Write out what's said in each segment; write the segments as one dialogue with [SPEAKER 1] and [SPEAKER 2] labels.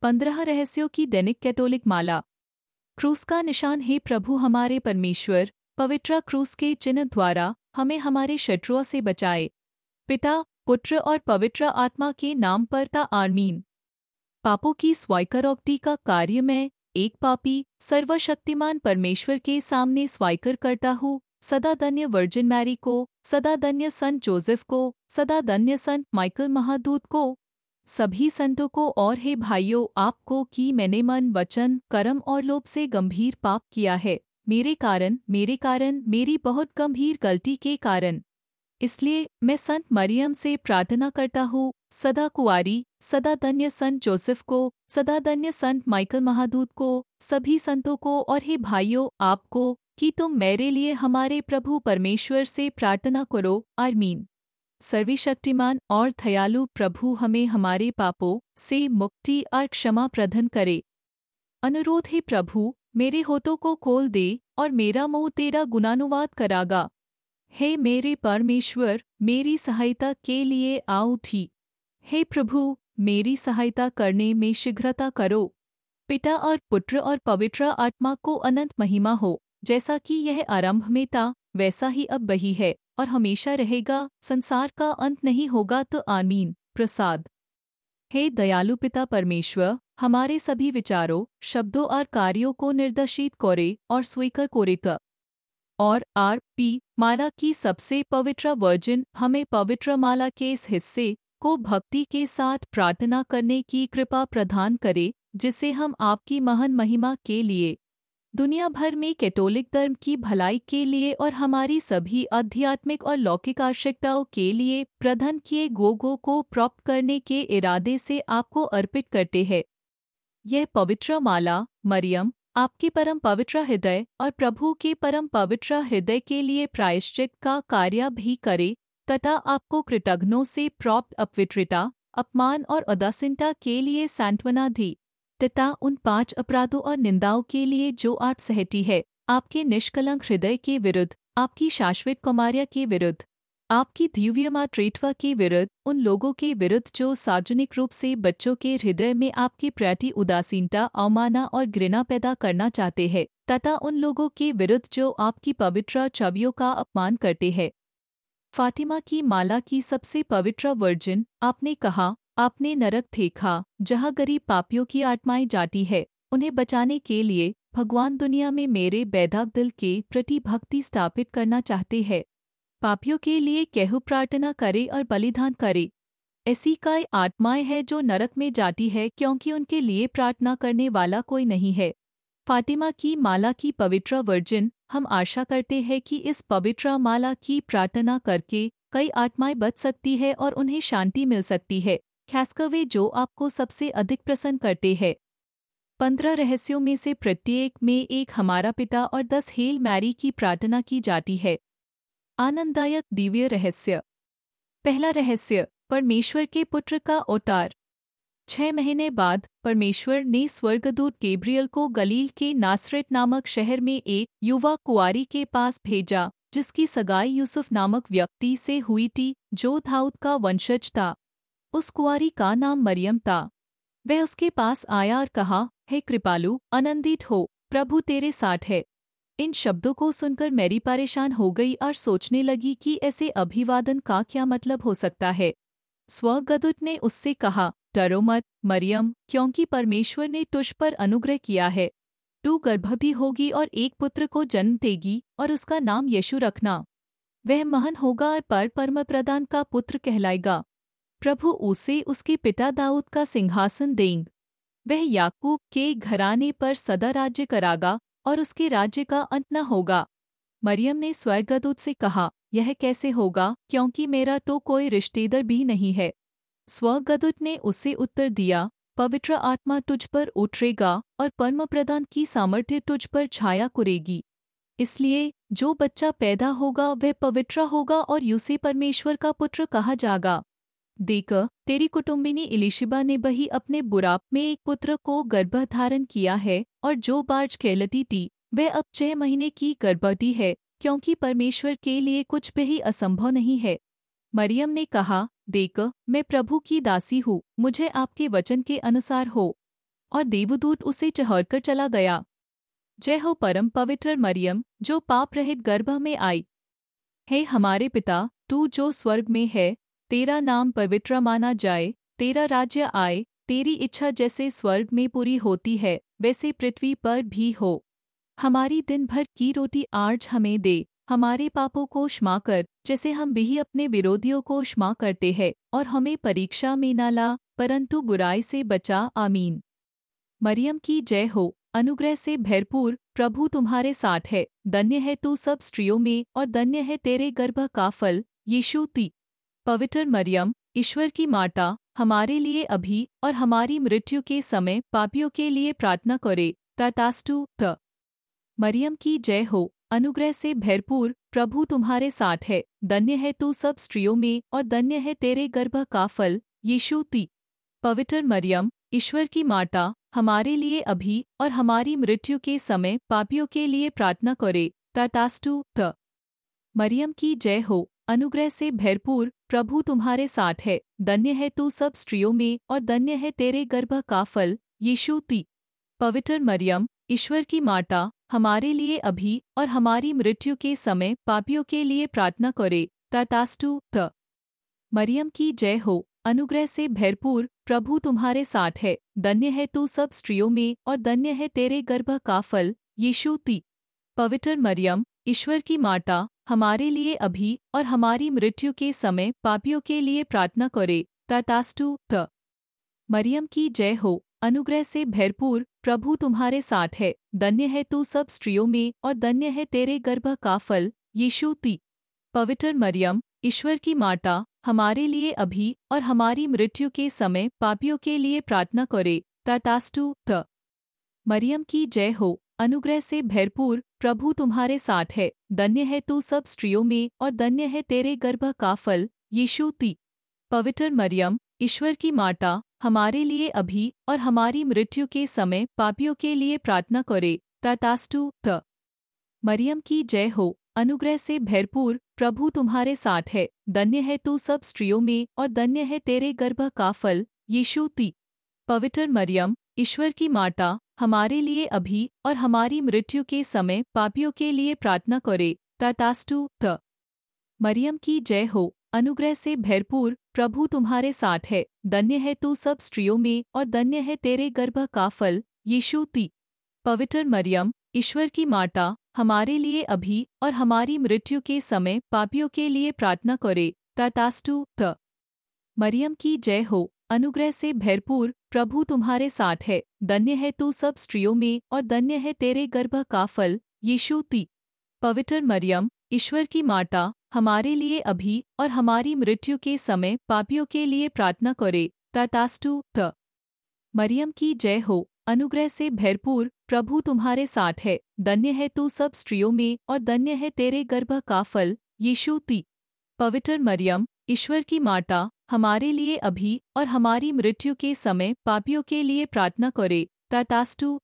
[SPEAKER 1] 15 रहस्यों की दैनिक कैथोलिक माला। क्रूस का निशान। हे प्रभु हमारे परमेश्वर, पवित्र क्रूस के चिन्ह द्वारा हमें हमारे शत्रुओं से बचाए। पिता, पुत्र और पवित्र आत्मा के नाम पर ता आमीन। पापों की स्वीकारोक्ति का कार्य। मैं एक पापी सर्वशक्तिमान परमेश्वर के सामने स्वीकार करता हूँ। सदा धन्य वर्जिन मैरी को, सदा धन्य संत जोसेफ को, सदा धन्य संत माइकल महादूत को, सभी संतों को और हे भाइयों आपको कि मैंने मन, वचन, कर्म और लोभ से गंभीर पाप किया है, मेरे कारण, मेरी बहुत गंभीर गलती के कारण। इसलिए मैं संत मरियम से प्रार्थना करता हूँ, सदा कुंवारी, सदा धन्य संत जोसेफ को, सदा धन्य संत माइकल महादूत को, सभी संतों को और हे भाइयों आपको कि तुम मेरे लिए हमारे प्रभु परमेश्वर से प्रार्थना करो। आमीन। सर्वशक्तिमान और दयालु प्रभु हमें हमारे पापों से मुक्ति और क्षमा प्रदान करे। अनुरोध है प्रभु, मेरे होठों को खोल दे और मेरा मुंह तेरा गुणानुवाद करागा। हे मेरे परमेश्वर, मेरी सहायता के लिए आओ थी। हे प्रभु, मेरी सहायता करने में शीघ्रता करो। पिता और पुत्र और पवित्र आत्मा को अनंत महिमा हो, जैसा कि यह आरंभ में था वैसा ही अब भी है और हमेशा रहेगा, संसार का अंत नहीं होगा तो आमीन। प्रसाद। हे दयालु पिता परमेश्वर, हमारे सभी विचारों, शब्दों और कार्यों को निर्देशित करे और स्वीकार करे और आर.पी. माला की सबसे पवित्र वर्जिन हमें पवित्र माला के इस हिस्से को भक्ति के साथ प्रार्थना करने की कृपा प्रदान करे, जिसे हम आपकी महान महिमा के लिए, दुनिया भर में कैथोलिक धर्म की भलाई के लिए और हमारी सभी आध्यात्मिक और लौकिक आवश्यकताओं के लिए प्रदान किए गोगो को प्राप्त करने के इरादे से आपको अर्पित करते हैं। यह पवित्र माला मरियम, आपके परम पवित्र हृदय और प्रभु के परम पवित्र हृदय के लिए प्रायश्चित का कार्य भी करे तथा आपको कृतज्ञों से प्राप्त अपवित्रता, अपमान और उदासीनता के लिए सांत्वना दी तथा उन 5 अपराधों और निंदाओं के लिए जो आप सहती है, आपके निष्कलंक हृदय के विरुद्ध, आपकी शाश्वत कुमार्य के विरुद्ध, आपकी दिव्य मातृत्व के विरुद्ध, उन लोगों के विरुद्ध जो सार्वजनिक रूप से बच्चों के हृदय में आपके प्रति उदासीनता, अवमानना और घृणा पैदा करना चाहते हैं, तथा उन लोगों के विरुद्ध जो आपकी पवित्र छवियों का अपमान करते हैं। फातिमा की माला की सबसे पवित्र वर्जिन, आपने कहा, आपने नरक देखा जहाँ गरीब पापियों की आत्माएं जाती है, उन्हें बचाने के लिए भगवान दुनिया में मेरे बेदाग दिल के प्रति भक्ति स्थापित करना चाहते हैं। पापियों के लिए केहू प्रार्थना करे और बलिदान करे। ऐसी कई आत्माएं हैं जो नरक में जाती है क्योंकि उनके लिए प्रार्थना करने वाला कोई नहीं है। फातिमा की माला की पवित्र वर्जिन, हम आशा करते हैं कि इस पवित्र माला की प्रार्थना करके कई आत्माएं बच सकती है और उन्हें शांति मिल सकती है, खासकर वे जो आपको सबसे अधिक प्रसन्न करते हैं। 15 रहस्यों में से प्रत्येक में एक हमारा पिता और 10 हेल मैरी की प्रार्थना की जाती है। आनंददायक दिव्य रहस्य। पहला रहस्य, परमेश्वर के पुत्र का अवतार। 6 महीने बाद परमेश्वर ने स्वर्गदूत गैब्रियल को गलील के नासरेत नामक शहर में एक युवा कुंवारी के पास भेजा, जिसकी सगाई यूसुफ नामक व्यक्ति से हुई थी जो दाऊद का वंशज था। उस कुंवारी का नाम मरियम था। वह उसके पास आया और कहा, हे कृपालु, आनंदित हो, प्रभु तेरे साथ है। इन शब्दों को सुनकर मैरी परेशान हो गई और सोचने लगी कि ऐसे अभिवादन का क्या मतलब हो सकता है। स्वर्गदूत ने उससे कहा, डरो मत मरियम, क्योंकि परमेश्वर ने तुझ पर अनुग्रह किया है। तू गर्भवती होगी और एक पुत्र को जन्म देगी और उसका नाम यीशु रखना। वह महान होगा और परम प्रधान का पुत्र कहलाएगा। प्रभु उसे उसके पिता दाऊद का सिंहासन देंगे। वह याकूब के घराने पर सदा राज्य करागा और उसके राज्य का अंत न होगा। मरियम ने स्वर्गदूत से कहा, यह कैसे होगा, क्योंकि मेरा तो कोई रिश्तेदार भी नहीं है। स्वर्गदूत ने उसे उत्तर दिया, पवित्र आत्मा तुझ पर उतरेगा और परम प्रधान की सामर्थ्य तुझ पर छाया करेगी। इसलिए जो बच्चा पैदा होगा वह पवित्र होगा और यूसे परमेश्वर का पुत्र कहा जाएगा। देख, तेरी कुटुंबिनी इलिशिबा ने भी अपने बुढ़ाप में एक पुत्र को गर्भधारण किया है और जो बार्ज कहलती थी वह अब 6 महीने की गर्भवती है, क्योंकि परमेश्वर के लिए कुछ भी असंभव नहीं है। मरियम ने कहा, देख, मैं प्रभु की दासी हूँ, मुझे आपके वचन के अनुसार हो। और देवदूत उसे चढ़कर चला गया। जय हो परम पवित्र मरियम, जो पाप रहित गर्भ में आई। हे हमारे पिता, तू जो स्वर्ग में है, तेरा नाम पवित्र माना जाए, तेरा राज्य आए, तेरी इच्छा जैसे स्वर्ग में पूरी होती है वैसे पृथ्वी पर भी हो। हमारी दिन भर की रोटी आज हमें दे, हमारे पापों को क्षमा कर जैसे हम भी अपने विरोधियों को क्षमा करते हैं, और हमें परीक्षा में न ला परंतु बुराई से बचा। आमीन। मरियम की जय हो, अनुग्रह से भरपूर प्रभु तुम्हारे साथ है, धन्य है तू सब स्त्रियों में और धन्य है तेरे गर्भ का फल यीशु ती। पवित्र मरियम, ईश्वर की माता, हमारे लिए अभी और हमारी मृत्यु के समय पापियों के लिए प्रार्थना करे। तथास्तु। मरियम की जय हो, अनुग्रह से भरपूर प्रभु तुम्हारे साथ है, धन्य है तू सब स्त्रियों में और धन्य है तेरे गर्भ का फल यीशु ती। पवित्र मरियम, ईश्वर की माता, हमारे लिए अभी और हमारी मृत्यु के समय पापियों के लिए प्रार्थना करे। तथास्तु। मरियम की जय हो, अनुग्रह से भरपूर प्रभु तुम्हारे साथ है, धन्य है तू सब स्त्रियों में और धन्य है तेरे गर्भ का फल यीशु ती। पवित्र मरियम, ईश्वर की माता, हमारे लिए अभी और हमारी मृत्यु के समय पापियों के लिए प्रार्थना करे। तथास्तु। मरियम की जय हो, अनुग्रह से भरपूर प्रभु तुम्हारे साथ है, धन्य है तू सब स्त्रियों में और धन्य है तेरे गर्भ का फल यीशु ती। पवित्र मरियम, ईश्वर की माता, हमारे लिए अभी और हमारी मृत्यु के समय पापियों के लिए प्रार्थना करे। तथास्तु। मरियम की जय हो, अनुग्रह से भरपूर प्रभु तुम्हारे साथ है, धन्य है तू सब स्त्रियों में और धन्य है तेरे गर्भ का फल यीशु ती। पवित्र मरियम, ईश्वर की माता, हमारे लिए अभी और हमारी मृत्यु के समय पापियों के लिए प्रार्थना करे। तथास्तु। मरियम की जय हो, अनुग्रह से भरपूर प्रभु तुम्हारे साथ है, धन्य है तू सब स्त्रियों में और धन्य है तेरे गर्भ का फल यीशु ती। पवित्र मरियम, ईश्वर की माता, हमारे लिए अभी और हमारी मृत्यु के समय पापियों के लिए प्रार्थना करे। तथास्तु। मरियम की जय हो, अनुग्रह से भरपूर प्रभु तुम्हारे साथ है, धन्य है तू सब स्त्रियों में और धन्य है तेरे गर्भ का फल यीशु ती। पवित्र मरियम, ईश्वर की माता, हमारे लिए अभी और हमारी मृत्यु के समय पापियों के लिए प्रार्थना करे। तथास्तु। मरियम की जय हो, अनुग्रह से भरपूर प्रभु तुम्हारे साथ है, धन्य है तू सब स्त्रियों में और धन्य है तेरे गर्भ का फल यीशु ती। पवित्र मरियम, ईश्वर की माता, हमारे लिए अभी और हमारी मृत्यु के समय पापियों के लिए प्रार्थना करे। तथास्तु। मरियम की जय हो, अनुग्रह से भरपूर प्रभु तुम्हारे साथ है, धन्य है तू सब स्त्रियों में और धन्य है तेरे गर्भ का फल यीशु ती। पवित्र मरियम, ईश्वर की माता, हमारे लिए अभी और हमारी मृत्यु के समय पापियों के लिए प्रार्थना करे। तथास्तु। मरियम की जय हो, अनुग्रह से भरपूर प्रभु तुम्हारे साथ है, धन्य है तू सब स्त्रियों में और धन्य है तेरे गर्भ का फल यीशु ती। पवित्र मरियम, ईश्वर की माता, हमारे लिए अभी और हमारी मृत्यु के समय पापियों के लिए प्रार्थना करे। तथास्तु।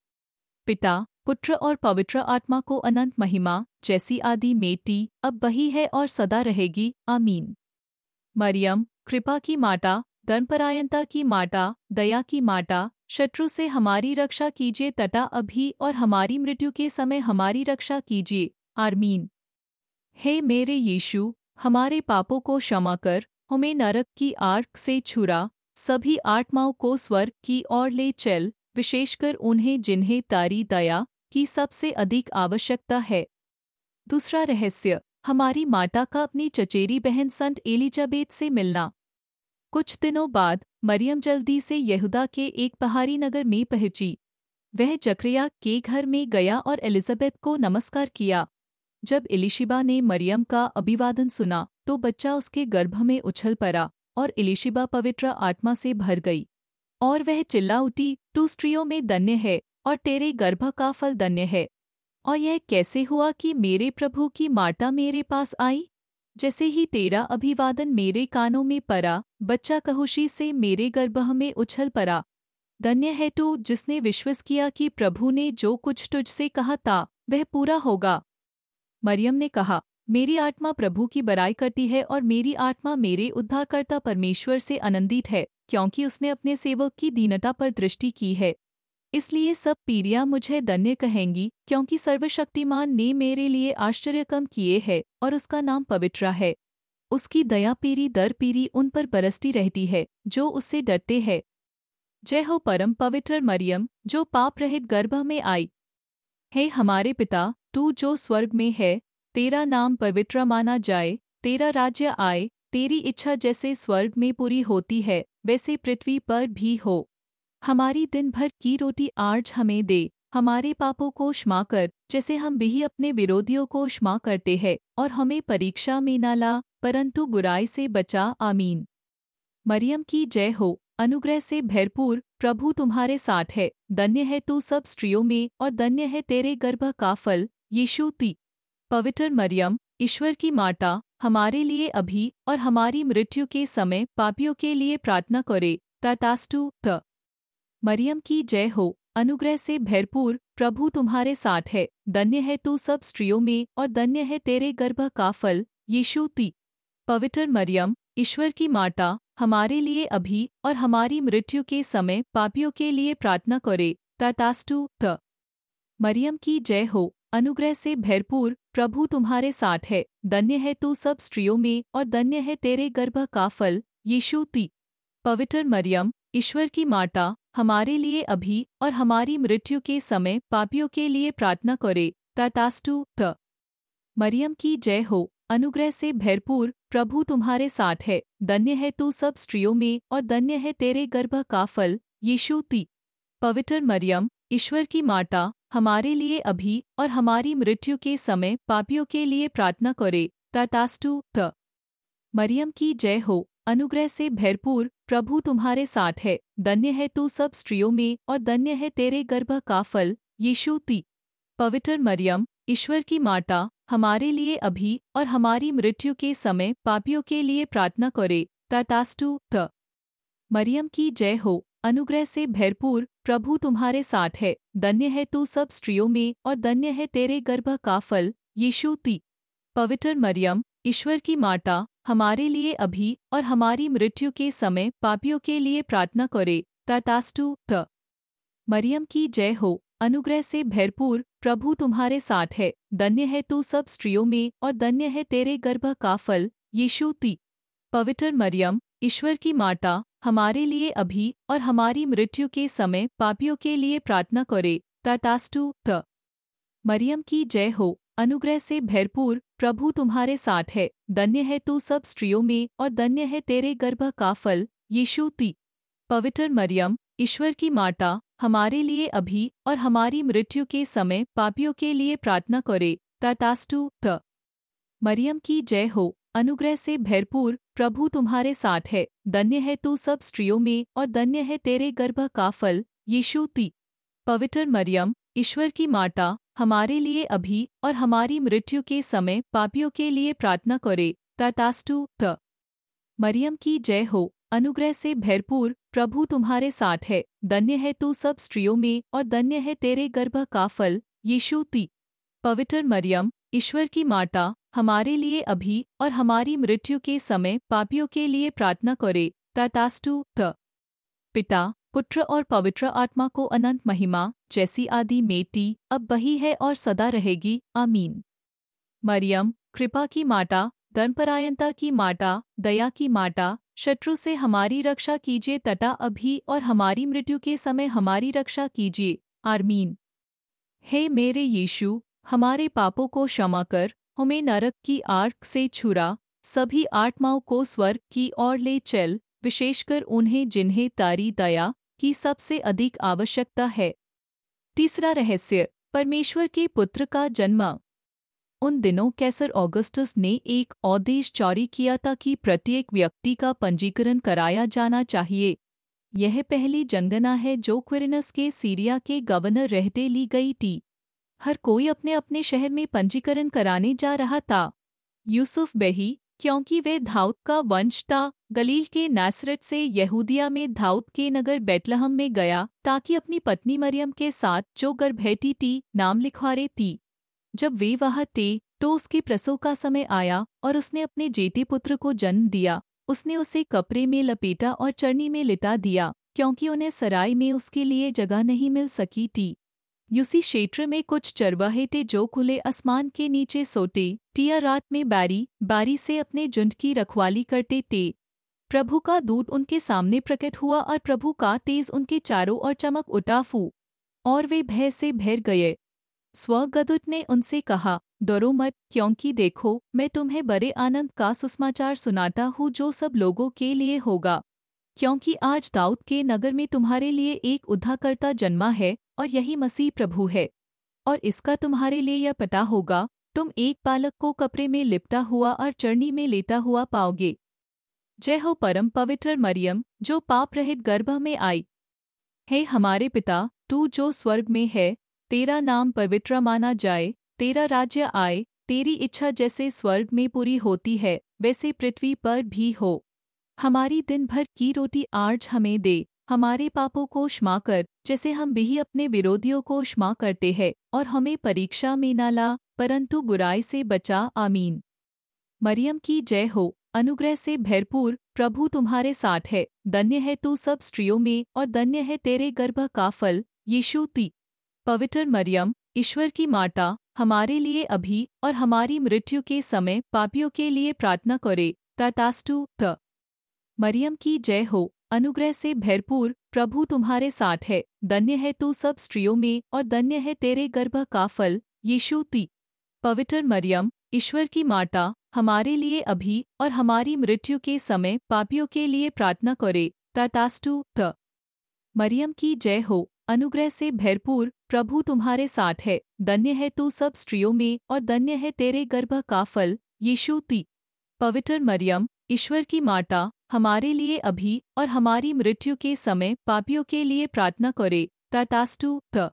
[SPEAKER 1] पिता, पुत्र और पवित्र आत्मा को अनंत महिमा, जैसी आदि में थी, अब वही है और सदा रहेगी। आमीन। मरियम, कृपा की माता, धर्मपरायणता की माता, दया की माता, शत्रु से हमारी रक्षा कीजिए तथा अभी और हमारी मृत्यु के समय हमारी रक्षा कीजिए। आमीन। हे मेरे यीशु, हमारे पापों को क्षमा कर, हमें नरक की आग से छुड़ा, सभी आत्माओं को स्वर्ग की ओर ले चल, विशेषकर उन्हें जिन्हें तारी दया की सबसे अधिक आवश्यकता है। दूसरा रहस्य, हमारी माता का अपनी चचेरी बहन संत एलिजाबेथ से मिलना। कुछ दिनों बाद मरियम जल्दी से यहूदा के एक पहाड़ी नगर में पहुंची। वह जकरिया के घर में गया और एलिजाबेथ को नमस्कार किया। जब एलिशिबा ने मरियम का अभिवादन सुना तो बच्चा उसके गर्भ में उछल पड़ा और एलिशिबा पवित्र आत्मा से भर गई। और वह चिल्ला उठी, तू स्त्रियों में धन्य है और तेरे गर्भ का फल धन्य है। और यह कैसे हुआ कि मेरे प्रभु की माता मेरे पास आई? जैसे ही तेरा अभिवादन मेरे कानों में पड़ा, बच्चा खुशी से मेरे गर्भ में उछल पड़ा। धन्य है तू जिसने विश्वास किया कि प्रभु ने जो कुछ तुझसे कहा था वह पूरा होगा। मरियम ने कहा, मेरी आत्मा प्रभु की बड़ाई करती है और मेरी आत्मा मेरे उद्धारकर्ता परमेश्वर से आनंदित है, क्योंकि उसने अपने सेवक की दीनता पर दृष्टि की है। इसलिए सब पीढ़ियां मुझे धन्य कहेंगी, क्योंकि सर्वशक्तिमान ने मेरे लिए आश्चर्य काम किए हैं और उसका नाम पवित्र है। उसकी दया पीढ़ी दर पीढ़ी उन पर बरसती रहती है जो उससे डरते हैं। जय हो परम पवित्र मरियम, जो पाप रहित गर्भ में आई। हे हमारे पिता, तू जो स्वर्ग में है, तेरा नाम पवित्र माना जाए, तेरा राज्य आए, तेरी इच्छा जैसे स्वर्ग में पूरी होती है वैसे पृथ्वी पर भी हो। हमारी दिन भर की रोटी आज हमें दे, हमारे पापों को क्षमा कर जैसे हम भी अपने विरोधियों को क्षमा करते हैं, और हमें परीक्षा में न ला परंतु बुराई से बचा। आमीन। मरियम की जय हो। अनुग्रह से भरपूर प्रभु तुम्हारे साथ है, धन्य है तू सब स्त्रियों में और धन्य है तेरे गर्भ का फल यीशु ती। पवित्र मरियम, ईश्वर की माता, हमारे लिए अभी और हमारी मृत्यु के समय पापियों के लिए प्रार्थना करे। तथास्तु। त मरियम की जय हो। अनुग्रह से भरपूर प्रभु तुम्हारे साथ है, धन्य है तू सब स्त्रियों में और धन्य है तेरे गर्भ का फल यीशु ती। पवित्र मरियम, ईश्वर की माता, हमारे लिए अभी और हमारी मृत्यु के समय पापियों के लिए प्रार्थना करे। तथास्तु। त मरियम की जय हो। अनुग्रह से भरपूर प्रभु तुम्हारे साथ है, धन्य है तू सब स्त्रियों में और धन्य है तेरे गर्भ का फल यीशु ती। पवित्र मरियम, ईश्वर की माता, हमारे लिए अभी और हमारी मृत्यु के समय पापियों के लिए प्रार्थना करे। तथास्तु। त मरियम की जय हो। अनुग्रह से भरपूर प्रभु तुम्हारे साथ है, धन्य है तू सब स्त्रियों में और धन्य है तेरे गर्भ का फल यीशु ती। पवित्र मरियम, ईश्वर की माता, हमारे लिए अभी और हमारी मृत्यु के समय पापियों के लिए प्रार्थना करे। तथास्तु। त मरियम की जय हो। अनुग्रह से भरपूर प्रभु तुम्हारे साथ है, धन्य है तू सब स्त्रियों में और धन्य है तेरे गर्भ का फल यीशु ती। पवित्र मरियम, ईश्वर की माता, हमारे लिए अभी और हमारी मृत्यु के समय पापियों के लिए प्रार्थना करे। तथास्तु। त मरियम की जय हो। अनुग्रह से भरपूर प्रभु तुम्हारे साथ है, धन्य है तू सब स्त्रियों में और धन्य है तेरे गर्भ का फल यीशु ती। पवित्र मरियम, ईश्वर की माता, हमारे लिए अभी और हमारी मृत्यु के समय पापियों के लिए प्रार्थना करे। तथास्तु। त मरियम की जय हो। अनुग्रह से भरपूर प्रभु तुम्हारे साथ है, धन्य है तू सब स्त्रियों में और धन्य है तेरे गर्भ का फल यीशु ती। पवित्र मरियम, ईश्वर की माता, हमारे लिए अभी और हमारी मृत्यु के समय पापियों के लिए प्रार्थना करे। तथास्तु। त मरियम की जय हो। अनुग्रह से भरपूर प्रभु तुम्हारे साथ है, धन्य है तू सब स्त्रियों में और धन्य है तेरे गर्भ का फल यीशु ती। पवित्र मरियम, ईश्वर की माता, हमारे लिए अभी और हमारी मृत्यु के समय पापियों के लिए प्रार्थना करे। तथास्तु। त मरियम की जय हो। अनुग्रह से भरपूर प्रभु तुम्हारे साथ है, धन्य है तू सब स्त्रियों में और धन्य है तेरे गर्भ का फल यीशु ती। पवित्र मरियम, ईश्वर की माता, हमारे लिए अभी और हमारी मृत्यु के समय पापियों के लिए प्रार्थना करे। तथास्तु। त मरियम की जय हो। अनुग्रह से भरपूर प्रभु तुम्हारे साथ है, धन्य है तू सब स्त्रियों में और धन्य है तेरे गर्भ का फल यीशु ती। पवित्र मरियम, ईश्वर की माता, हमारे लिए अभी और हमारी मृत्यु के समय पापियों के लिए प्रार्थना करे। तथास्तु। त पिता, पुत्र और पवित्र आत्मा को अनंत महिमा, जैसी आदि में थी, अब वही है और सदा रहेगी। आमीन। मरियम, कृपा की माता, धर्मपरायणता की माता, दया की माता, शत्रु से हमारी रक्षा कीजिए तथा अभी और हमारी मृत्यु के समय हमारी रक्षा कीजिए। आमीन। हे मेरे यीशु, हमारे पापों को क्षमा कर, हमें नरक की आग से छुड़ा, सभी आत्माओं को स्वर्ग की ओर ले चल, विशेषकर उन्हें जिन्हें तारी दया की सबसे अधिक आवश्यकता है। तीसरा रहस्य, परमेश्वर के पुत्र का जन्म। उन दिनों कैसर ऑगस्टस ने एक आदेश जारी किया था कि प्रत्येक व्यक्ति का पंजीकरण कराया जाना चाहिए। यह पहली जनगणना है जो क्विरिनस के सीरिया के गवर्नर रहते ली गई थी। हर कोई अपने अपने शहर में पंजीकरण कराने जा रहा था। यूसुफ बही, क्योंकि वे दाऊद का वंश था, गलील के नासरत से यहूदिया में दाऊद के नगर बैतलहम में गया ताकि अपनी पत्नी मरियम के साथ, जो गर्भवती थी, नाम लिखवारे थी। जब वे वहाँ थे तो उसके प्रसव का समय आया और उसने अपने जेठे पुत्र को जन्म दिया। उसने उसे कपड़े में लपेटा और चरनी में लिटा दिया, क्योंकि उन्हें सराय में उसके लिए जगह नहीं मिल सकी थी। उसी क्षेत्र में कुछ चरवाहे थे जो खुले आसमान के नीचे सोते टिया रात में बारी बारी से अपने झुंड की रखवाली करते थे। प्रभु का दूत उनके सामने प्रकट हुआ और प्रभु का तेज उनके चारों ओर चमक उठा फू, और वे भय से भर गए। स्वर्गदूत ने उनसे कहा, डरो मत, क्योंकि देखो मैं तुम्हें बड़े आनंद का सुसमाचार सुनाता हूँ जो सब लोगों के लिए होगा। क्योंकि आज दाऊद के नगर में तुम्हारे लिए एक उद्धारकर्ता जन्मा है, और यही मसीह प्रभु है। और इसका तुम्हारे लिए यह पता होगा, तुम एक बालक को कपड़े में लिपटा हुआ और चरनी में लेटा हुआ पाओगे। जय हो परम पवित्र मरियम, जो पाप रहित गर्भ में आई। हे हमारे पिता, तू जो स्वर्ग में है, तेरा नाम पवित्र माना जाए, तेरा राज्य आए, तेरी इच्छा जैसे स्वर्ग में पूरी होती है वैसे पृथ्वी पर भी हो। हमारी दिन भर की रोटी आज हमें दे, हमारे पापों को क्षमा कर जैसे हम भी अपने विरोधियों को क्षमा करते हैं, और हमें परीक्षा में न ला परंतु बुराई से बचा। आमीन। मरियम की जय हो, अनुग्रह से भरपूर प्रभु तुम्हारे साथ है। धन्य है तू सब स्त्रियों में, और धन्य है तेरे गर्भ का फल यीशु ती। पवित्र मरियम, ईश्वर की माता, हमारे लिए अभी और हमारी मृत्यु के समय पापियों के लिए प्रार्थना करे। तथास्तु। त मरियम की जय हो, अनुग्रह से भरपूर प्रभु तुम्हारे साथ है। धन्य है तू सब स्त्रियों में, और धन्य है तेरे गर्भ का फल यीशु ती। पवित्र मरियम, ईश्वर की माता, हमारे लिए अभी और हमारी मृत्यु के समय पापियों के लिए प्रार्थना करे। तथास्तु। त मरियम की जय हो, अनुग्रह से भरपूर प्रभु तुम्हारे साथ है। धन्य है तू सब स्त्रियों में, और धन्य है तेरे गर्भ का फल यीशु ती। पवित्र मरियम, ईश्वर की माता, हमारे लिए अभी और हमारी मृत्यु के समय पापियों के लिए प्रार्थना करे। तथास्तु। त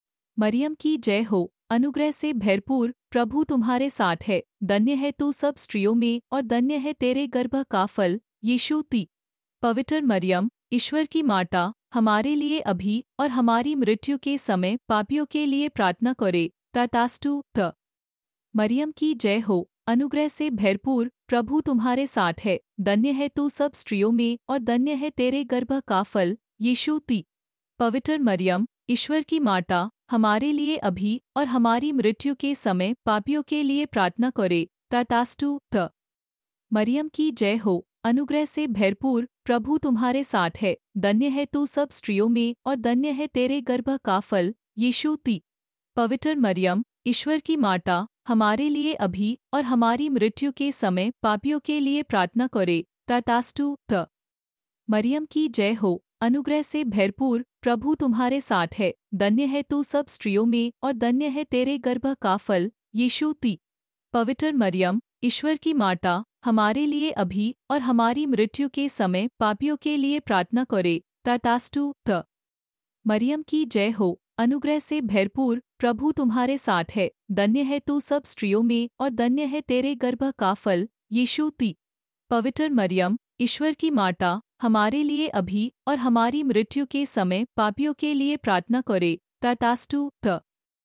[SPEAKER 1] मरियम की जय हो, अनुग्रह से भरपूर प्रभु तुम्हारे साथ है। धन्य है तू सब स्त्रियों में, और धन्य है तेरे गर्भ का फल यीशु ती। पवित्र मरियम, ईश्वर की माता, हमारे लिए अभी और हमारी मृत्यु के समय पापियों के लिए प्रार्थना करे। तथास्तु। त मरियम की जय हो, अनुग्रह से भरपूर प्रभु तुम्हारे साथ है। धन्य है तू सब स्त्रियों में, और धन्य है तेरे गर्भ का फल यीशु ती। पवित्र मरियम, ईश्वर की माता, हमारे लिए अभी और हमारी मृत्यु के समय पापियों के लिए प्रार्थना करे। तथास्तु। त मरियम की जय हो, अनुग्रह से भरपूर प्रभु तुम्हारे साथ है। धन्य है तू सब स्त्रियों में, और धन्य है तेरे गर्भ का फल यीशु ती। पवित्र मरियम, ईश्वर की माता, हमारे लिए अभी और हमारी मृत्यु के समय पापियों के लिए प्रार्थना करे। तथास्तु। त मरियम की जय हो, अनुग्रह से भरपूर प्रभु तुम्हारे साथ है। धन्य है तू सब स्त्रियों में, और धन्य है तेरे गर्भ का फल यीशु ती। पवित्र मरियम, ईश्वर की माता, हमारे लिए अभी और हमारी मृत्यु के समय पापियों के लिए प्रार्थना करे। तथास्तु। त मरियम की जय हो, अनुग्रह से भरपूर प्रभु तुम्हारे साथ है। धन्य है तू सब स्त्रियों में, और धन्य है तेरे गर्भ का फल यीशु ती। पवित्र मरियम, ईश्वर की माता, हमारे लिए अभी और हमारी मृत्यु के समय पापियों के लिए प्रार्थना करे। तथास्तु। त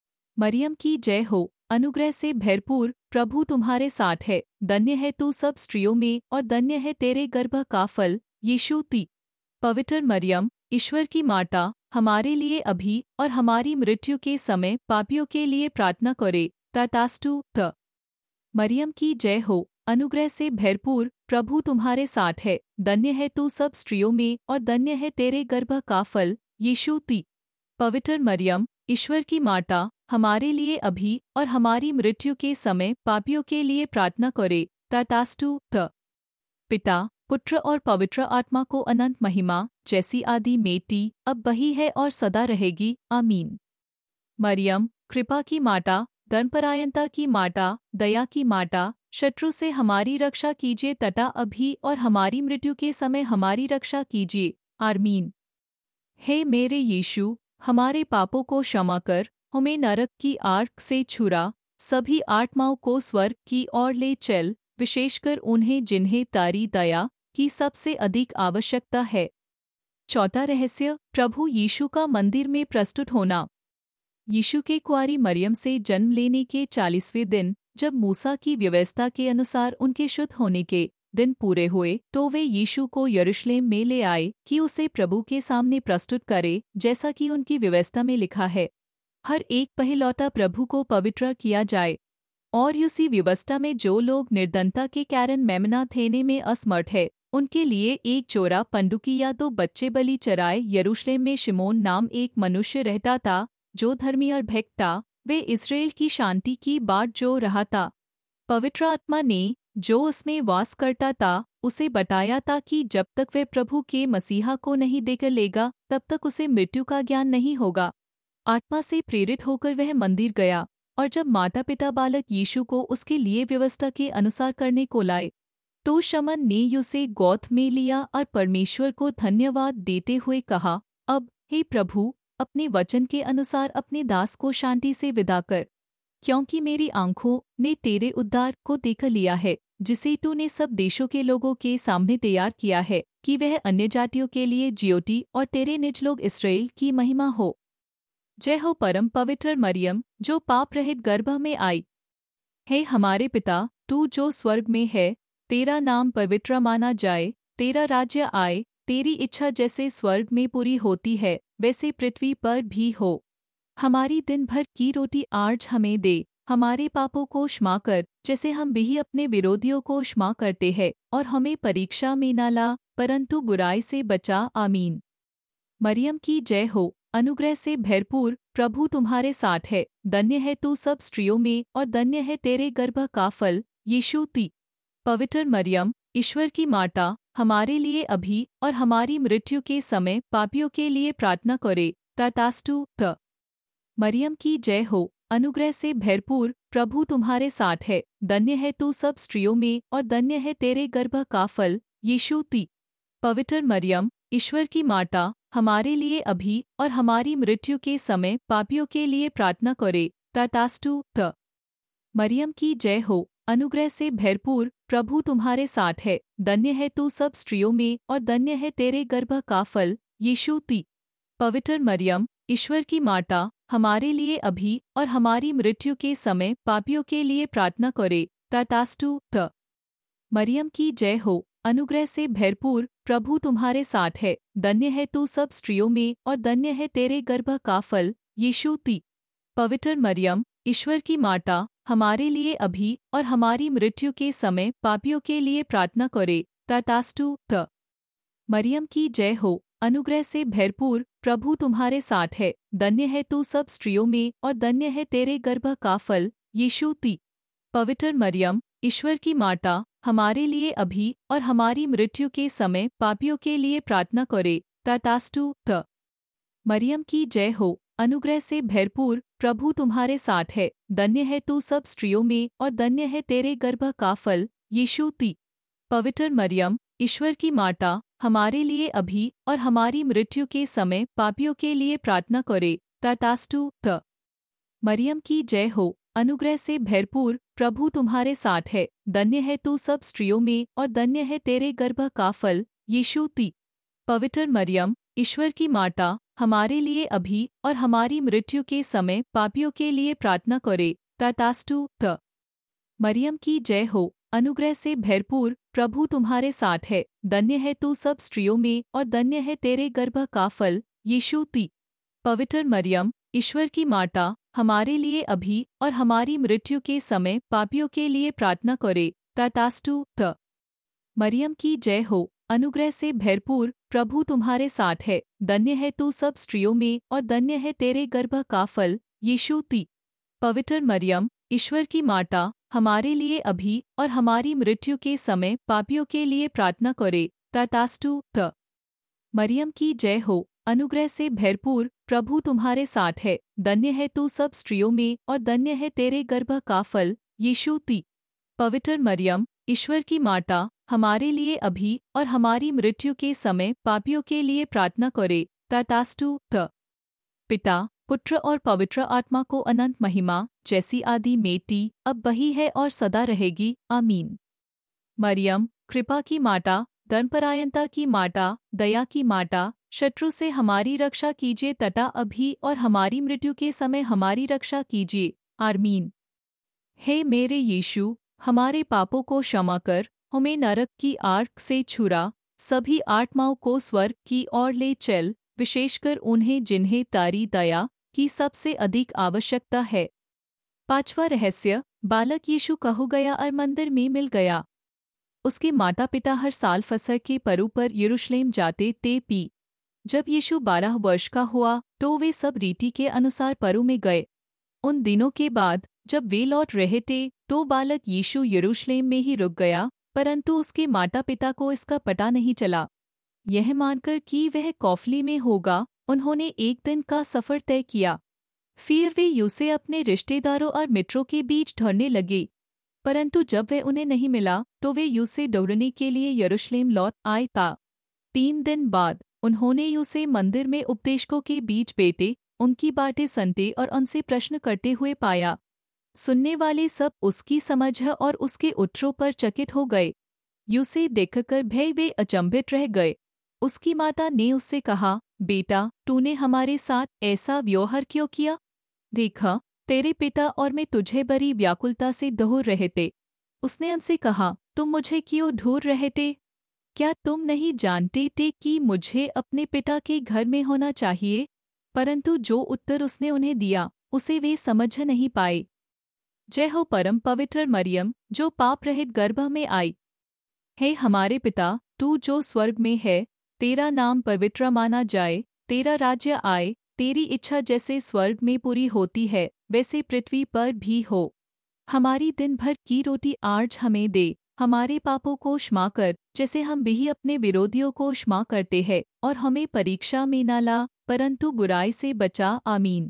[SPEAKER 1] मरियम की जय हो, अनुग्रह से भरपूर प्रभु तुम्हारे साथ है। धन्य है तू सब स्त्रियों में, और धन्य है तेरे गर्भ का फल यीशु ती। पवित्र मरियम, ईश्वर की माता, हमारे लिए अभी और हमारी मृत्यु के समय पापियों के लिए प्रार्थना करे। तथास्तु। त मरियम की जय हो, अनुग्रह से भरपूर प्रभु तुम्हारे साथ है। धन्य है तू सब स्त्रियों में, और धन्य है तेरे गर्भ का फल यीशु ती। पवित्र मरियम, ईश्वर की माता, हमारे लिए अभी और हमारी मृत्यु के समय पापियों के लिए प्रार्थना करे। तथास्तु। त पिता, पुत्र और पवित्र आत्मा को अनंत महिमा, जैसी आदि में थी, अब वही है और सदा रहेगी। आमीन। मरियम, कृपा की माता, धर्मपरायणता की माता, दया की माता, शत्रु से हमारी रक्षा कीजिए तथा अभी और हमारी मृत्यु के समय हमारी रक्षा कीजिए। आमीन। हे मेरे यीशु, हमारे पापों को क्षमा कर, हमें नरक की आग से छुड़ा, सभी आत्माओं को स्वर्ग की ओर ले चल, विशेषकर उन्हें जिन्हें तारी दया की सबसे अधिक आवश्यकता है। चौथा रहस्य, प्रभु यीशु का मंदिर में प्रस्तुत होना। यीशु के कुंवारी मरियम से जन्म लेने के 40वें दिन, जब मूसा की व्यवस्था के अनुसार उनके शुद्ध होने के दिन पूरे हुए तो वे यीशु को यरूशलेम में ले आए कि उसे प्रभु के सामने प्रस्तुत करे, जैसा कि उनकी व्यवस्था में लिखा है, हर एक पहिलौठा प्रभु को पवित्र किया जाए। और उसी व्यवस्था में जो लोग निर्धनता के कारण मेमना देने में असमर्थ है, उनके लिए एक जोड़ा पंडुकी या 2 बच्चे बलि चराए। यरूशलेम में शिमोन नाम एक मनुष्य रहता था, जो धर्मी और भक्त था। वे इस्राएल की शांति की बाट जो रहा था। पवित्र आत्मा ने, जो उसमें वास करता था, उसे बताया था कि जब तक वह प्रभु के मसीहा को नहीं देख लेगा, तब तक उसे मृत्यु का ज्ञान नहीं होगा। आत्मा से प्रेरित होकर वह मंदिर गया, और जब माता पिता बालक यीशु को उसके लिए व्यवस्था के अनुसार करने को लाए, तो शमन ने उसे गोद में लिया और परमेश्वर को धन्यवाद देते हुए कहा, अब हे प्रभु, अपने वचन के अनुसार अपने दास को शांति से विदा कर, क्योंकि मेरी आंखों ने तेरे उद्धार को देख लिया है, जिसे तूने सब देशों के लोगों के सामने तैयार किया है, कि वह अन्य जातियों के लिए ज्योति और तेरे निज लोग इस्राएल की महिमा हो। जय हो परम पवित्र मरियम, जो पाप रहित गर्भ में आई। हे हमारे पिता, तू जो स्वर्ग में है, तेरा नाम पवित्र माना जाए, तेरा राज्य आए, तेरी इच्छा जैसे स्वर्ग में पूरी होती है, वैसे पृथ्वी पर भी हो। हमारी दिन भर की रोटी आज हमें दे, हमारे पापों को क्षमा कर, जैसे हम भी अपने विरोधियों को क्षमा करते हैं, और हमें परीक्षा में न ला, परंतु बुराई से बचा। आमीन। मरियम की जय हो, अनुग्रह से भरपूर प्रभु तुम्हारे साथ है, धन्य है तू सब स्त्रियों में, और धन्य है तेरे गर्भ का फल यीशु ती। पवित्र मरियम, ईश्वर की माता, हमारे लिए अभी और हमारी मृत्यु के समय पापियों के लिए प्रार्थना करे। तथास्तु। त मरियम की जय हो, अनुग्रह से भरपूर प्रभु तुम्हारे साथ है, धन्य है तू सब स्त्रियों में, और धन्य है तेरे गर्भ का फल यीशु ती। पवित्र मरियम, ईश्वर की माता, हमारे लिए अभी और हमारी मृत्यु के समय पापियों के लिए प्रार्थना करे। तथास्तु। त मरियम की जय हो, अनुग्रह से भरपूर प्रभु तुम्हारे साथ है, धन्य है तू सब स्त्रियों में, और धन्य है तेरे गर्भ का फल यीशु ती। पवित्र मरियम, ईश्वर की माता, हमारे लिए अभी और हमारी मृत्यु के समय पापियों के लिए प्रार्थना करे। तथास्तु। त मरियम की जय हो, अनुग्रह से भरपूर प्रभु तुम्हारे साथ है, धन्य है तू सब स्त्रियों में, और धन्य है तेरे गर्भ का फल यीशु ती। पवित्र मरियम, ईश्वर की माता, हमारे लिए अभी और हमारी मृत्यु के समय पापियों के लिए प्रार्थना करे। तथास्तु। त मरियम की जय हो, अनुग्रह से भरपूर प्रभु तुम्हारे साथ है, धन्य है तू सब स्त्रियों में, और धन्य है तेरे गर्भ का फल यीशु ती। पवित्र मरियम, ईश्वर की माता, हमारे लिए अभी और हमारी मृत्यु के समय पापियों के लिए प्रार्थना करे। तथास्तु। त मरियम की जय हो, अनुग्रह से भरपूर प्रभु तुम्हारे साथ है, धन्य है तू सब स्त्रियों में, और धन्य है तेरे गर्भ का फल यीशु ती। पवित्र मरियम, ईश्वर की माता, हमारे लिए अभी और हमारी मृत्यु के समय पापियों के लिए प्रार्थना करे। तथास्तु। त मरियम की जय हो, अनुग्रह से भरपूर प्रभु तुम्हारे साथ है, धन्य है तू सब स्त्रियों में, और धन्य है तेरे गर्भ का फल यीशु ती। पवित्र मरियम, ईश्वर की माता, हमारे लिए अभी और हमारी मृत्यु के समय पापियों के लिए प्रार्थना करे। तथास्तु। त मरियम की जय हो, अनुग्रह से भरपूर प्रभु तुम्हारे साथ है, धन्य है तू सब स्त्रियों में, और धन्य है तेरे गर्भ का फल यीशु ती। पवित्र मरियम, ईश्वर की माता, हमारे लिए अभी और हमारी मृत्यु के समय पापियों के लिए प्रार्थना करे। तथास्तु। त मरियम की जय हो, अनुग्रह से भरपूर प्रभु तुम्हारे साथ है, धन्य है तू सब स्त्रियों में, और धन्य है तेरे गर्भ का फल यीशु ती। पवित्र मरियम, ईश्वर की माता, हमारे लिए अभी और हमारी मृत्यु के समय पापियों के लिए प्रार्थना करे। तथास्तु। त मरियम की जय हो, अनुग्रह से भरपूर प्रभु तुम्हारे साथ है, धन्य है तू सब स्त्रियों में, और धन्य है तेरे गर्भ का फल यीशु ती। पवित्र मरियम, ईश्वर की माता, हमारे लिए अभी और हमारी मृत्यु के समय पापियों के लिए प्रार्थना करे। तथास्तु। त पिता, पुत्र और पवित्र आत्मा को अनंत महिमा, जैसी आदि में थी, अब वही है और सदा रहेगी। आमीन। मरियम, कृपा की माता, धर्मपरायणता की माता, दया की माता, शत्रु से हमारी रक्षा कीजिए, तथा अभी और हमारी मृत्यु के समय हमारी रक्षा कीजिए। आमीन। हे मेरे यीशु, हमारे पापों को क्षमा कर हमें नरक की आग से छुड़ा, सभी आत्माओं को स्वर्ग की ओर ले चल, विशेषकर उन्हें जिन्हें तारी दया की सबसे अधिक आवश्यकता है। पांचवा रहस्य, बालक यीशु कहो गया और मंदिर में मिल गया। उसके माता पिता हर साल फसह के पर्व पर यरूशलेम जाते थे। जब यीशु 12 वर्ष का हुआ तो वे सब रीति के अनुसार पर्व में गए। उन दिनों के बाद जब वे लौट रहे थे तो बालक यीशु यरूशलेम में ही रुक गया, परंतु उसके माता पिता को इसका पता नहीं चला। यह मानकर कि वह कौफली में होगा, उन्होंने एक दिन का सफर तय किया। फिर वे यूसे अपने रिश्तेदारों और मित्रों के बीच ढूंढने लगे, परंतु जब वह उन्हें नहीं मिला तो वे यूसे ढूंढने के लिए यरूशलेम लौट आए था। 3 दिन बाद उन्होंने यूसे मंदिर में उपदेशकों के बीच बैठे उनकी बातें सुनते और उनसे प्रश्न करते हुए पाया। सुनने वाले सब उसकी समझ और उसके उत्तरों पर चकित हो गए। यूसे देखकर भय वे अचंभित रह गए। उसकी माता ने उससे कहा, बेटा, तूने हमारे साथ ऐसा व्यवहार क्यों किया? देखा, तेरे पिता और मैं तुझे बड़ी व्याकुलता से ढूंढ रहे थे। उसने उनसे कहा, तुम मुझे क्यों ढूंढ रहे थे? क्या तुम नहीं जानते थे कि मुझे अपने पिता के घर में होना चाहिए? परंतु जो उत्तर उसने उन्हें दिया उसे वे समझ नहीं पाए। जय हो परम पवित्र मरियम, जो पाप रहित गर्भ में आई। हे हमारे पिता, तू जो स्वर्ग में है, तेरा नाम पवित्र माना जाए, तेरा राज्य आए, तेरी इच्छा जैसे स्वर्ग में पूरी होती है वैसे पृथ्वी पर भी हो। हमारी दिन भर की रोटी आज हमें दे, हमारे पापों को क्षमा कर जैसे हम भी अपने विरोधियों को क्षमा करते हैं, और हमें परीक्षा में न ला परंतु बुराई से बचा। आमीन।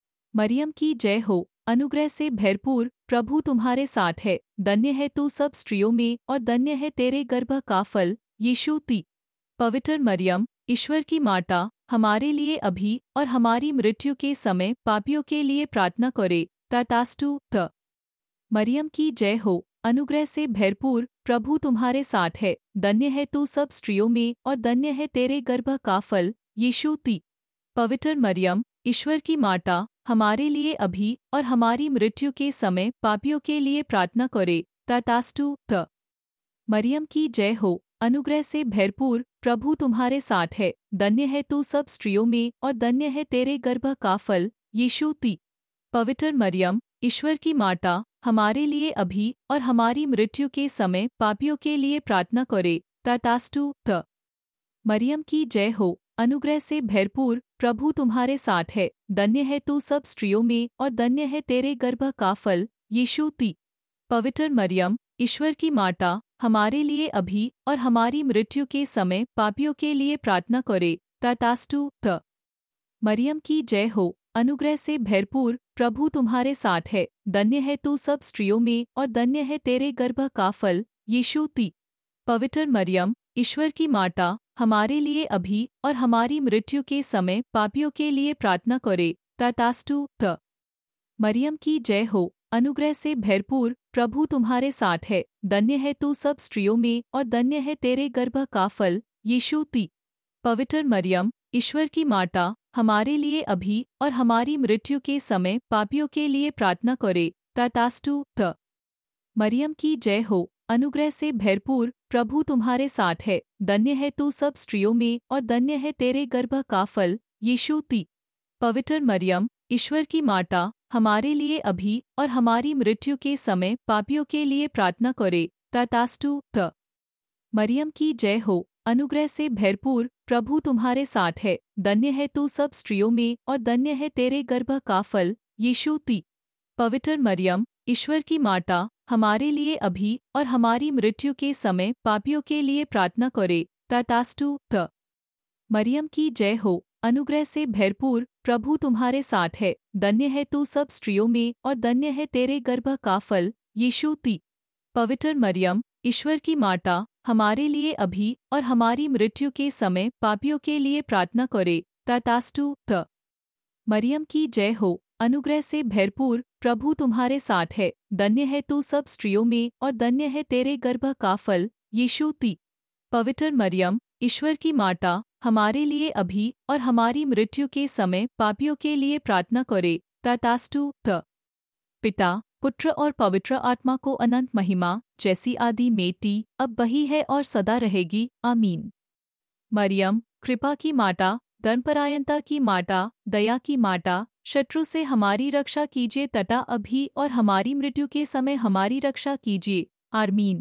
[SPEAKER 1] मरियम की जय हो, अनुग्रह से भरपूर प्रभु तुम्हारे साथ है, धन्य है तू सब स्त्रियों में और धन्य है तेरे गर्भ का फल यीशु ती। पवित्र मरियम, ईश्वर की माता, हमारे लिए अभी और हमारी मृत्यु के समय पापियों के लिए प्रार्थना करे। तथास्तु। त मरियम की जय हो, अनुग्रह से भरपूर प्रभु तुम्हारे साथ है, धन्य है तू सब स्त्रियों में और धन्य है तेरे गर्भ का फल यीशु ती। पवित्र मरियम, ईश्वर की माता, हमारे लिए अभी और हमारी मृत्यु के समय पापियों के लिए प्रार्थना करे। तथास्तु। त मरियम की जय हो, अनुग्रह से भरपूर प्रभु तुम्हारे साथ है, धन्य है तू सब स्त्रियों में और धन्य है तेरे गर्भ का फल यीशु ती। पवित्र मरियम, ईश्वर की माता, हमारे लिए अभी और हमारी मृत्यु के समय पापियों के लिए प्रार्थना करे। तथास्तु। त मरियम की जय हो, अनुग्रह से भरपूर प्रभु तुम्हारे साथ है, धन्य है तू सब स्त्रियों में और धन्य है तेरे गर्भ का फल यीशु ती। पवित्र मरियम, ईश्वर की माता, हमारे लिए अभी और हमारी मृत्यु के समय पापियों के लिए प्रार्थना करे। तथास्तु। त मरियम की जय हो, अनुग्रह से भरपूर प्रभु तुम्हारे साथ है, धन्य है तू सब स्त्रियों में और धन्य है तेरे गर्भ का फल यीशु ती। पवित्र मरियम, ईश्वर की माता, हमारे लिए अभी और हमारी मृत्यु के समय पापियों के लिए प्रार्थना करे। तथास्तु। त मरियम की जय हो, अनुग्रह से भरपूर प्रभु तुम्हारे साथ है, धन्य है तू सब स्त्रियों में और धन्य है तेरे गर्भ का फल यीशु ती। पवित्र मरियम, ईश्वर की माता, हमारे लिए अभी और हमारी मृत्यु के समय पापियों के लिए प्रार्थना करे। तथास्तु। त मरियम की जय हो, अनुग्रह से भरपूर प्रभु तुम्हारे साथ है, धन्य है तू सब स्त्रियों में और धन्य है तेरे गर्भ का फल यीशु ती। पवित्र मरियम, ईश्वर की माता, हमारे लिए अभी और हमारी मृत्यु के समय पापियों के लिए प्रार्थना करे। तथास्तु। त मरियम की जय हो, अनुग्रह से भरपूर प्रभु तुम्हारे साथ है, धन्य है तू सब स्त्रियों में और धन्य है तेरे गर्भ का फल यीशु ती। पवित्र मरियम, ईश्वर की माता, हमारे लिए अभी और हमारी मृत्यु के समय पापियों के लिए प्रार्थना करे। तथास्तु। त मरियम की जय हो, अनुग्रह से भरपूर प्रभु तुम्हारे साथ है, धन्य है तू सब स्त्रियों में और धन्य है तेरे गर्भ का फल यीशु ती। पवित्र मरियम, ईश्वर की माता, हमारे लिए अभी और हमारी मृत्यु के समय पापियों के लिए प्रार्थना करे। तथास्तु। त मरियम की जय हो, अनुग्रह से भरपूर प्रभु तुम्हारे साथ है, धन्य है तू सब स्त्रियों में और धन्य है तेरे गर्भ का फल यीशु ती। पवित्र मरियम, ईश्वर की माता, हमारे लिए अभी और हमारी मृत्यु के समय पापियों के लिए प्रार्थना करे। तथास्तु। त पिता पुत्र और पवित्र आत्मा को अनंत महिमा, जैसी आदि में थी, अब वही है और सदा रहेगी। आमीन। मरियम, कृपा की माता, धर्मपरायणता की माता, दया की माता, शत्रु से हमारी रक्षा कीजिए तथा अभी और हमारी मृत्यु के समय हमारी रक्षा कीजिए। आमीन।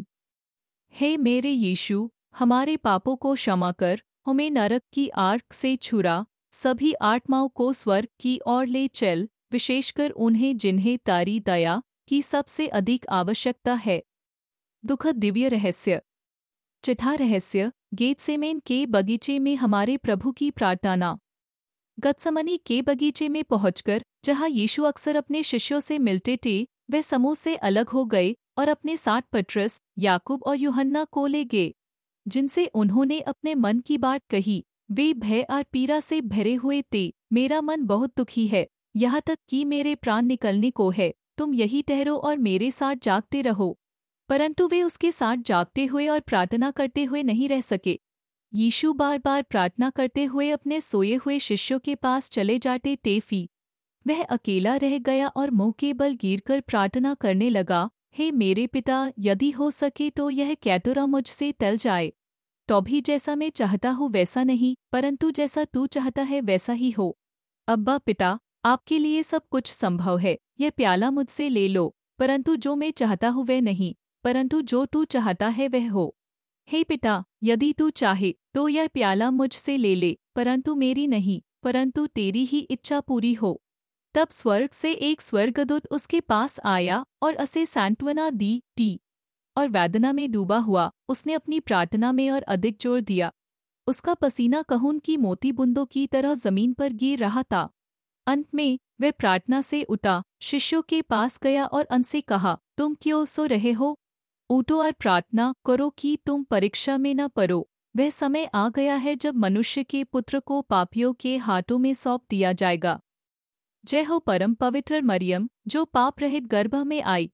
[SPEAKER 1] हे मेरे यीशु, हमारे पापों को क्षमा कर, हमें नरक की आग से छुड़ा, सभी आत्माओं को स्वर्ग की ओर ले चल, विशेषकर उन्हें जिन्हें तारी दया की सबसे अधिक आवश्यकता है। दुखद दिव्य रहस्य। चौथा रहस्य, गेतसेमेन के बगीचे में हमारे प्रभु की प्रार्थना। गतसमनी के बगीचे में पहुंचकर, जहां यीशु अक्सर अपने शिष्यों से मिलते थे, वे समूह से अलग हो गए और अपने साथ पतरस, याकूब और यूहन्ना को ले गए, जिनसे उन्होंने अपने मन की बात कही। वे भय और पीड़ा से भरे हुए थे। मेरा मन बहुत दुखी है, यहाँ तक कि मेरे प्राण निकलने को है। तुम यही ठहरो और मेरे साथ जागते रहो। परंतु वे उसके साथ जागते हुए और प्रार्थना करते हुए नहीं रह सके। यीशु बार बार प्रार्थना करते हुए अपने सोए हुए शिष्यों के पास चले जाते थे। वह अकेला रह गया और मुंह के बल गिरकर प्रार्थना करने लगा, हे मेरे पिता, यदि हो सके तो यह कैटोरा मुझसे टल जाए। तो भी जैसा मैं चाहता हूँ वैसा नहीं, परंतु जैसा तू चाहता है वैसा ही हो। अब्बा पिता, आपके लिए सब कुछ संभव है। यह प्याला मुझसे ले लो, परंतु जो मैं चाहता हूँ वह नहीं, परंतु जो तू चाहता है वह हो। हे पिता, यदि तू चाहे तो यह प्याला मुझसे ले ले, परंतु मेरी नहीं, परंतु तेरी ही इच्छा पूरी हो। तब स्वर्ग से एक स्वर्गदूत उसके पास आया और उसे सांत्वना दी और वेदना में डूबा हुआ उसने अपनी प्रार्थना में और अधिक जोर दिया। उसका पसीना कहून की मोती बूंदों की तरह जमीन पर गिर रहा था। अंत में वह प्रार्थना से उठा, शिष्यों के पास गया और उनसे कहा, तुम क्यों सो रहे हो? उठो और प्रार्थना करो कि तुम परीक्षा में न पड़ो। वह समय आ गया है जब मनुष्य के पुत्र को पापियों के हाथों में सौंप दिया जाएगा। जय हो परम पवित्र मरियम, जो पाप रहित गर्भ में आई।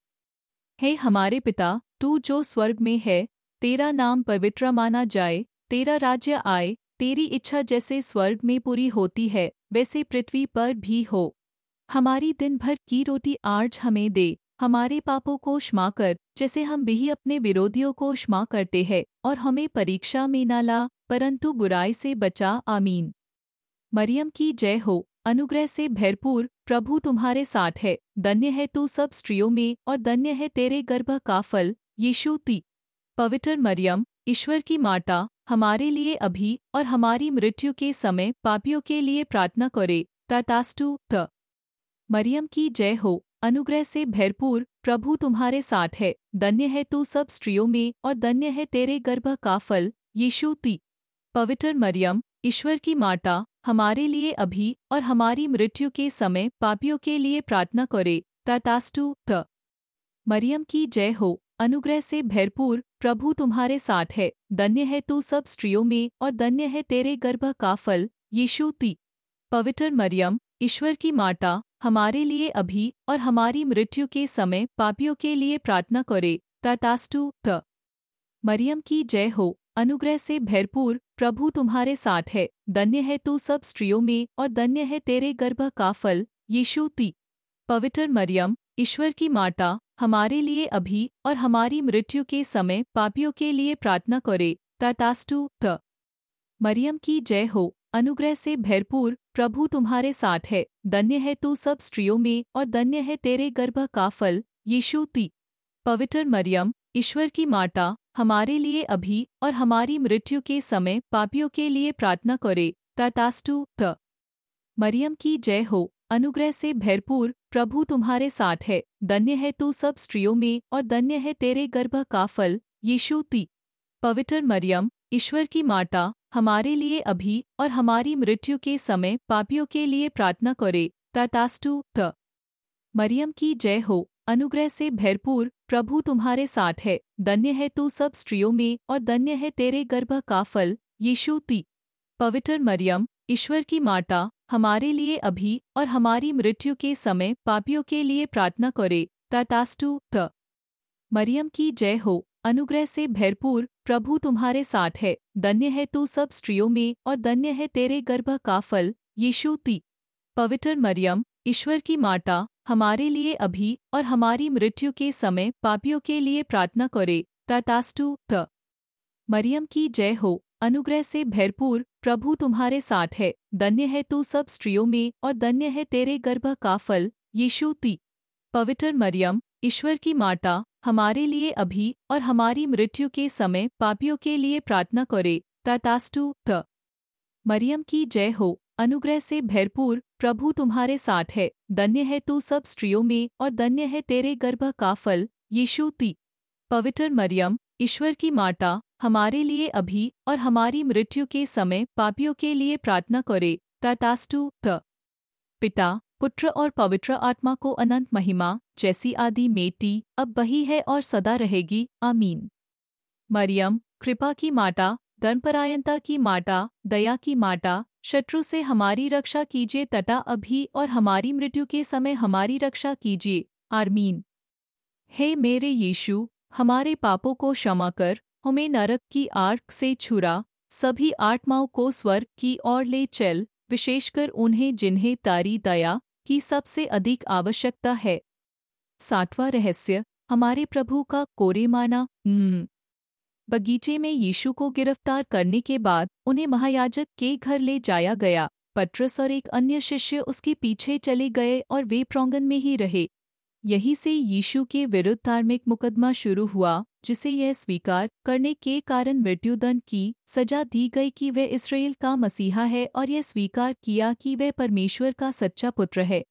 [SPEAKER 1] हे हमारे पिता, तू जो स्वर्ग में है, तेरा नाम पवित्र माना जाए, तेरा राज्य आए, तेरी इच्छा जैसे स्वर्ग में पूरी होती है वैसे पृथ्वी पर भी हो। हमारी दिन भर की रोटी आज हमें दे, हमारे पापों को क्षमा कर, जैसे हम भी अपने विरोधियों को क्षमा करते हैं, और हमें परीक्षा में न ला, परंतु बुराई से बचा। आमीन। मरियम की जय हो, अनुग्रह से भरपूर, प्रभु तुम्हारे साथ है। धन्य है तू सब स्त्रियों में और धन्य है तेरे गर्भ का फल, यीशु। पवित्र मरियम, ईश्वर की माता, हमारे लिए अभी और हमारी मृत्यु के समय पापियों के लिए प्रार्थना करे। तथास्तु। मरियम की जय हो, अनुग्रह से भरपूर, प्रभु तुम्हारे साथ है। धन्य है तू सब स्त्रियों में और धन्य है तेरे गर्भ का फल, यीशु। पवित्र मरियम, ईश्वर की माता, हमारे लिए अभी और हमारी मृत्यु के समय पापियों के लिए प्रार्थना करे। तथास्तु। मरियम की जय हो, अनुग्रह से भरपूर, प्रभु तुम्हारे साथ है। धन्य है तू सब स्त्रियों में और धन्य है तेरे गर्भ का फल, यीशु। पवित्र मरियम, ईश्वर की माता, हमारे लिए अभी और हमारी मृत्यु के समय पापियों के लिए प्रार्थना करे। तथास्तु। मरियम की जय हो, अनुग्रह से भरपूर, प्रभु तुम्हारे साथ है। धन्य है तू सब स्त्रियों में और धन्य है तेरे गर्भ का फल, यीशु। पवित्र मरियम, ईश्वर की माता, हमारे लिए अभी और हमारी मृत्यु के समय पापियों के लिए प्रार्थना करे। तथास्तु। मरियम की जय हो, अनुग्रह से भरपूर, प्रभु तुम्हारे साथ है। धन्य है तू सब स्त्रियों में और धन्य है तेरे गर्भ का फल, यीशु। पवित्र मरियम, ईश्वर की माता, हमारे लिए अभी और हमारी मृत्यु के समय पापियों के लिए प्रार्थना करे। तथास्तु। मरियम की जय हो, अनुग्रह से भरपूर, प्रभु तुम्हारे साथ है। धन्य है तू सब स्त्रियों में और धन्य है तेरे गर्भ का फल, यीशु। पवित्र मरियम, ईश्वर की माता, हमारे लिए अभी और हमारी मृत्यु के समय पापियों के लिए प्रार्थना करे। तथास्तु। मरियम की जय हो, अनुग्रह से भरपूर, प्रभु तुम्हारे साथ है। धन्य है तू सब स्त्रियों में और धन्य है तेरे गर्भ का फल, यीशु। पवित्र मरियम, ईश्वर की माता, हमारे लिए अभी और हमारी मृत्यु के समय पापियों के लिए प्रार्थना करे। तथास्तु। मरियम की जय हो, अनुग्रह से भरपूर, प्रभु तुम्हारे साथ है। धन्य है तू सब स्त्रियों में और धन्य है तेरे गर्भ का फल, यीशु। पवित्र मरियम, ईश्वर की माता, हमारे लिए अभी और हमारी मृत्यु के समय पापियों के लिए प्रार्थना करे। तथास्तु। त मरियम की जय हो, अनुग्रह से भरपूर प्रभु तुम्हारे साथ है, धन्य है तू सब स्त्रियों में और धन्य है तेरे गर्भ का फल यीशु ती। पवित्र मरियम, ईश्वर की माता, हमारे लिए अभी और हमारी मृत्यु के समय पापियों के लिए प्रार्थना करे। तथास्तु। त मरियम की जय हो, अनुग्रह से भरपूर प्रभु तुम्हारे साथ है, धन्य है तू सब स्त्रियों में और धन्य है तेरे गर्भ का फल यीशु ती। पवित्र मरियम, ईश्वर की माता, हमारे लिए अभी और हमारी मृत्यु के समय पापियों के लिए प्रार्थना करे। तथास्तु। त पिता, पुत्र और पवित्र आत्मा को अनंत महिमा, जैसी आदि में थी, अब वही है और सदा रहेगी। आमीन। मरियम, कृपा की माता, धर्मपरायणता की माता, दया की माता, शत्रु से हमारी रक्षा कीजिए तथा अभी और हमारी मृत्यु के समय हमारी रक्षा कीजिए। आमीन। हे मेरे यीशु, हमारे पापों को क्षमा कर, हमें नरक की आग से छुड़ा, सभी आत्माओं को स्वर्ग की ओर ले चल, विशेषकर उन्हें जिन्हें तारी दया की सबसे अधिक आवश्यकता है। 7वां रहस्य, हमारे प्रभु का कोरेमाना। बगीचे में यीशु को गिरफ्तार करने के बाद उन्हें महायाजक के घर ले जाया गया। पतरस और एक अन्य शिष्य उसके पीछे चले गए और वे प्रांगण में ही रहे। यहीं से यीशु के विरुद्ध धार्मिक मुकदमा शुरू हुआ, जिसे यह स्वीकार करने के कारण मृत्युदंड की सजा दी गई कि वह इस्राएल का मसीहा है और यह स्वीकार किया कि वह परमेश्वर का सच्चा पुत्र है।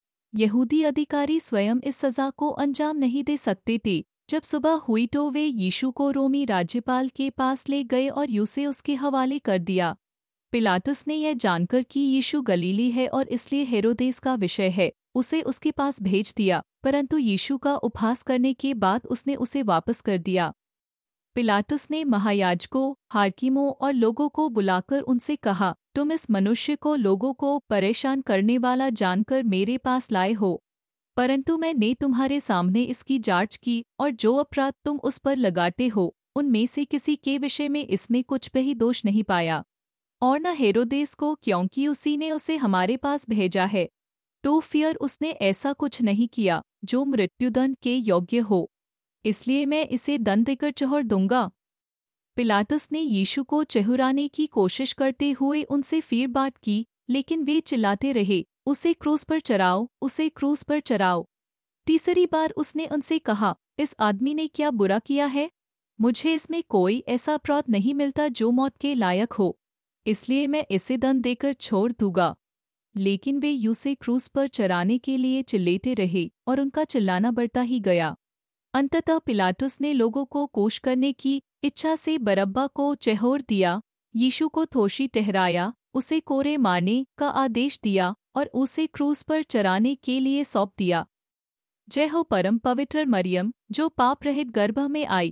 [SPEAKER 1] यहूदी अधिकारी स्वयं इस सजा को अंजाम नहीं दे सकते थे। जब सुबह हुई तो वे यीशु को रोमी राज्यपाल के पास ले गए और उसे उसके हवाले कर दिया। पिलातुस ने यह जानकर कि यीशु गलीली है और इसलिए हेरोदेस का विषय है, उसे उसके पास भेज दिया, परंतु यीशु का उपहास करने के बाद उसने उसे वापस कर दिया। पिलातुस ने महायाजकों, हाकिमों और लोगों को बुलाकर उनसे कहा, तुम इस मनुष्य को लोगों को परेशान करने वाला जानकर मेरे पास लाए हो, परंतु मैंने तुम्हारे सामने इसकी जांच की और जो अपराध तुम उस पर लगाते हो उनमें से किसी के विषय में इसमें कुछ भी दोष नहीं पाया, और न हेरोदेस को, क्योंकि उसी ने उसे हमारे पास भेजा है। तो फिर उसने ऐसा कुछ नहीं किया जो मृत्युदंड के योग्य हो, इसलिए मैं इसे दंड देकर चढ़ा दूंगा। पिलातुस ने यीशु को चहुराने की कोशिश करते हुए उनसे फिर बात की, लेकिन वे चिल्लाते रहे, उसे क्रूस पर चढ़ाओ, उसे क्रूस पर चढ़ाओ। तीसरी बार उसने उनसे कहा, इस आदमी ने क्या बुरा किया है? मुझे इसमें कोई ऐसा अपराध नहीं मिलता जो मौत के लायक हो, इसलिए मैं इसे दंड देकर छोड़ दूंगा। लेकिन वे उसे क्रूस पर चढ़ाने के लिए चिल्लाते रहे और उनका चिल्लाना बढ़ता ही गया। अंततः पिलातुस ने लोगों को कोश करने की इच्छा से बरअब्बा को चहोर दिया, यीशु को दोषी ठहराया, उसे कोरे मारने का आदेश दिया और उसे क्रूस पर चढ़ाने के लिए सौंप दिया। जय हो परम पवित्र मरियम, जो पाप रहित गर्भ में आई।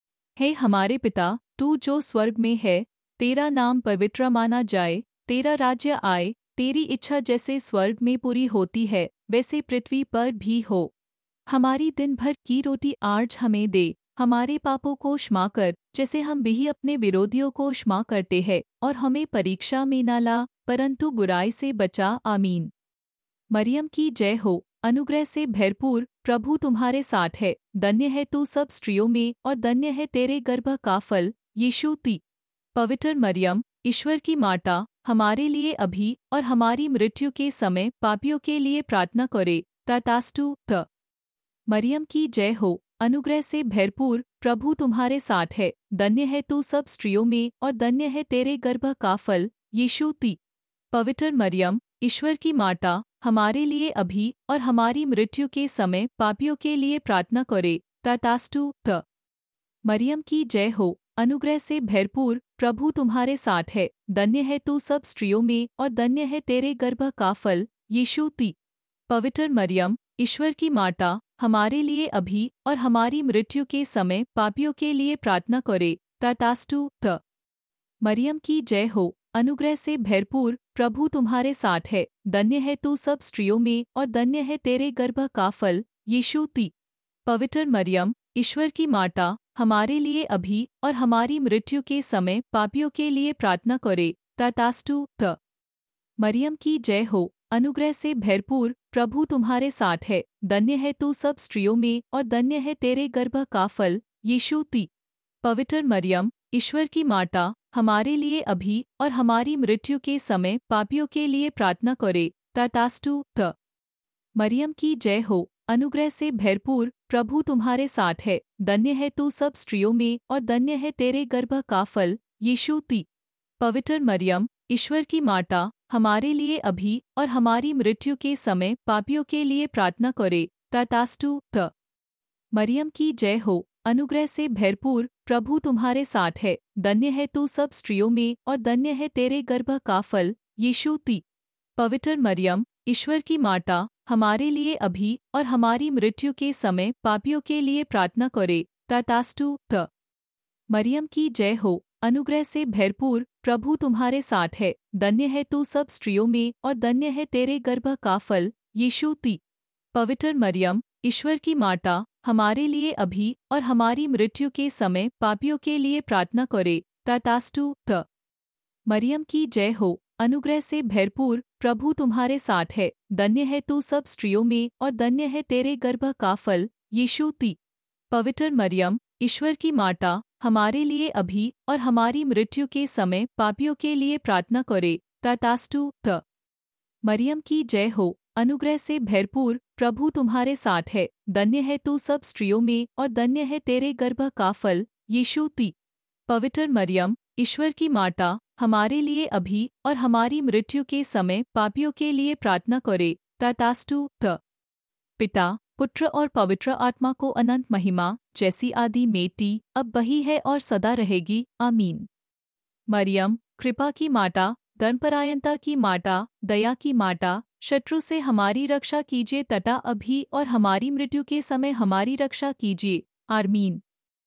[SPEAKER 1] हे हमारे पिता, तू जो स्वर्ग में है, तेरा नाम पवित्र माना जाए, तेरा राज्य आए, तेरी इच्छा जैसे स्वर्ग में पूरी होती है वैसे पृथ्वी पर भी हो। हमारी दिन भर की रोटी आज हमें दे, हमारे पापों को क्षमा कर जैसे हम भी अपने विरोधियों को क्षमा करते हैं, और हमें परीक्षा में न ला परंतु बुराई से बचा। आमीन। मरियम की जय हो, अनुग्रह से भरपूर प्रभु तुम्हारे साथ है, धन्य है तू सब स्त्रियों में और धन्य है तेरे गर्भ का फल यीशु ती। पवित्र मरियम, ईश्वर की माता, हमारे लिए अभी और हमारी मृत्यु के समय पापियों के लिए प्रार्थना करे। तथास्तु। त मरियम की जय हो, अनुग्रह से भरपूर प्रभु तुम्हारे साथ है, धन्य है तू सब स्त्रियों में और धन्य है तेरे गर्भ का फल यीशु ती। पवित्र मरियम, ईश्वर की माता, हमारे लिए अभी और हमारी मृत्यु के समय पापियों के लिए प्रार्थना करे। तथास्तु। त मरियम की जय हो, अनुग्रह से भरपूर प्रभु तुम्हारे साथ है, धन्य है तू सब स्त्रियों में और धन्य है तेरे गर्भ का फल यीशु ती। पवित्र मरियम, ईश्वर की माता, हमारे लिए अभी और हमारी मृत्यु के समय पापियों के लिए प्रार्थना करे। तथास्तु। त मरियम की जय हो, अनुग्रह से भरपूर प्रभु तुम्हारे साथ है, धन्य है तू सब स्त्रियों में और धन्य है तेरे गर्भ का फल यीशु ती। पवित्र मरियम, ईश्वर की माता, हमारे लिए अभी और हमारी मृत्यु के समय पापियों के लिए प्रार्थना करे। तथास्तु। त मरियम की जय हो, अनुग्रह से भरपूर, प्रभु तुम्हारे साथ है। धन्य है तू सब स्त्रियों में और धन्य है तेरे गर्भ का फल, यीशु ती। पवित्र मरियम, ईश्वर की माता, हमारे लिए अभी और हमारी मृत्यु के समय पापियों के लिए प्रार्थना करे। तथास्तु। त मरियम की जय हो। अनुग्रह से भरपूर, प्रभु तुम्हारे साथ है। धन्य है तू सब स्त्रियों में और धन्य है तेरे गर्भ का फल, यीशु ती। पवित्र मरियम, ईश्वर की माता, हमारे लिए अभी और हमारी मृत्यु के समय पापियों के लिए प्रार्थना करे। तथास्तु। त मरियम की जय हो। अनुग्रह से भरपूर, प्रभु तुम्हारे साथ है। धन्य है तू सब स्त्रियों में और धन्य है तेरे गर्भ का फल, यीशु ती। पवित्र मरियम, ईश्वर की माता, हमारे लिए अभी और हमारी मृत्यु के समय पापियों के लिए प्रार्थना करे। तथास्तु। त मरियम की जय हो। अनुग्रह से भरपूर, प्रभु तुम्हारे साथ है। धन्य है तू सब स्त्रियों में और धन्य है तेरे गर्भ का फल, यीशु ती। पवित्र मरियम, ईश्वर की माता, हमारे लिए अभी और हमारी मृत्यु के समय पापियों के लिए प्रार्थना करे। तथास्तु। त मरियम की जय हो। अनुग्रह से भरपूर, प्रभु तुम्हारे साथ है। धन्य है तू सब स्त्रियों में और धन्य है तेरे गर्भ का फल, यीशु ती। पवित्र मरियम, ईश्वर की माता, हमारे लिए अभी और हमारी मृत्यु के समय पापियों के लिए प्रार्थना करे। तथास्तु। त मरियम की जय हो। अनुग्रह से भरपूर, प्रभु तुम्हारे साथ है। धन्य है तू सब स्त्रियों में और धन्य है तेरे गर्भ का फल, यीशु ती। पवित्र मरियम, ईश्वर की माता, हमारे लिए अभी और हमारी मृत्यु के समय पापियों के लिए प्रार्थना करे। तथास्तु। त पिता, पुत्र और पवित्र आत्मा को अनंत महिमा, जैसी आदि में थी, अब वही है और सदा रहेगी। आमीन। मरियम, कृपा की माता, धर्मपरायणता की माता, दया की माता, शत्रु से हमारी रक्षा कीजिए तथा अभी और हमारी मृत्यु के समय हमारी रक्षा कीजिए। आमीन।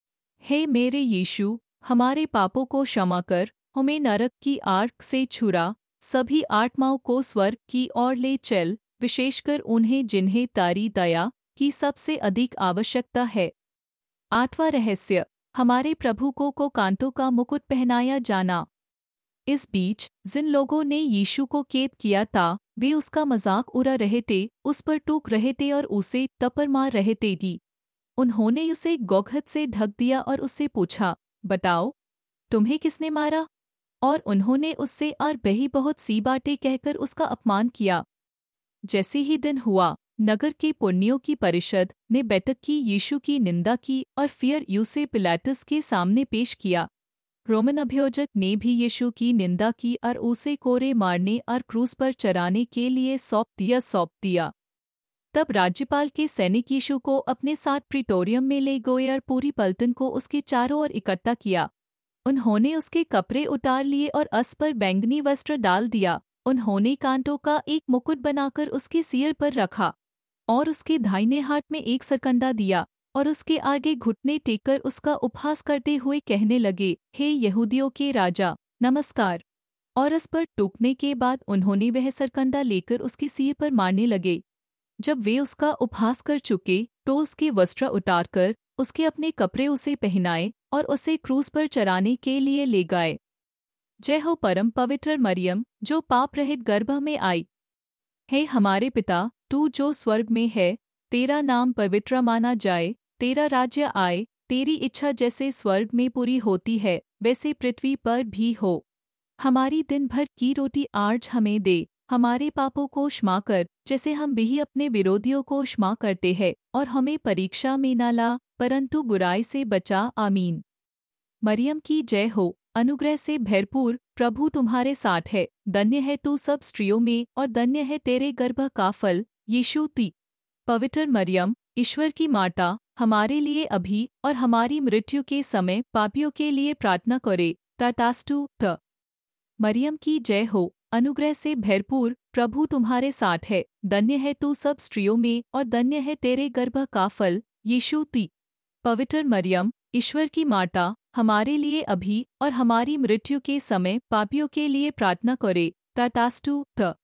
[SPEAKER 1] हे मेरे यीशु, हमारे पापों को क्षमा कर, हमें नरक की आग से छुड़ा, सभी आत्माओं को स्वर्ग की ओर ले चल, विशेषकर उन्हें जिन्हें तारी दया की सबसे अधिक आवश्यकता है। आठवां रहस्य, हमारे प्रभु को कांटों का मुकुट पहनाया जाना। इस बीच जिन लोगों ने यीशु को कैद किया था, वे उसका मजाक उड़ा रहे थे, उस पर टूक रहे थे और उसे तपर मार रहे थे कि उन्होंने उसे गौघट से ढक दिया और उससे पूछा, बताओ, तुम्हें किसने मारा? और उन्होंने उससे और बही बहुत सी बातें कहकर उसका अपमान किया। जैसे ही दिन हुआ, नगर के पुण्यों की परिषद ने बैठक की, यीशु की निंदा की और फिर उसे पिलातुस के सामने पेश किया। रोमन अभियोजक ने भी यीशु की निंदा की और उसे कोड़े मारने और क्रूस पर चढ़ाने के लिए सौंप दिया। तब राज्यपाल के सैनिक यीशु को अपने साथ प्रीटोरियम में ले गए और पूरी पलटन को उसके चारों ओर इकट्ठा किया। उन्होंने उसके कपड़े उतार लिए और उस पर बैंगनी वस्त्र डाल दिया। उन्होंने कांटों का एक मुकुट बनाकर उसके सिर पर रखा और उसके दाहिने हाथ में एक सरकंडा दिया और उसके आगे घुटने टेककर उसका उपहास करते हुए कहने लगे, हे यहूदियों के राजा, नमस्कार। और उस पर टूकने के बाद उन्होंने वह सरकंडा लेकर उसके सिर पर मारने लगे। जब वे उसका उपहास कर चुके तो उसके वस्त्र उतारकर उसके अपने कपड़े उसे पहनाए और उसे क्रूस पर चढ़ाने के लिए ले गए। जय हो परम पवित्र मरियम, जो पाप रहित गर्भ में आई। हे हमारे पिता, तू जो स्वर्ग में है, तेरा नाम पवित्र माना जाए, तेरा राज्य आए, तेरी इच्छा जैसे स्वर्ग में पूरी होती है वैसे पृथ्वी पर भी हो। हमारी दिन भर की रोटी आज हमें दे, हमारे पापों को क्षमा कर जैसे हम भी अपने विरोधियों को क्षमा करते हैं, और हमें परीक्षा में न ला परंतु बुराई से बचा। आमीन। मरियम की जय हो। अनुग्रह से भरपूर, प्रभु तुम्हारे साथ है। धन्य है तू सब स्त्रियों में और धन्य है तेरे गर्भ का फल, यीशु ती। पवित्र मरियम, ईश्वर की माता, हमारे लिए अभी और हमारी मृत्यु के समय पापियों के लिए प्रार्थना करे। तथास्तु। त मरियम की जय हो। अनुग्रह से भरपूर, प्रभु तुम्हारे साथ है। धन्य है तू सब स्त्रियों में और धन्य है तेरे गर्भ का फल, यीशु ती। पवित्र मरियम, ईश्वर की माता, हमारे लिए अभी और हमारी मृत्यु के समय पापियों के लिए प्रार्थना करे। तथास्तु। त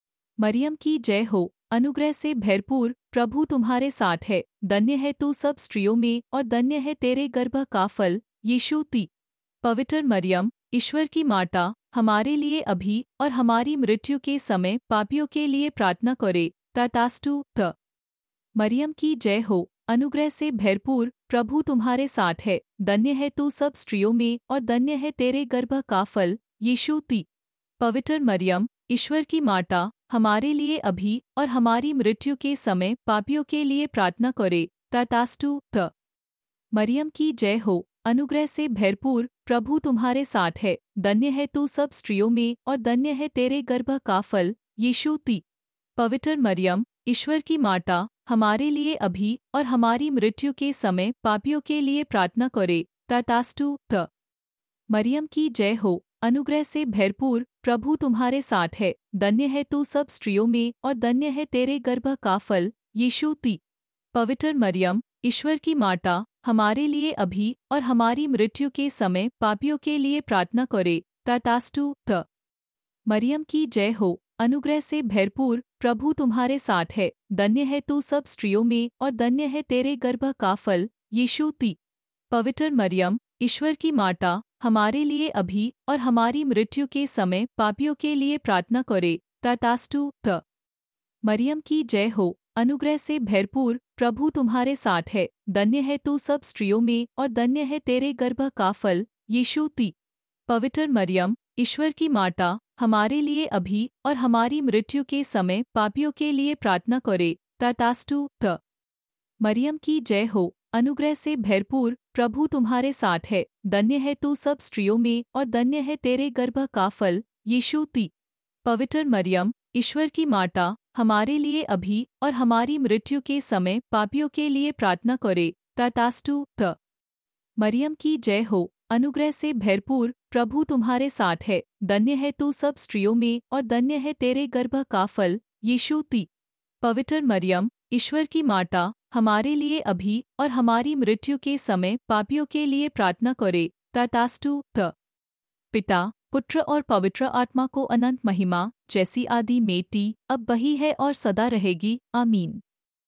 [SPEAKER 1] मरियम की जय हो। अनुग्रह से भरपूर, प्रभु तुम्हारे साथ है। धन्य है तू सब स्त्रियों में और धन्य है तेरे गर्भ का फल, यीशु ती। पवित्र मरियम, ईश्वर की माता, हमारे लिए अभी और हमारी मृत्यु के समय पापियों के लिए प्रार्थना करे। तथास्तु। मरियम की जय हो, अनुग्रह से भरपूर प्रभु तुम्हारे साथ है, धन्य है तू सब स्त्रियों में और धन्य है तेरे गर्भ का फल यीशु। पवित्र मरियम, ईश्वर की माता, हमारे लिए अभी और हमारी मृत्यु के समय पापियों के लिए प्रार्थना करे। तथास्तु। मरियम की जय हो, अनुग्रह से भरपूर प्रभु तुम्हारे साथ है, धन्य है तू सब स्त्रियों में और धन्य है तेरे गर्भ का फल यीशु। पवित्र मरियम, ईश्वर की माता, हमारे लिए अभी और हमारी मृत्यु के समय पापियों के लिए प्रार्थना करे। तथास्तु। मरियम की जय हो, अनुग्रह से भरपूर प्रभु तुम्हारे साथ है, धन्य है तू सब स्त्रियों में और धन्य है तेरे गर्भ का फल यीशु। पवित्र मरियम, ईश्वर की माता, हमारे लिए अभी और हमारी मृत्यु के समय पापियों के लिए प्रार्थना करे। तथास्तु। मरियम की जय हो, अनुग्रह से भरपूर प्रभु तुम्हारे साथ है, धन्य है तू सब स्त्रियों में और धन्य है तेरे गर्भ का फल यीशु। पवित्र मरियम, ईश्वर की माता, हमारे लिए अभी और हमारी मृत्यु के समय पापियों के लिए प्रार्थना करे। तथास्तु। मरियम की जय हो, अनुग्रह से भरपूर प्रभु तुम्हारे साथ है, धन्य है तू सब स्त्रियों में और धन्य है तेरे गर्भ का फल यीशु। पवित्र मरियम, ईश्वर की माता, हमारे लिए अभी और हमारी मृत्यु के समय पापियों के लिए प्रार्थना करे। तथास्तु। मरियम की जय हो, अनुग्रह से भरपूर प्रभु तुम्हारे साथ है, धन्य है तू सब स्त्रियों में और धन्य है तेरे गर्भ का फल यीशु। पवित्र मरियम, ईश्वर की माता, हमारे लिए अभी और हमारी मृत्यु के समय पापियों के लिए प्रार्थना करे। तथास्तु। मरियम की जय हो, अनुग्रह से भरपूर प्रभु तुम्हारे साथ है, धन्य है तू सब स्त्रियों में और धन्य है तेरे गर्भ का फल यीशु। पवित्र मरियम, ईश्वर की माता, हमारे लिए अभी और हमारी मृत्यु के समय पापियों के लिए प्रार्थना करे। तथास्तु। पिता, पुत्र और पवित्र आत्मा को अनंत महिमा, जैसी आदि में थी, अब वही है और सदा रहेगी। आमीन।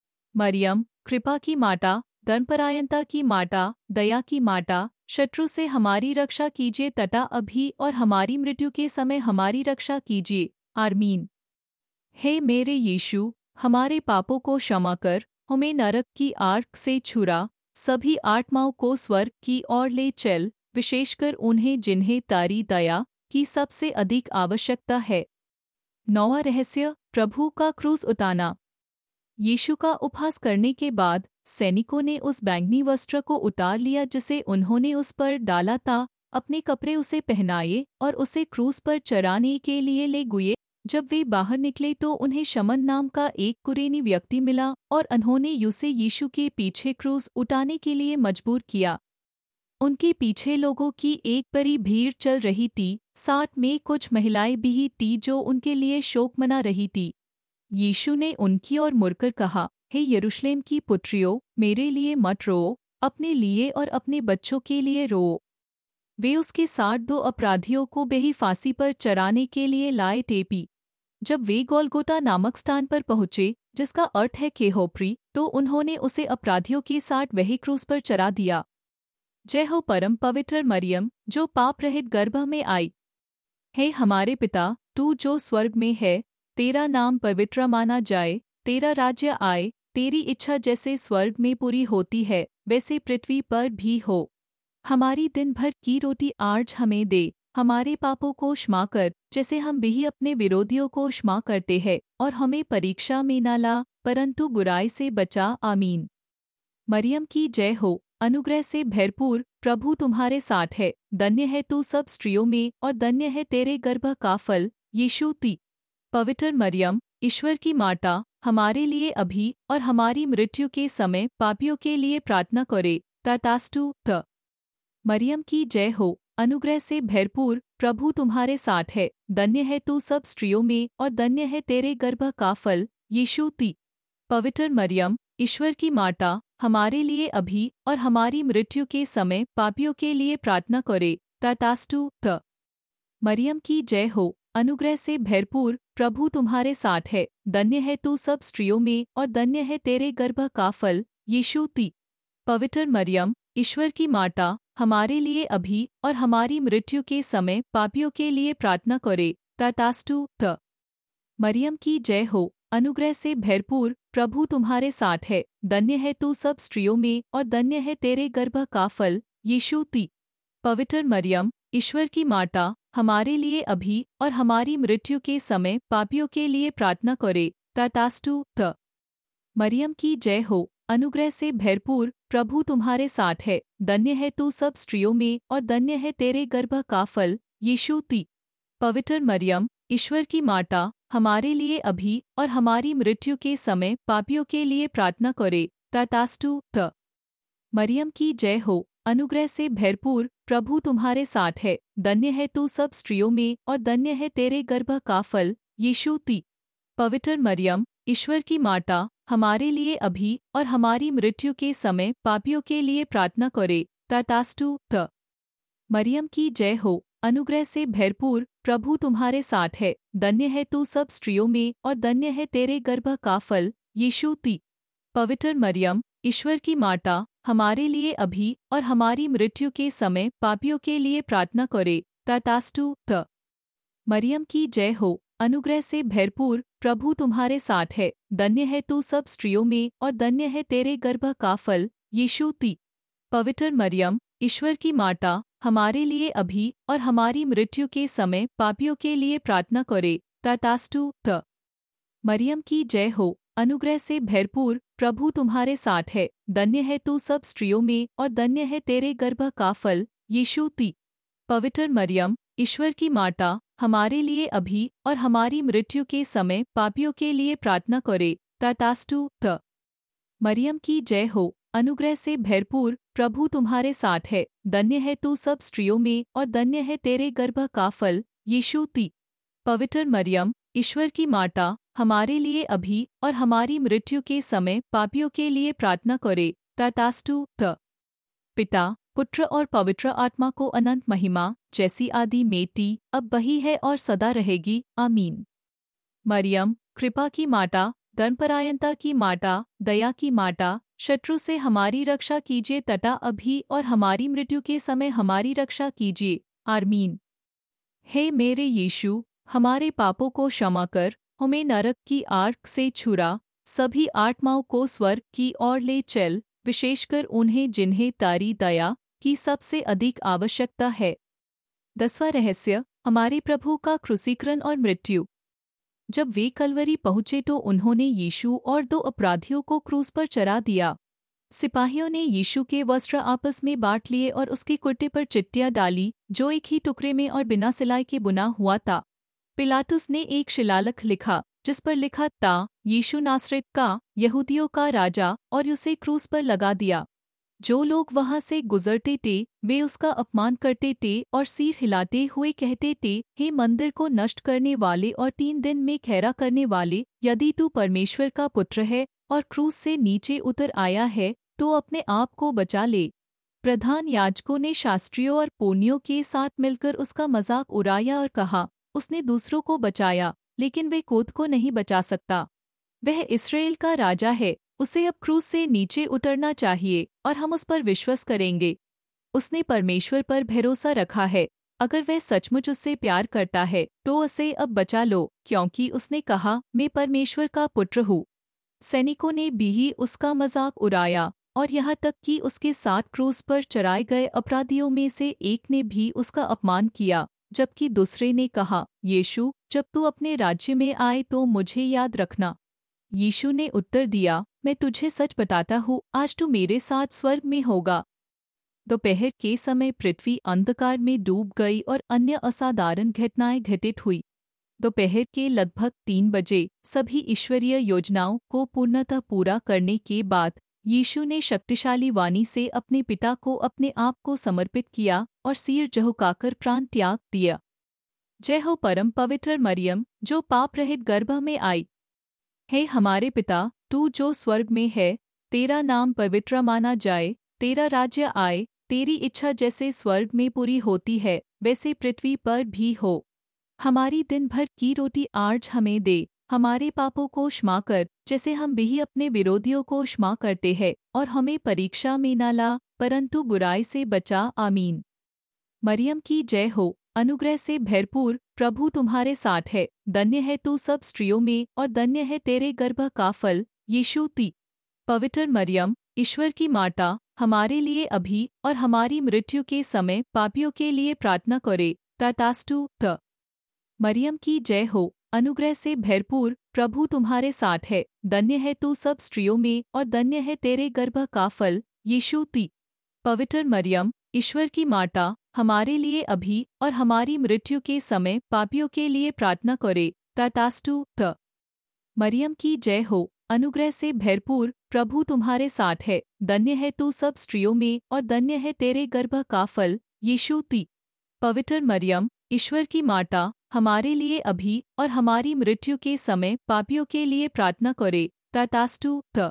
[SPEAKER 1] मरियम, कृपा की माता, धर्मपरायणता की माता, दया की माता, शत्रु से हमारी रक्षा कीजिए तथा अभी और हमारी मृत्यु के समय हमारी रक्षा कीजिए। आमीन। हे मेरे यीशु, हमारे पापों को क्षमा कर, हमें नरक की आग से छुड़ा, सभी आत्माओं को स्वर्ग की ओर ले चल, विशेषकर उन्हें जिन्हें तारी दया की सबसे अधिक आवश्यकता है। 9वां रहस्य, प्रभु का क्रूस उतारना। यीशु का उपहास करने के बाद सैनिकों ने उस बैंगनी वस्त्र को उतार लिया जिसे उन्होंने उस पर डाला था, अपने कपड़े उसे पहनाए और उसे क्रूस पर चढ़ाने के लिए ले गए। जब वे बाहर निकले तो उन्हें शमन नाम का एक कुरेनी व्यक्ति मिला और उन्होंने उसे यीशु के पीछे क्रूस उठाने के लिए मजबूर किया। उनके पीछे लोगों की एक बड़ी भीड़ चल रही थी, साथ में कुछ महिलाएं भी थी जो उनके लिए शोक मना रही थी। यीशु ने उनकी ओर मुड़कर कहा, हे यरूशलेम की पुत्रियों, मेरे लिए मत रोओ, अपने लिए और अपने बच्चों के लिए रोओ। वे उसके साथ 2 अपराधियों को बेही फांसी पर चढ़ाने के लिए लाए थे। जब वे गोलगोता नामक स्थान पर पहुंचे, जिसका अर्थ है केहोप्री, तो उन्होंने उसे अपराधियों के साथ वही क्रूस पर चढ़ा दिया। जय हो परम पवित्र मरियम, जो पाप रहित गर्भ में आई। हे हमारे पिता, तू जो स्वर्ग में है, तेरा नाम पवित्र माना जाए, तेरा राज्य आए, तेरी इच्छा जैसे स्वर्ग में पूरी होती है वैसे पृथ्वी पर भी हो। हमारी दिन भर की रोटी आज हमें दे, हमारे पापों को क्षमा कर जैसे हम भी अपने विरोधियों को क्षमा करते हैं, और हमें परीक्षा में न ला परंतु बुराई से बचा। आमीन। मरियम की जय हो, अनुग्रह से भरपूर प्रभु तुम्हारे साथ है, धन्य है तू सब स्त्रियों में और धन्य है तेरे गर्भ का फल यीशु। पवित्र मरियम, ईश्वर की माता, हमारे लिए अभी और हमारी मृत्यु के समय पापियों के लिए प्रार्थना करे। तथास्तु। मरियम की जय हो, अनुग्रह से भरपूर प्रभु तुम्हारे साथ है, धन्य है तू सब स्त्रियों में और धन्य है तेरे गर्भ का फल यीशु। पवित्र मरियम, ईश्वर की माता, हमारे लिए अभी और हमारी मृत्यु के समय पापियों के लिए प्रार्थना करे। तथास्तु। मरियम की जय हो, अनुग्रह से भरपूर प्रभु तुम्हारे साथ है, धन्य है तू सब स्त्रियों में और धन्य है तेरे गर्भ का फल यीशु। पवित्र मरियम, ईश्वर की माता, हमारे लिए अभी और हमारी मृत्यु के समय पापियों के लिए प्रार्थना करे। तथास्तु। मरियम की जय हो, अनुग्रह से भरपूर प्रभु तुम्हारे साथ है। धन्य है तू सब स्त्रियों में और धन्य है तेरे गर्भ का फल यीशु। ती पवित्र मरियम, ईश्वर की माता, हमारे लिए अभी और हमारी मृत्यु के समय पापियों के लिए प्रार्थना करे। तथास्तु। मरियम की जय हो, अनुग्रह से भरपूर प्रभु तुम्हारे साथ है। धन्य है तू सब स्त्रियों में और धन्य है तेरे गर्भ का फल यीशु। ती पवित्र मरियम, ईश्वर की माता, हमारे लिए अभी और हमारी मृत्यु के समय पापियों के लिए प्रार्थना करे। तथास्तु। मरियम की जय हो, अनुग्रह से भरपूर प्रभु तुम्हारे साथ है। धन्य है तू सब स्त्रियों में और धन्य है तेरे गर्भ का फल यीशु। ती पवित्र मरियम, ईश्वर की माता, हमारे लिए अभी और हमारी मृत्यु के समय पापियों के लिए प्रार्थना करे। तथास्तु। मरियम की जय हो, अनुग्रह से भरपूर प्रभु तुम्हारे साथ है। धन्य है तू सब स्त्रियों में और धन्य है तेरे गर्भ का फल यीशु। ती पवित्र मरियम, ईश्वर की माता, हमारे लिए अभी और हमारी मृत्यु के समय पापियों के लिए प्रार्थना करे। तथास्तु। मरियम की जय हो, अनुग्रह से भरपूर प्रभु तुम्हारे साथ है। धन्य है तू सब स्त्रियों में और धन्य है तेरे गर्भ का फल यीशु। ती पवित्र मरियम, ईश्वर की माता, हमारे लिए अभी और हमारी मृत्यु के समय पापियों के लिए प्रार्थना करे। तथास्तु। मरियम की जय हो, अनुग्रह से भरपूर प्रभु तुम्हारे साथ है। धन्य है तू सब स्त्रियों में और धन्य है तेरे गर्भ का फल यीशु। ती पवित्र मरियम, ईश्वर की माता, हमारे लिए अभी और हमारी मृत्यु के समय पापियों के लिए प्रार्थना करे। तथास्तु। मरियम की जय हो, अनुग्रह से भरपूर प्रभु तुम्हारे साथ है। धन्य है तू सब स्त्रियों में और धन्य है तेरे गर्भ का फल यीशु। ती पवित्र मरियम, ईश्वर की माता, हमारे लिए अभी और हमारी मृत्यु के समय पापियों के लिए प्रार्थना करे। तथास्तु। पिता, पुत्र और पवित्र आत्मा को अनंत महिमा, जैसी आदि में थी, अब वही है और सदा रहेगी। आमीन। मरियम, कृपा की माता, धर्मपरायणता की माता, दया की माता, शत्रु से हमारी रक्षा कीजिए तथा अभी और हमारी मृत्यु के समय हमारी रक्षा कीजिए। आमीन। हे मेरे यीशु, हमारे पापों को क्षमा कर, हमें नरक की आग से छुड़ा, सभी आत्माओं को स्वर्ग की ओर ले चल, विशेषकर उन्हें जिन्हें तारी दया की सबसे अधिक आवश्यकता है। 10वां रहस्य, हमारे प्रभु का क्रूसीकरण और मृत्यु। जब वे कलवरी पहुंचे तो उन्होंने यीशु और 2 अपराधियों को क्रूस पर चढ़ा दिया। सिपाहियों ने यीशु के वस्त्र आपस में बांट लिए और उसके कुर्ते पर चिट्टियां डाली, जो एक ही टुकड़े में और बिना सिलाई के बुना हुआ था। पिलातुस ने एक शिलालेख लिखा, जिस पर लिखा था, यीशु नासरेत का, यहूदियों का राजा, और उसे क्रूस पर लगा दिया। जो लोग वहां से गुजरते थे वे उसका अपमान करते थे और सिर हिलाते हुए कहते थे, हे मंदिर को नष्ट करने वाले और 3 दिन में खैरा करने वाले, यदि तू परमेश्वर का पुत्र है और क्रूस से नीचे उतर आया है तो अपने आप को बचा ले। प्रधान याजकों ने शास्त्रियों और पुण्यों के साथ मिलकर उसका मजाक उड़ाया और कहा, उसने दूसरों को बचाया लेकिन वे खुद को नहीं बचा सकता। वह इस्राएल का राजा है, उसे अब क्रूस से नीचे उतरना चाहिए और हम उस पर विश्वास करेंगे। उसने परमेश्वर पर भरोसा रखा है। अगर वह सचमुच उससे प्यार करता है तो उसे अब बचा लो, क्योंकि उसने कहा, मैं परमेश्वर का पुत्र हूँ। सैनिकों ने भी उसका मजाक उड़ाया और यहाँ तक कि उसके साथ क्रूस पर चढ़ाए गए अपराधियों में से एक ने भी उसका अपमान किया, जबकि दूसरे ने कहा, यीशु, जब तू अपने राज्य में आए तो मुझे याद रखना। यीशु ने उत्तर दिया, मैं तुझे सच बताता हूँ, आज तू मेरे साथ स्वर्ग में होगा। दोपहर के समय पृथ्वी अंधकार में डूब गई और अन्य असाधारण घटनाएं घटित हुई। दोपहर के लगभग 3 बजे सभी ईश्वरीय योजनाओं को पूर्णतः पूरा करने के बाद यीशु ने शक्तिशाली वाणी से अपने पिता को अपने आप को समर्पित किया और सिर झुकाकर प्राण त्याग दिया। जय हो परम पवित्र मरियम, जो पाप रहित गर्भ में आई। हे हमारे पिता, तू जो स्वर्ग में है, तेरा नाम पवित्र माना जाए, तेरा राज्य आए, तेरी इच्छा जैसे स्वर्ग में पूरी होती है वैसे पृथ्वी पर भी हो। हमारी दिन भर की रोटी आज हमें दे, हमारे पापों को क्षमा कर जैसे हम भी अपने विरोधियों को क्षमा करते हैं, और हमें परीक्षा में न ला परंतु बुराई से बचा। आमीन। मरियम की जय हो, अनुग्रह से भरपूर प्रभु तुम्हारे साथ है। धन्य है तू सब स्त्रियों में और धन्य है तेरे गर्भ का फल यीशु ती। पवित्र मरियम, ईश्वर की माता, हमारे लिए अभी और हमारी मृत्यु के समय पापियों के लिए प्रार्थना करे। तथास्तु। त मरियम की जय हो, अनुग्रह से भरपूर प्रभु तुम्हारे साथ है। धन्य है तू सब स्त्रियों में और धन्य है तेरे गर्भ का फल यीशु ती। पवित्र मरियम, ईश्वर की माता, हमारे लिए अभी और हमारी मृत्यु के समय पापियों के लिए प्रार्थना करे। तथास्तु। त मरियम की जय हो, अनुग्रह से भरपूर प्रभु तुम्हारे साथ है। धन्य है तू सब स्त्रियों में और धन्य है तेरे गर्भ का फल यीशु ती। पवित्र मरियम, ईश्वर की माता, हमारे लिए अभी और हमारी मृत्यु के समय पापियों के लिए प्रार्थना करे। तथास्तु। त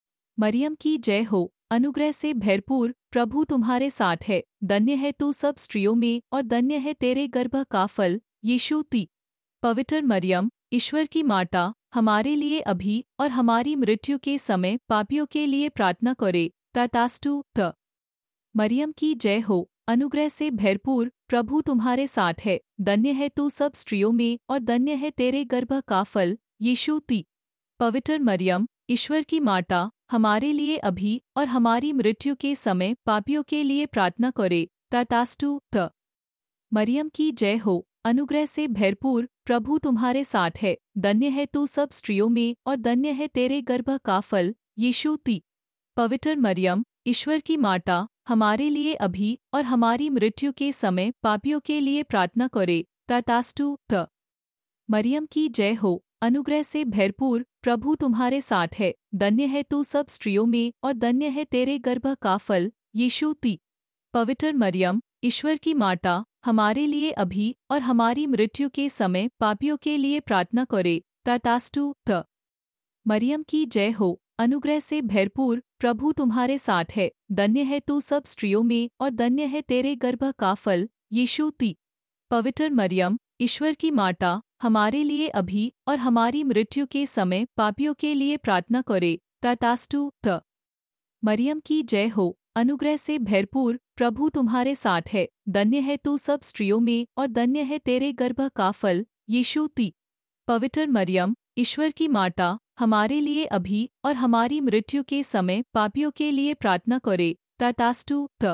[SPEAKER 1] मरियम की जय हो, अनुग्रह से भरपूर प्रभु तुम्हारे साथ है। धन्य है तू सब स्त्रियों में और धन्य है तेरे गर्भ का फल यीशु ती। पवित्र मरियम, ईश्वर की माता, हमारे लिए अभी और हमारी मृत्यु के समय पापियों के लिए प्रार्थना करे। तथास्तु। त मरियम की जय हो, अनुग्रह से भरपूर प्रभु तुम्हारे साथ है। धन्य है तू सब स्त्रियों में और धन्य है तेरे गर्भ का फल यीशु ती। पवित्र मरियम, ईश्वर की माता, हमारे लिए अभी और हमारी मृत्यु के समय पापियों के लिए प्रार्थना करे। तथास्तु। त मरियम की जय हो, अनुग्रह से भरपूर प्रभु तुम्हारे साथ है। धन्य है तू सब स्त्रियों में और धन्य है तेरे गर्भ का फल यीशु ती। पवित्र मरियम, ईश्वर की माता, हमारे लिए अभी और हमारी मृत्यु के समय पापियों के लिए प्रार्थना करे। तथास्तु। त मरियम की जय हो, अनुग्रह से भरपूर प्रभु तुम्हारे साथ है। धन्य है तू सब स्त्रियों में और धन्य है तेरे गर्भ का फल यीशु ती। पवित्र मरियम, ईश्वर की माता, हमारे लिए अभी और हमारी मृत्यु के समय पापियों के लिए प्रार्थना करे। तथास्तु। त मरियम की जय हो, अनुग्रह से भरपूर प्रभु तुम्हारे साथ है। धन्य है तू सब स्त्रियों में और धन्य है तेरे गर्भ का फल यीशु ती। पवित्र मरियम, ईश्वर की माता, हमारे लिए अभी और हमारी मृत्यु के समय पापियों के लिए प्रार्थना करे। तथास्तु। त मरियम की जय हो, अनुग्रह से भरपूर प्रभु तुम्हारे साथ है। धन्य है तू सब स्त्रियों में और धन्य है तेरे गर्भ का फल यीशु ती। पवित्र मरियम, ईश्वर की माता, हमारे लिए अभी और हमारी मृत्यु के समय पापियों के लिए प्रार्थना करे। तथास्तु। त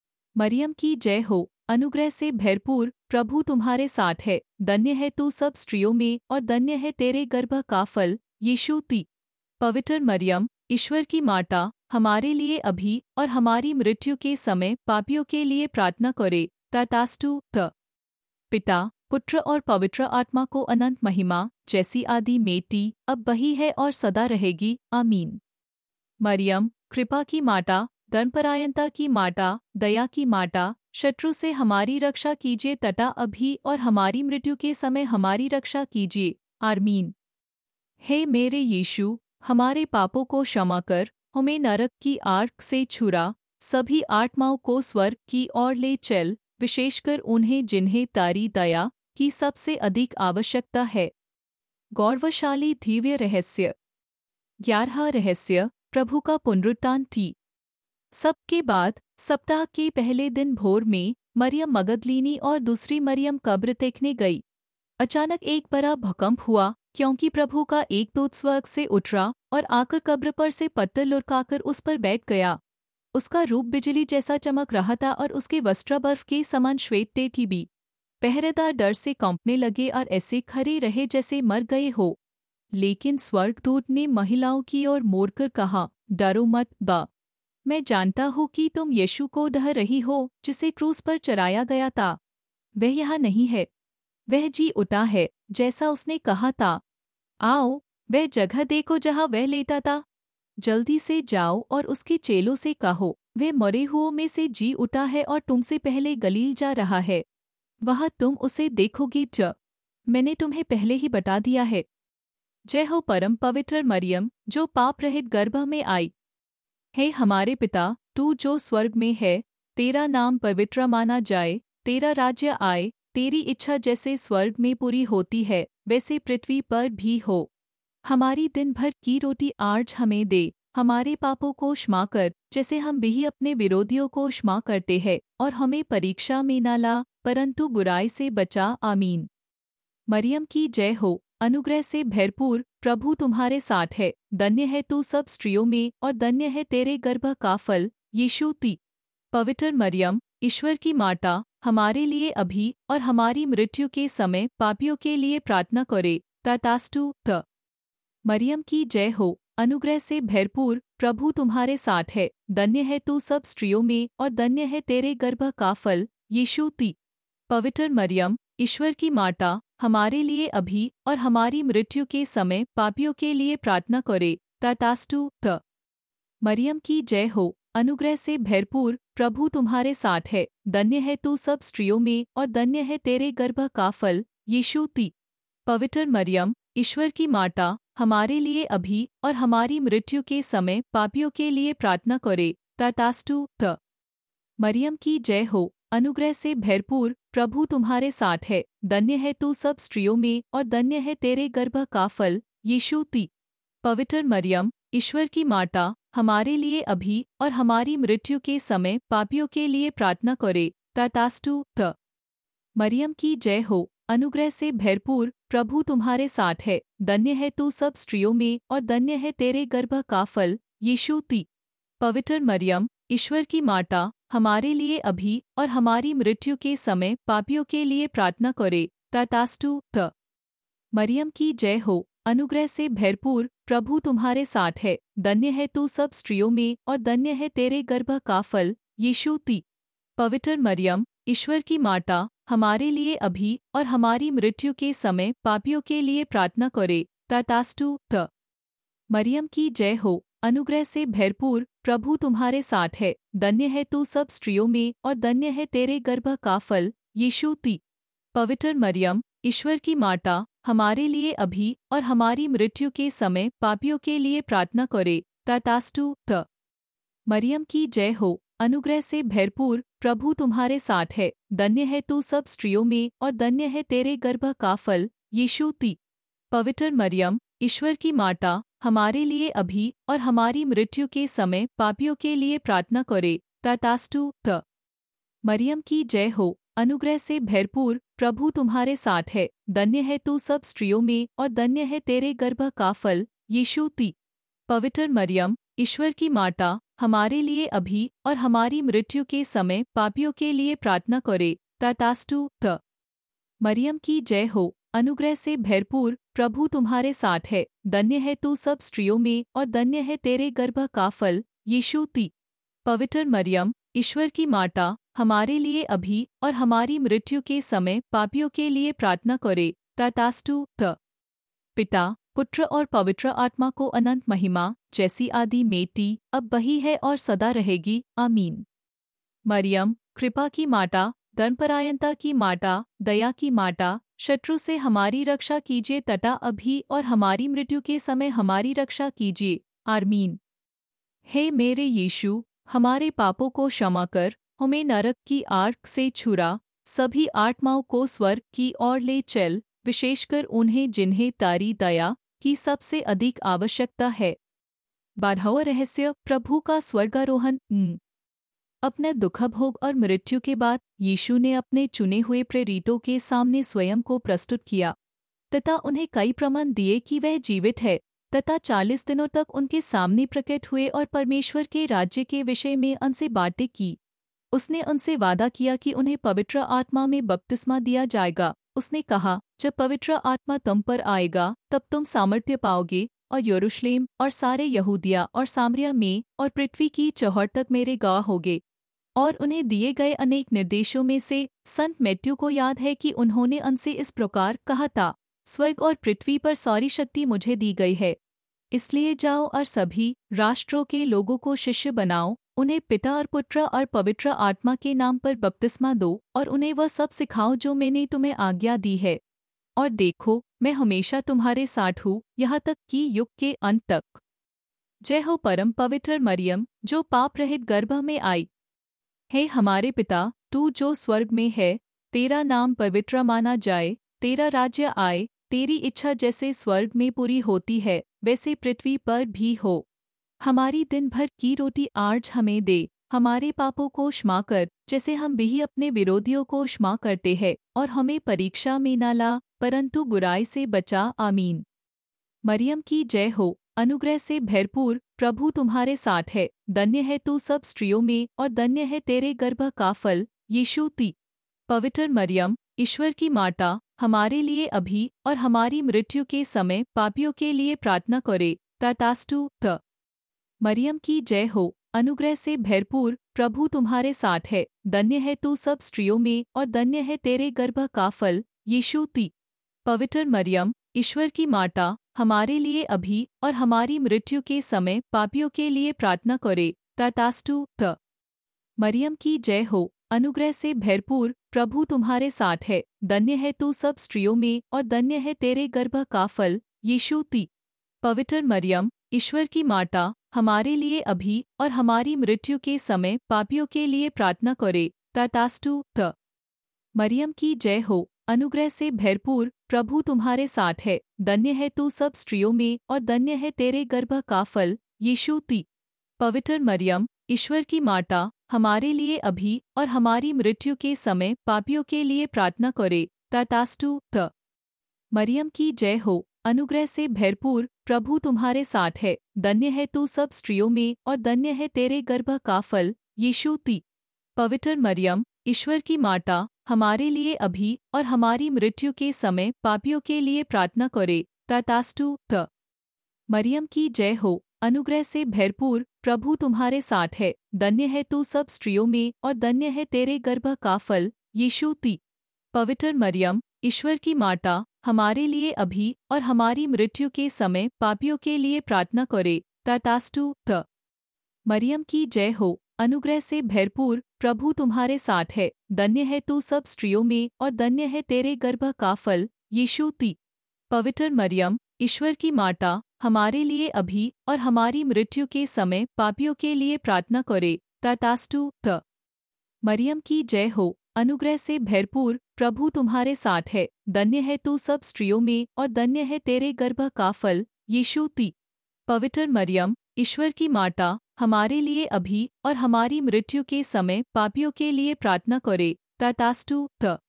[SPEAKER 1] मरियम की जय हो, अनुग्रह से भरपूर प्रभु तुम्हारे साथ है। धन्य है तू सब स्त्रियों में और धन्य है तेरे गर्भ का फल यीशु ती। पवित्र मरियम, ईश्वर की माता, हमारे लिए अभी और हमारी मृत्यु के समय पापियों के लिए प्रार्थना करे। तथास्तु। त पिता, पुत्र और पवित्र आत्मा को अनंत महिमा, जैसी आदि में थी, अब वही है और सदा रहेगी। आमीन। मरियम, कृपा की माता, धर्मपरायणता की माता, दया की माता, शत्रु से हमारी रक्षा कीजिए तथा अभी और हमारी मृत्यु के समय हमारी रक्षा कीजिए। आमीन। हे मेरे यीशु, हमारे पापों को क्षमा कर, हमें नरक की आग से छुड़ा, सभी आत्माओं को स्वर्ग की ओर ले चल, विशेषकर उन्हें जिन्हें तारी दया की सबसे अधिक आवश्यकता है। गौरवशाली दिव्य रहस्य। 11वां रहस्य, प्रभु का पुनरुत्थान थी। सबके बाद सप्ताह के पहले दिन भोर में मरियम मगदलीनी और दूसरी मरियम कब्र देखने गई। अचानक एक बड़ा भूकंप हुआ, क्योंकि प्रभु का एक दूत स्वर्ग से उतरा और आकर कब्र पर से पत्थर लुढ़काकर उस पर बैठ गया। उसका रूप बिजली जैसा चमक रहा था और उसके वस्त्र बर्फ के समान श्वेत थे भी। पहरेदार डर से कांपने लगे और ऐसे खड़े रहे जैसे मर गए हो। लेकिन स्वर्गदूत ने महिलाओं की ओर मोड़कर कहा, डरो मत बा, मैं जानता हूँ कि तुम यीशु को ढह रही हो, जिसे क्रूस पर चढ़ाया गया था। वह यहाँ नहीं है, वह जी उठा है, जैसा उसने कहा था। आओ, वह जगह देखो जहाँ वह लेटा था। जल्दी से जाओ और उसके चेलों से कहो, वह मरे हुओं में से जी उठा है और तुमसे पहले गलील जा रहा है। वहाँ तुम उसे देखोगे मैंने तुम्हें पहले ही बता दिया है। जय हो परम पवित्र मरियम, जो पाप रहित गर्भ में आई। हे हमारे पिता, तू जो स्वर्ग में है, तेरा नाम पवित्र माना जाए, तेरा राज्य आए, तेरी इच्छा जैसे स्वर्ग में पूरी होती है वैसे पृथ्वी पर भी हो। हमारी दिन भर की रोटी आज हमें दे हमारे पापों को क्षमा कर, जैसे हम भी अपने विरोधियों को क्षमा करते हैं, और हमें परीक्षा में न ला, परंतु बुराई से बचा। आमीन। मरियम की जय हो। अनुग्रह से भरपूर प्रभु तुम्हारे साथ है। धन्य है तू सब स्त्रियों में, और धन्य है तेरे गर्भ का फल यीशु ती। पवित्र मरियम, ईश्वर की माता, हमारे लिए अभी और हमारी मृत्यु के समय पापियों के लिए प्रार्थना करे। तथास्तु। त मरियम की जय हो। अनुग्रह से भरपूर प्रभु तुम्हारे साथ है। धन्य है तू सब स्त्रियों में, और धन्य है तेरे गर्भ का फल यीशु ती। पवित्र मरियम, ईश्वर की माता, हमारे लिए अभी और हमारी मृत्यु के समय पापियों के लिए प्रार्थना करे। तथास्तु। त मरियम की जय हो। अनुग्रह से भरपूर प्रभु तुम्हारे साथ है। धन्य है तू सब स्त्रियों में, और धन्य है तेरे गर्भ का फल यीशु ती। पवित्र मरियम, ईश्वर की माता, हमारे लिए अभी और हमारी मृत्यु के समय पापियों के लिए प्रार्थना करे। तथास्तु। त मरियम की जय हो। अनुग्रह से भरपूर प्रभु तुम्हारे साथ है। धन्य है तू सब स्त्रियों में, और धन्य है तेरे गर्भ का फल यीशु ती। पवित्र मरियम, ईश्वर की माता, हमारे लिए अभी और हमारी मृत्यु के समय पापियों के लिए प्रार्थना करे। तथास्तु। त मरियम की जय हो। अनुग्रह से भरपूर प्रभु तुम्हारे साथ है। धन्य है तू सब स्त्रियों में, और धन्य है तेरे गर्भ का फल यीशु ती। पवित्र मरियम, ईश्वर की माता, हमारे लिए अभी और हमारी मृत्यु के समय पापियों के लिए प्रार्थना करे। तथास्तु। त मरियम की जय हो। अनुग्रह से भरपूर प्रभु तुम्हारे साथ है। धन्य है तू सब स्त्रियों में, और धन्य है तेरे गर्भ का फल यीशु ती। पवित्र मरियम, ईश्वर की माता, हमारे लिए अभी और हमारी मृत्यु के समय पापियों के लिए प्रार्थना करे। तथास्तु। त मरियम की जय हो। अनुग्रह से भरपूर प्रभु तुम्हारे साथ है। धन्य है तू सब स्त्रियों में, और धन्य है तेरे गर्भ का फल यीशु ती। पवित्र मरियम, ईश्वर की माता, हमारे लिए अभी और हमारी मृत्यु के समय पापियों के लिए प्रार्थना करे। तथास्तु। त मरियम की जय हो। अनुग्रह से भरपूर प्रभु तुम्हारे साथ है। धन्य है तू सब स्त्रियों में, और धन्य है तेरे गर्भ का फल यीशु ती। पवित्र मरियम, ईश्वर की माता, हमारे लिए अभी और हमारी मृत्यु के समय पापियों के लिए प्रार्थना करे। तथास्तु। त मरियम की जय हो। अनुग्रह से भरपूर प्रभु तुम्हारे साथ है। धन्य है तू सब स्त्रियों में, और धन्य है तेरे गर्भ का फल यीशु ती। पवित्र मरियम, ईश्वर की माता, हमारे लिए अभी और हमारी मृत्यु के समय पापियों के लिए प्रार्थना करे। तथास्तु। त मरियम की जय हो। अनुग्रह से भरपूर प्रभु तुम्हारे साथ है। धन्य है तू सब स्त्रियों में, और धन्य है तेरे गर्भ का फल यीशु ती। पवित्र मरियम, ईश्वर की माता, हमारे लिए अभी और हमारी मृत्यु के समय पापियों के लिए प्रार्थना करे। तथास्तु। त पिता, पुत्र और पवित्र आत्मा को अनंत महिमा, जैसी आदि में थी, अब वही है और सदा रहेगी। आमीन। मरियम, कृपा की माता, धर्मपरायणता की माता, दया की माता, शत्रु से हमारी रक्षा कीजिए तथा अभी और हमारी मृत्यु के समय हमारी रक्षा कीजिए। आमीन। हे मेरे यीशु, हमारे पापों को क्षमा कर, हमें नरक की आग से छुड़ा, सभी आत्माओं को स्वर्ग की ओर ले चल, विशेषकर उन्हें जिन्हें तारी दया की सबसे अधिक आवश्यकता है। 12वां रहस्य, प्रभु का स्वर्गारोहण। अपने दुखभोग और मृत्यु के बाद यीशु ने अपने चुने हुए प्रेरितों के सामने स्वयं को प्रस्तुत किया तथा उन्हें कई प्रमाण दिए कि वह जीवित है, तथा 40 दिनों तक उनके सामने प्रकट हुए और परमेश्वर के राज्य के विषय में उनसे बातें की। उसने उनसे वादा किया कि उन्हें पवित्र आत्मा में बपतिस्मा दिया जाएगा। उसने कहा, जब पवित्र आत्मा तुम पर आएगा तब तुम सामर्थ्य पाओगे, और यरूशलेम और सारे यहूदिया और सामरिया में और पृथ्वी की चौहर तक मेरे गवाह होगे। और उन्हें दिए गए अनेक निर्देशों में से संत मैथ्यू को याद है कि उन्होंने उनसे इस प्रकार कहा था, स्वर्ग और पृथ्वी पर सारी शक्ति मुझे दी गई है, इसलिए जाओ और सभी राष्ट्रों के लोगों को शिष्य बनाओ, उन्हें पिता और पुत्र और पवित्र आत्मा के नाम पर बपतिस्मा दो, और उन्हें वह सब सिखाओ जो मैंने तुम्हें आज्ञा दी है। और देखो, मैं हमेशा तुम्हारे साथ हूँ, यहाँ तक कि युग के अंत तक। जय हो परम पवित्र मरियम, जो पाप रहित गर्भ में आई। हे हमारे पिता, तू जो स्वर्ग में है, तेरा नाम पवित्र माना जाए, तेरा राज्य आए, तेरी इच्छा जैसे स्वर्ग में पूरी होती है वैसे पृथ्वी पर भी हो। हमारी दिन भर की रोटी आज हमें दे, हमारे पापों को क्षमा कर, जैसे हम भी अपने विरोधियों को क्षमा करते हैं, और हमें परीक्षा में न ला, परंतु बुराई से बचा। आमीन। मरियम की जय हो, अनुग्रह से भरपूर प्रभु तुम्हारे साथ है। धन्य है तू सब स्त्रियों में, और धन्य है तेरे गर्भ का फल यीशु ती। पवित्र मरियम, ईश्वर की माता, हमारे लिए अभी और हमारी मृत्यु के समय पापियों के लिए प्रार्थना करे। तथास्तु। त मरियम की जय हो, अनुग्रह से भरपूर प्रभु तुम्हारे साथ है। धन्य है तू सब स्त्रियों में, और धन्य है तेरे गर्भ का फल यीशु ती। पवित्र मरियम, ईश्वर की माता, हमारे लिए अभी और हमारी मृत्यु के समय पापियों के लिए प्रार्थना करे। तथास्तु। त मरियम की जय हो, अनुग्रह से भरपूर प्रभु तुम्हारे साथ है। धन्य है तू सब स्त्रियों में, और धन्य है तेरे गर्भ का फल यीशु ती। पवित्र मरियम, ईश्वर की माता, हमारे लिए अभी और हमारी मृत्यु के समय पापियों के लिए प्रार्थना करे। तथास्तु। त मरियम की जय हो, अनुग्रह से भरपूर प्रभु तुम्हारे साथ है। धन्य है तू सब स्त्रियों में, और धन्य है तेरे गर्भ का फल यीशु ती। पवित्र मरियम, ईश्वर की माता, हमारे लिए अभी और हमारी मृत्यु के समय पापियों के लिए प्रार्थना करे। तथास्तु। त मरियम की जय हो, अनुग्रह से भरपूर प्रभु तुम्हारे साथ है। धन्य है तू सब स्त्रियों में, और धन्य है तेरे गर्भ का फल यीशु ती। पवित्र मरियम, ईश्वर की माता, हमारे लिए अभी और हमारी मृत्यु के समय पापियों के लिए प्रार्थना करे। तथास्तु। त मरियम की जय हो, अनुग्रह से भरपूर प्रभु तुम्हारे साथ है। धन्य है तू सब स्त्रियों में, और धन्य है तेरे गर्भ का फल यीशु ती। पवित्र मरियम, ईश्वर की माता, हमारे लिए अभी और हमारी मृत्यु के समय पापियों के लिए प्रार्थना करे। तथास्तु। त मरियम की जय हो, अनुग्रह से भरपूर प्रभु तुम्हारे साथ है। धन्य है तू सब स्त्रियों में, और धन्य है तेरे गर्भ का फल यीशु ती। पवित्र मरियम, ईश्वर की माता, हमारे लिए अभी और हमारी मृत्यु के समय पापियों के लिए प्रार्थना करे। तथास्तु। त मरियम की जय हो, अनुग्रह से भरपूर प्रभु तुम्हारे साथ है। धन्य है तू सब स्त्रियों में, और धन्य है तेरे गर्भ का फल यीशु ती। पवित्र मरियम, ईश्वर की माता, हमारे लिए अभी और हमारी मृत्यु के समय पापियों के लिए प्रार्थना करे। तथास्तु। त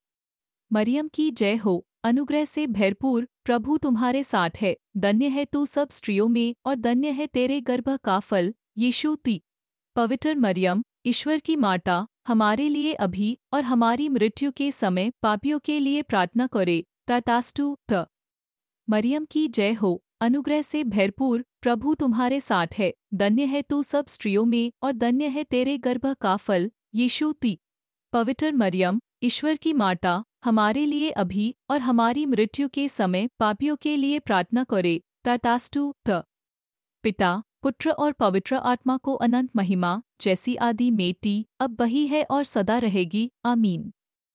[SPEAKER 1] मरियम की जय हो, अनुग्रह से भरपूर प्रभु तुम्हारे साथ है। धन्य है तू सब स्त्रियों में, और धन्य है तेरे गर्भ का फल यीशु ती। पवित्र मरियम, ईश्वर की माता, हमारे लिए अभी और हमारी मृत्यु के समय पापियों के लिए प्रार्थना करे। तथास्तु। त मरियम की जय हो, अनुग्रह से भरपूर प्रभु तुम्हारे साथ है। धन्य है तू सब स्त्रियों में, और धन्य है तेरे गर्भ का फल यीशु ती। पवित्र मरियम, ईश्वर की माता, हमारे लिए अभी और हमारी मृत्यु के समय पापियों के लिए प्रार्थना करे। तथास्तु। त पिता, पुत्र और पवित्र आत्मा को अनंत महिमा, जैसी आदि में थी, अब वही है और सदा रहेगी। आमीन।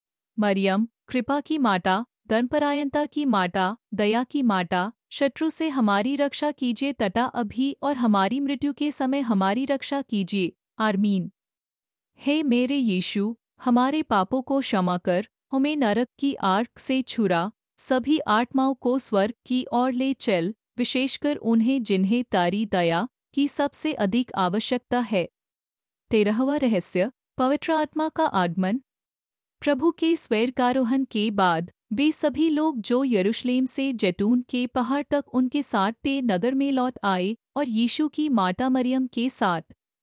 [SPEAKER 1] मरियम, कृपा की माता, धर्मपरायणता की माता, दया की माता, शत्रु से हमारी रक्षा कीजिए तथा अभी और हमारी मृत्यु के समय हमारी रक्षा कीजिए। आमीन। हे मेरे यीशु, हमारे पापों को क्षमा कर, हमें नरक की आग से छुड़ा, सभी आत्माओं को स्वर्ग की ओर ले चल, विशेषकर उन्हें जिन्हें तारी दया की सबसे अधिक आवश्यकता है। 13वां रहस्य, पवित्र आत्मा का आगमन। प्रभु के स्वर्गारोहण के बाद वे सभी लोग जो यरूशलेम से जैतून के पहाड़ तक उनके साथ थे नगर में लौट आए, और यीशु की माता मरियम के साथ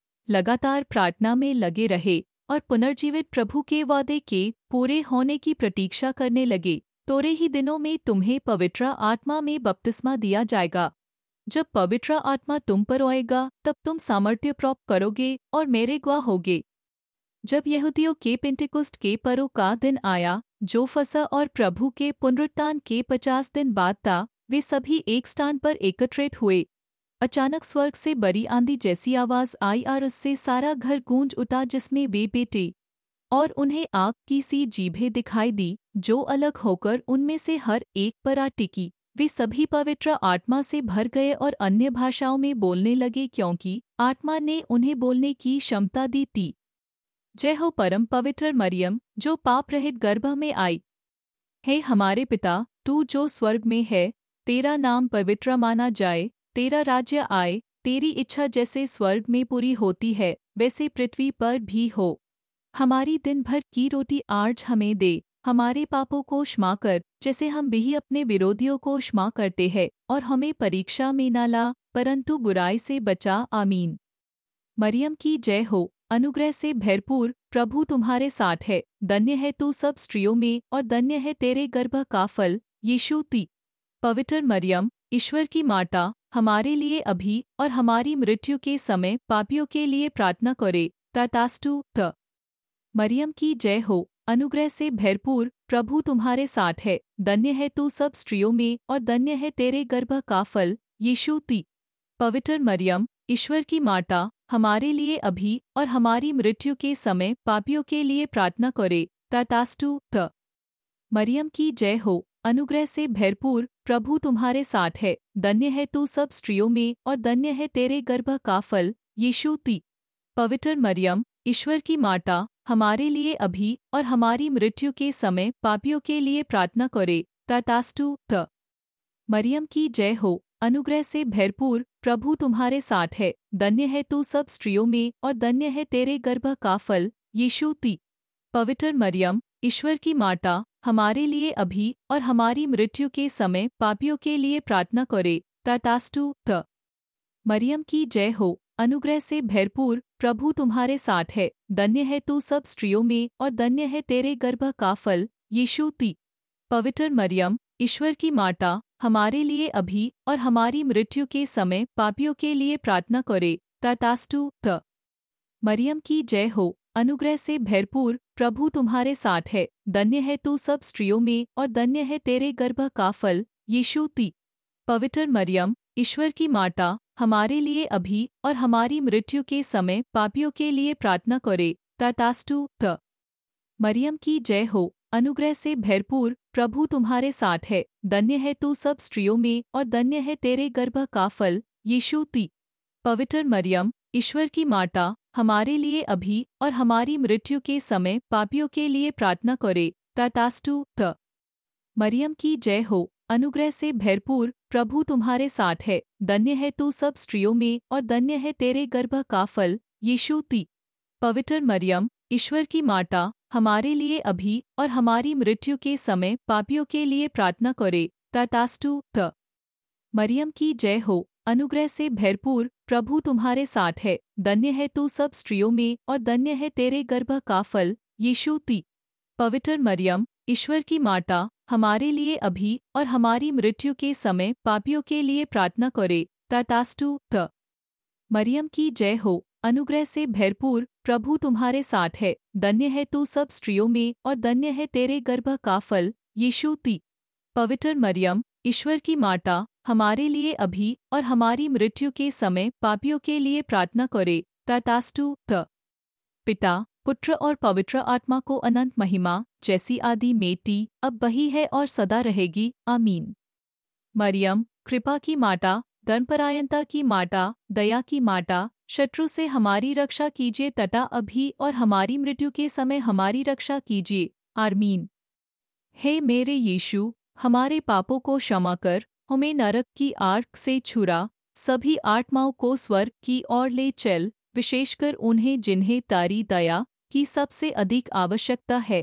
[SPEAKER 1] लगातार प्रार्थना में लगे रहे, और पुनर्जीवित प्रभु के वादे के पूरे होने की प्रतीक्षा करने लगे। थोड़े ही दिनों में तुम्हें पवित्र आत्मा में बपतिस्मा दिया जाएगा। जब पवित्र आत्मा तुम पर आएगा, तब तुम सामर्थ्य प्राप्त करोगे और मेरे गवाह होगे। जब यहूदियों के पेंटेकुस्ट के पर्व का दिन आया, जो फसह और प्रभु के पुनरुत्थान के 50 दिन बाद था, वे सभी एक स्थान पर एकत्रित हुए। अचानक स्वर्ग से बड़ी आंधी जैसी आवाज आई, और उससे सारा घर गूंज उठा जिसमें वे बैठे, और उन्हें आग की सी जीभें दिखाई दी, जो अलग होकर उनमें से हर एक पर आ टिकी। वे सभी पवित्र आत्मा से भर गए और अन्य भाषाओं में बोलने लगे, क्योंकि आत्मा ने उन्हें बोलने की क्षमता दी थी। जय हो परम पवित्र मरियम, जो पाप रहित गर्भ में आई। हे हमारे पिता, तू जो स्वर्ग में है, तेरा नाम पवित्र माना जाए, तेरा राज्य आए, तेरी इच्छा जैसे स्वर्ग में पूरी होती है वैसे पृथ्वी पर भी हो। हमारी दिन भर की रोटी आज हमें दे, हमारे पापों को क्षमा कर जैसे हम भी अपने विरोधियों को क्षमा करते हैं, और हमें परीक्षा में न ला परंतु बुराई से बचा। आमीन। मरियम की जय हो, अनुग्रह से भरपूर प्रभु तुम्हारे साथ है। धन्य है तू सब स्त्रियों में और धन्य है तेरे गर्भ का फल यीशु ती। पवित्र मरियम, ईश्वर की माता, हमारे लिए अभी और हमारी मृत्यु के समय पापियों के लिए प्रार्थना करे। तथास्तु। त मरियम की जय हो, अनुग्रह से भरपूर प्रभु तुम्हारे साथ है। धन्य है तू सब स्त्रियों में और धन्य है तेरे गर्भ का फल यीशु ती। पवित्र मरियम, ईश्वर की माता, हमारे लिए अभी और हमारी मृत्यु के समय पापियों के लिए प्रार्थना करे। तथास्तु। त मरियम की जय हो, अनुग्रह से भरपूर प्रभु तुम्हारे साथ है। धन्य है तू सब स्त्रियों में और धन्य है तेरे गर्भ का फल यीशु ती। पवित्र मरियम, ईश्वर की माता, हमारे लिए अभी और हमारी मृत्यु के समय पापियों के लिए प्रार्थना करे। तथास्तु। त मरियम की जय हो, अनुग्रह से भरपूर प्रभु तुम्हारे साथ है। धन्य है तू सब स्त्रियों में और धन्य है तेरे गर्भ का फल यीशु ती। पवित्र मरियम, ईश्वर की माता, हमारे लिए अभी और हमारी मृत्यु के समय पापियों के लिए प्रार्थना करे। तथास्तु। त मरियम की जय हो, अनुग्रह से भरपूर प्रभु तुम्हारे साथ है। धन्य है तू सब स्त्रियों में और धन्य है तेरे गर्भ का फल यीशु ती। पवित्र मरियम, ईश्वर की माता, हमारे लिए अभी और हमारी मृत्यु के समय पापियों के लिए प्रार्थना करे। तथास्तु। त मरियम की जय हो, अनुग्रह से भरपूर प्रभु तुम्हारे साथ है। धन्य है तू सब स्त्रियों में और धन्य है तेरे गर्भ का फल यीशु ती। पवित्र मरियम, ईश्वर की माता, हमारे लिए अभी और हमारी मृत्यु के समय पापियों के लिए प्रार्थना करे। तथास्तु। त मरियम की जय हो, अनुग्रह से भरपूर प्रभु तुम्हारे साथ है। धन्य है तू सब स्त्रियों में और धन्य है तेरे गर्भ का फल यीशु ती। पवित्र मरियम, ईश्वर की माता, हमारे लिए अभी और हमारी मृत्यु के समय पापियों के लिए प्रार्थना करे। तथास्तु। त मरियम की जय हो, अनुग्रह से भरपूर प्रभु तुम्हारे साथ है। धन्य है तू सब स्त्रियों में और धन्य है तेरे गर्भ का फल यीशु ती। पवित्र मरियम, ईश्वर की माता, हमारे लिए अभी और हमारी मृत्यु के समय पापियों के लिए प्रार्थना करे। तथास्तु। त मरियम की जय हो, अनुग्रह से भरपूर प्रभु तुम्हारे साथ है। धन्य है तू सब स्त्रियों में और धन्य है तेरे गर्भ का फल यीशु ती। पवित्र मरियम, ईश्वर की माता, हमारे लिए अभी और हमारी मृत्यु के समय पापियों के लिए प्रार्थना करे। तथास्तु। त मरियम की जय हो, अनुग्रह से भरपूर प्रभु तुम्हारे साथ है। धन्य है तू सब स्त्रियों में और धन्य है तेरे गर्भ का फल यीशु ती। पवित्र मरियम, ईश्वर की माता, हमारे लिए अभी और हमारी मृत्यु के समय पापियों के लिए प्रार्थना करे। तथास्तु। त पिता, पुत्र और पवित्र आत्मा को अनंत महिमा, जैसी आदि में थी, अब वही है और सदा रहेगी। आमीन। मरियम, कृपा की माता, धर्मपरायणता की माता, दया की माता, शत्रु से हमारी रक्षा कीजिए तथा अभी और हमारी मृत्यु के समय हमारी रक्षा कीजिए। आमीन। हे मेरे यीशु, हमारे पापों को क्षमा कर, हमें नरक की आग से छुड़ा, सभी आत्माओं को स्वर्ग की ओर ले चल, विशेषकर उन्हें जिन्हें तारी दया की सबसे अधिक आवश्यकता है।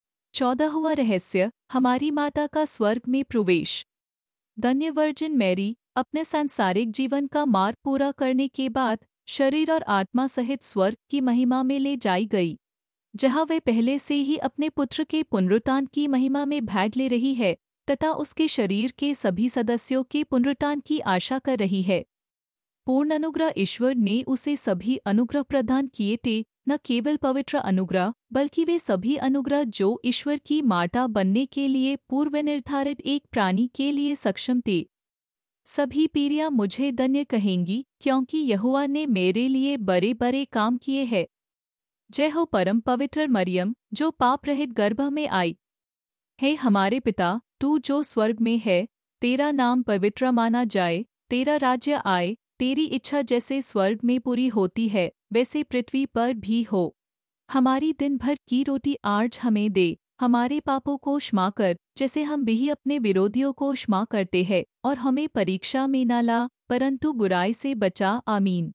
[SPEAKER 1] 14वां रहस्य, हमारी माता का स्वर्ग में प्रवेश। धन्य वर्जिन मैरी अपने सांसारिक जीवन का मार्ग पूरा करने के बाद शरीर और आत्मा सहित स्वर्ग की महिमा में ले जाई गई, जहां वे पहले से ही अपने पुत्र के पुनरुत्थान की महिमा में भाग ले रही है तथा उसके शरीर के सभी सदस्यों के पुनरुत्थान की आशा कर रही है। पूर्ण अनुग्रह ईश्वर ने उसे सभी अनुग्रह प्रदान किए थे, न केवल पवित्र अनुग्रह बल्कि वे सभी अनुग्रह जो ईश्वर की माता बनने के लिए पूर्व निर्धारित एक प्राणी के लिए सक्षम थे। सभी पीढ़ियां मुझे धन्य कहेंगी, क्योंकि यहोवा ने मेरे लिए बड़े बड़े काम किए हैं। जय हो परम पवित्र मरियम, जो पाप रहित गर्भ में आई। हे हमारे पिता, तू जो स्वर्ग में है, तेरा नाम पवित्र माना जाए, तेरा राज्य आए, तेरी इच्छा जैसे स्वर्ग में पूरी होती है वैसे पृथ्वी पर भी हो। हमारी दिन भर की रोटी आज हमें दे, हमारे पापों को क्षमा कर, जैसे हम भी अपने विरोधियों को क्षमा करते हैं, और हमें परीक्षा में न ला, परंतु बुराई से बचा। आमीन।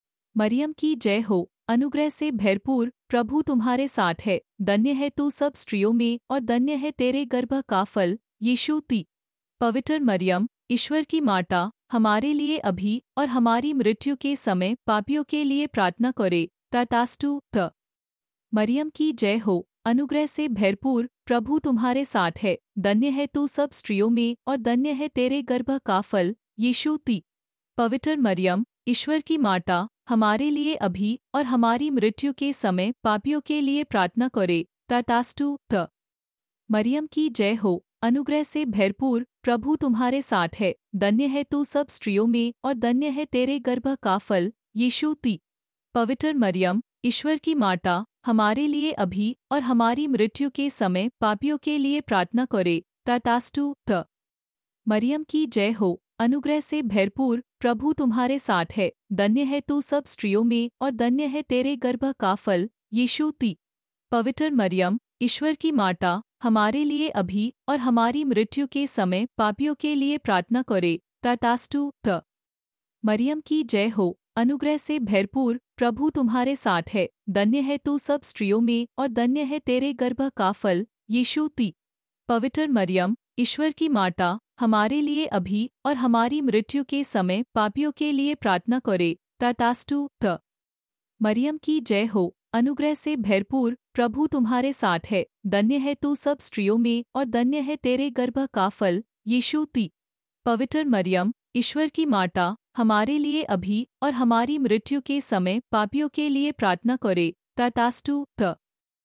[SPEAKER 1] मरियम की जय हो। अनुग्रह से भरपूर प्रभु तुम्हारे साथ है। धन्य है तू सब स्त्रियों में, और धन्य है तेरे गर्भ का फल यीशु ती। पवित्र मरियम, ईश्वर की माता, हमारे लिए अभी और हमारी मृत्यु के समय पापियों के लिए प्रार्थना करे। तथास्तु। त मरियम की जय हो। अनुग्रह से भरपूर प्रभु तुम्हारे साथ है। धन्य है तू सब स्त्रियों में, और धन्य है तेरे गर्भ का फल यीशु ती। पवित्र मरियम, ईश्वर की माता, हमारे लिए अभी और हमारी मृत्यु के समय पापियों के लिए प्रार्थना करे। तथास्तु। त मरियम की जय हो। अनुग्रह से भरपूर प्रभु तुम्हारे साथ है। धन्य है तू सब स्त्रियों में, और धन्य है तेरे गर्भ का फल यीशु ती। पवित्र मरियम, ईश्वर की माता, हमारे लिए अभी और हमारी मृत्यु के समय पापियों के लिए प्रार्थना करे। तथास्तु। त मरियम की जय हो। अनुग्रह से भरपूर प्रभु तुम्हारे साथ है। धन्य है तू सब स्त्रियों में, और धन्य है तेरे गर्भ का फल यीशु ती। पवित्र मरियम, ईश्वर की माता, हमारे लिए अभी और हमारी मृत्यु के समय पापियों के लिए प्रार्थना करे। तथास्तु। त मरियम की जय हो। अनुग्रह से भरपूर प्रभु तुम्हारे साथ है। धन्य है तू सब स्त्रियों में, और धन्य है तेरे गर्भ का फल यीशु ती। पवित्र मरियम, ईश्वर की माता, हमारे लिए अभी और हमारी मृत्यु के समय पापियों के लिए प्रार्थना करे। तथास्तु। त मरियम की जय हो। अनुग्रह से भरपूर प्रभु तुम्हारे साथ है। धन्य है तू सब स्त्रियों में, और धन्य है तेरे गर्भ का फल यीशु ती। पवित्र मरियम, ईश्वर की माता, हमारे लिए अभी और हमारी मृत्यु के समय पापियों के लिए प्रार्थना करे। तथास्तु। त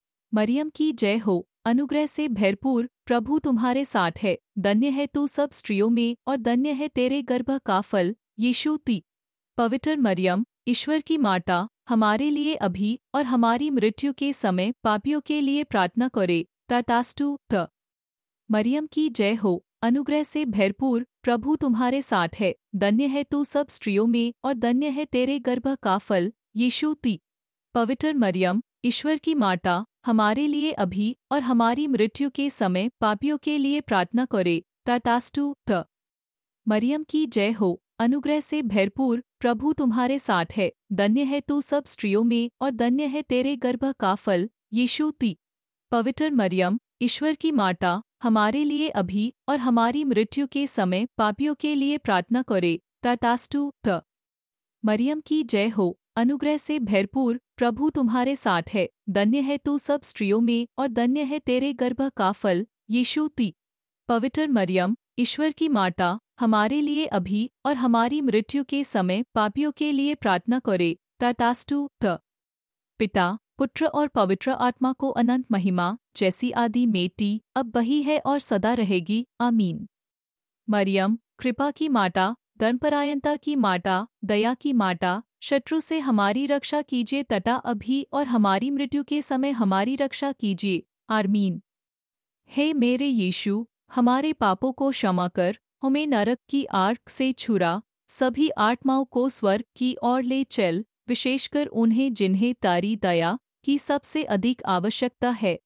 [SPEAKER 1] मरियम की जय हो। अनुग्रह से भरपूर प्रभु तुम्हारे साथ है। धन्य है तू सब स्त्रियों में, और धन्य है तेरे गर्भ का फल यीशु ती। पवित्र मरियम, ईश्वर की माता, हमारे लिए अभी और हमारी मृत्यु के समय पापियों के लिए प्रार्थना करे। तथास्तु। त मरियम की जय हो। अनुग्रह से भरपूर प्रभु तुम्हारे साथ है। धन्य है तू सब स्त्रियों में, और धन्य है तेरे गर्भ का फल यीशु ती। पवित्र मरियम, ईश्वर की माता, हमारे लिए अभी और हमारी मृत्यु के समय पापियों के लिए प्रार्थना करे। तथास्तु। त मरियम की जय हो। अनुग्रह से भरपूर प्रभु तुम्हारे साथ है। धन्य है तू सब स्त्रियों में, और धन्य है तेरे गर्भ का फल यीशु ती। पवित्र मरियम, ईश्वर की माता, हमारे लिए अभी और हमारी मृत्यु के समय पापियों के लिए प्रार्थना करे। तथास्तु। त मरियम की जय हो। अनुग्रह से भरपूर प्रभु तुम्हारे साथ है। धन्य है तू सब स्त्रियों में, और धन्य है तेरे गर्भ का फल यीशु ती। पवित्र मरियम, ईश्वर की माता, हमारे लिए अभी और हमारी मृत्यु के समय पापियों के लिए प्रार्थना करे। तथास्तु। त पिता, पुत्र और पवित्र आत्मा को अनंत महिमा, जैसी आदि में थी, अब वही है और सदा रहेगी। आमीन। मरियम, कृपा की माता, धर्मपरायणता की माता, दया की माता, शत्रु से हमारी रक्षा कीजिए तथा अभी और हमारी मृत्यु के समय हमारी रक्षा कीजिए। आमीन। हे मेरे यीशु, हमारे पापों को क्षमा कर, हमें नरक की आग से छुड़ा, सभी आत्माओं को स्वर्ग की ओर ले चल, विशेषकर उन्हें जिन्हें तारी दया की सबसे अधिक आवश्यकता है।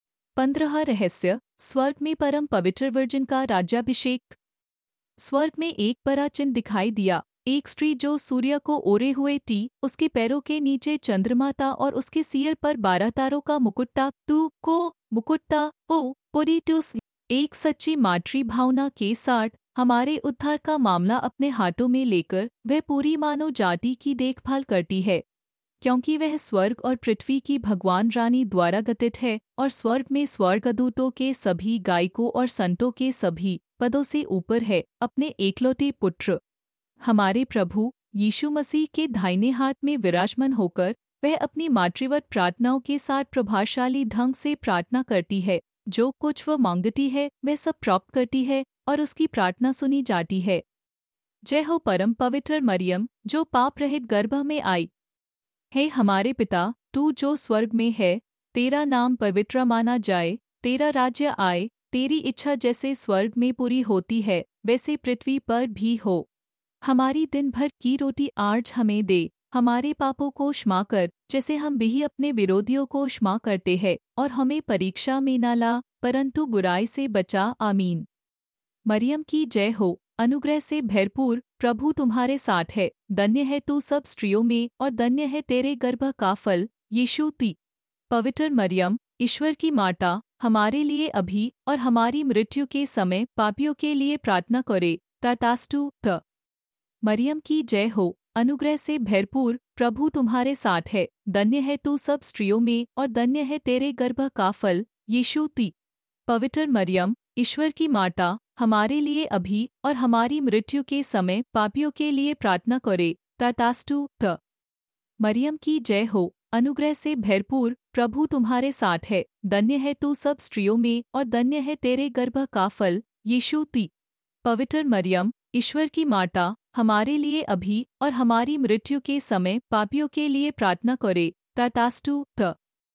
[SPEAKER 1] 15 रहस्य, स्वर्ग में परम पवित्र वर्जिन का राज्याभिषेक। स्वर्ग में एक बड़ा चिन्ह दिखाई दिया, एक स्त्री जो सूर्य को ओढ़े हुए थी, उसके पैरों के नीचे चंद्रमा था और उसके सिर पर 12 तारों का मुकुट था। तू को मुकुटा ओ पोरिटुस, एक सच्ची मातृ भावना के साथ हमारे उद्धार का मामला अपने हाथों में लेकर वह पूरी मानव जाति की देखभाल करती है, क्योंकि वह स्वर्ग और पृथ्वी की भगवान रानी द्वारा गठित है, और स्वर्ग में स्वर्गदूतों के सभी गायकों और संतों के सभी पदों से ऊपर है। अपने एकलौते पुत्र हमारे प्रभु यीशु मसीह के दाहिने हाथ में विराजमान होकर वह अपनी मातृवत प्रार्थनाओं के साथ प्रभावशाली ढंग से प्रार्थना करती है। जो कुछ वह मांगती है वह सब प्राप्त करती है, और उसकी प्रार्थना सुनी जाती है। जय हो परम पवित्र मरियम, जो पाप रहित गर्भ में आई। हे हमारे पिता, तू जो स्वर्ग में है, तेरा नाम पवित्र माना जाए, तेरा राज्य आए, तेरी इच्छा जैसे स्वर्ग में पूरी होती है वैसे पृथ्वी पर भी हो। हमारी दिन भर की रोटी आज हमें दे, हमारे पापों को क्षमा कर, जैसे हम भी अपने विरोधियों को क्षमा करते हैं, और हमें परीक्षा में न ला, परंतु बुराई से बचा। आमीन। मरियम की जय हो, अनुग्रह से भरपूर प्रभु तुम्हारे साथ है। धन्य है तू सब स्त्रियों में, और धन्य है तेरे गर्भ का फल यीशु। ती पवित्र मरियम, ईश्वर की माता, हमारे लिए अभी और हमारी मृत्यु के समय पापियों के लिए प्रार्थना करे। तथास्तु। त मरियम की जय हो, अनुग्रह से भरपूर प्रभु तुम्हारे साथ है। धन्य है तू सब स्त्रियों में, और धन्य है तेरे गर्भ का फल यीशु। ती पवित्र मरियम, ईश्वर की माता, हमारे लिए अभी और हमारी मृत्यु के समय पापियों के लिए प्रार्थना करे। तथास्तु। त मरियम की जय हो, अनुग्रह से भरपूर प्रभु तुम्हारे साथ है। धन्य है तू सब स्त्रियों में, और धन्य है तेरे गर्भ का फल यीशु। ती पवित्र मरियम, ईश्वर की माता, हमारे लिए अभी और हमारी मृत्यु के समय पापियों के लिए प्रार्थना करे। तथास्तु। त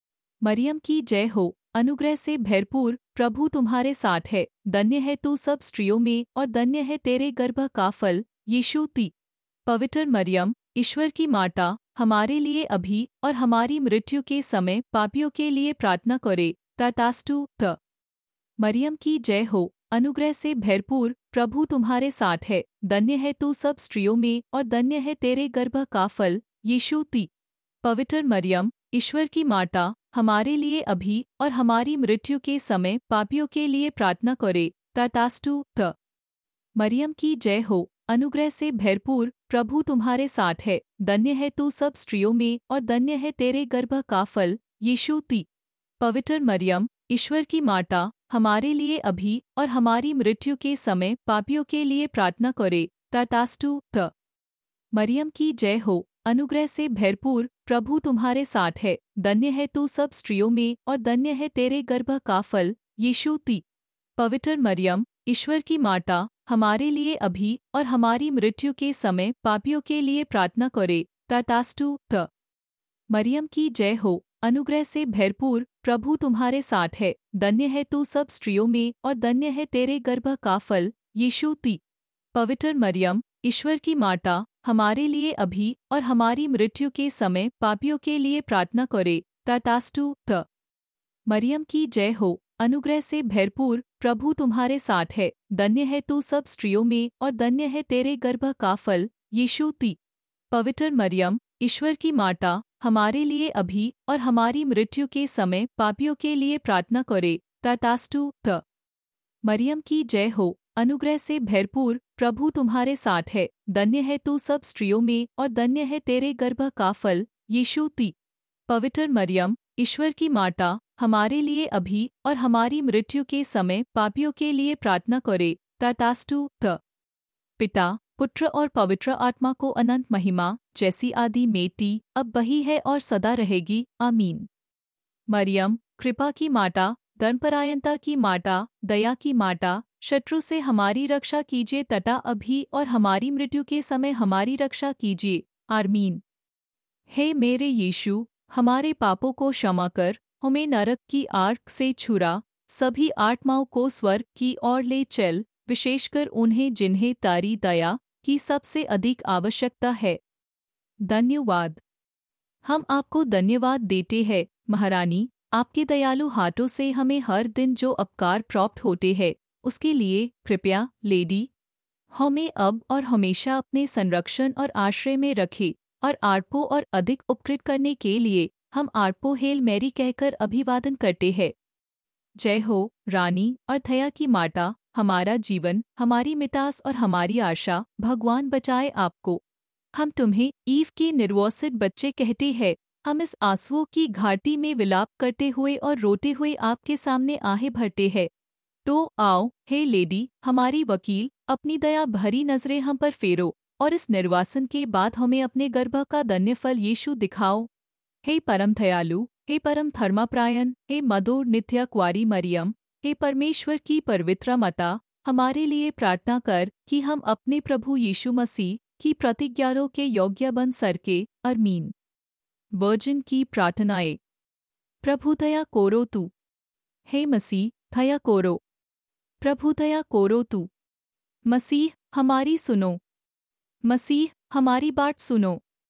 [SPEAKER 1] मरियम की जय हो, अनुग्रह से भरपूर प्रभु तुम्हारे साथ है। धन्य है तू सब स्त्रियों में, और धन्य है तेरे गर्भ का फल यीशु। ती पवित्र मरियम, ईश्वर की माता, हमारे लिए अभी और हमारी मृत्यु के समय पापियों के लिए प्रार्थना करे। तथास्तु। त मरियम की जय हो, अनुग्रह से भरपूर प्रभु तुम्हारे साथ है। धन्य है तू सब स्त्रियों में, और धन्य है तेरे गर्भ का फल यीशु। ती पवित्र मरियम, ईश्वर की माता, हमारे लिए अभी और हमारी मृत्यु के समय पापियों के लिए प्रार्थना करे। तथास्तु। त मरियम की जय हो, अनुग्रह से भरपूर प्रभु तुम्हारे साथ है। धन्य है तू सब स्त्रियों में, और धन्य है तेरे गर्भ का फल यीशु। ती पवित्र मरियम, ईश्वर की माता, हमारे लिए अभी और हमारी मृत्यु के समय पापियों के लिए प्रार्थना करे। तथास्तु। त मरियम की जय हो, अनुग्रह से भरपूर प्रभु तुम्हारे साथ है। धन्य है तू सब स्त्रियों में, और धन्य है तेरे गर्भ का फल यीशु। ती पवित्र मरियम, ईश्वर की माता, हमारे लिए अभी और हमारी मृत्यु के समय पापियों के लिए प्रार्थना करे। तथास्तु। त मरियम की जय हो, अनुग्रह से भरपूर प्रभु तुम्हारे साथ है। धन्य है तू सब स्त्रियों में, और धन्य है तेरे गर्भ का फल यीशु। ती पवित्र मरियम, ईश्वर की माता, हमारे लिए अभी और हमारी मृत्यु के समय पापियों के लिए प्रार्थना करे। तथास्तु। त मरियम की जय हो, अनुग्रह से भरपूर प्रभु तुम्हारे साथ है। धन्य है तू सब स्त्रियों में, और धन्य है तेरे गर्भ का फल यीशु। ती पवित्र मरियम, ईश्वर की माता, हमारे लिए अभी और हमारी मृत्यु के समय पापियों के लिए प्रार्थना करे। तथास्तु। त मरियम की जय हो, अनुग्रह से भरपूर प्रभु तुम्हारे साथ है। धन्य है तू सब स्त्रियों में, और धन्य है तेरे गर्भ का फल यीशु। ती पवित्र मरियम, ईश्वर की माता, हमारे लिए अभी और हमारी मृत्यु के समय पापियों के लिए प्रार्थना करे। तथास्तु। त पिता, पुत्र और पवित्र आत्मा को अनंत महिमा, जैसी आदि में थी, अब वही है और सदा रहेगी। आमीन। मरियम, कृपा की माता, धर्मपरायणता की माता, दया की माता, शत्रु से हमारी रक्षा कीजिए तथा अभी और हमारी मृत्यु के समय हमारी रक्षा कीजिए। आमीन। हे मेरे यीशु, हमारे पापों को क्षमा कर, हमें नरक की आग से छुड़ा, सभी आत्माओं को स्वर्ग की ओर ले चल, विशेषकर उन्हें जिन्हें तारी दया की सबसे अधिक आवश्यकता है। धन्यवाद। हम आपको धन्यवाद देते हैं, महारानी, आपके दयालु हाथों से हमें हर दिन जो उपकार प्राप्त होते हैं, उसके लिए कृपया लेडी हमें अब और हमेशा अपने संरक्षण और आश्रय में रखे, और आर्पो और अधिक उपकृत करने के लिए हम आर्पो हेल मैरी कहकर अभिवादन करते हैं। जय हो, रानी और दया की माता, हमारा जीवन, हमारी मिठास और हमारी आशा, भगवान बचाए आपको। हम तुम्हें ईव के निर्वासित बच्चे कहते हैं। हम इस आंसुओं की घाटी में विलाप करते हुए और रोते हुए आपके सामने आहें भरते हैं। तो आओ, हे लेडी, हमारी वकील, अपनी दया भरी नजरें हम पर फेरो, और इस निर्वासन के बाद हमें अपने गर्भ का धन्य फल यीशु दिखाओ। हे परम दयालु, हे परम धर्मपरायण, हे मधुर नित्य कुंवारी मरियम, हे परमेश्वर की पवित्र माता, हमारे लिए प्रार्थना कर कि हम अपने प्रभु यीशु मसीह की प्रतिज्ञाओं के योग्य बन सके। आमीन। वर्जिन की प्रार्थनाएं। प्रभु दया कोरो तू। हे मसीह, दया कोरो। प्रभु दया कोरो तू। मसीह, हमारी सुनो। मसीह, हमारी बात सुनो।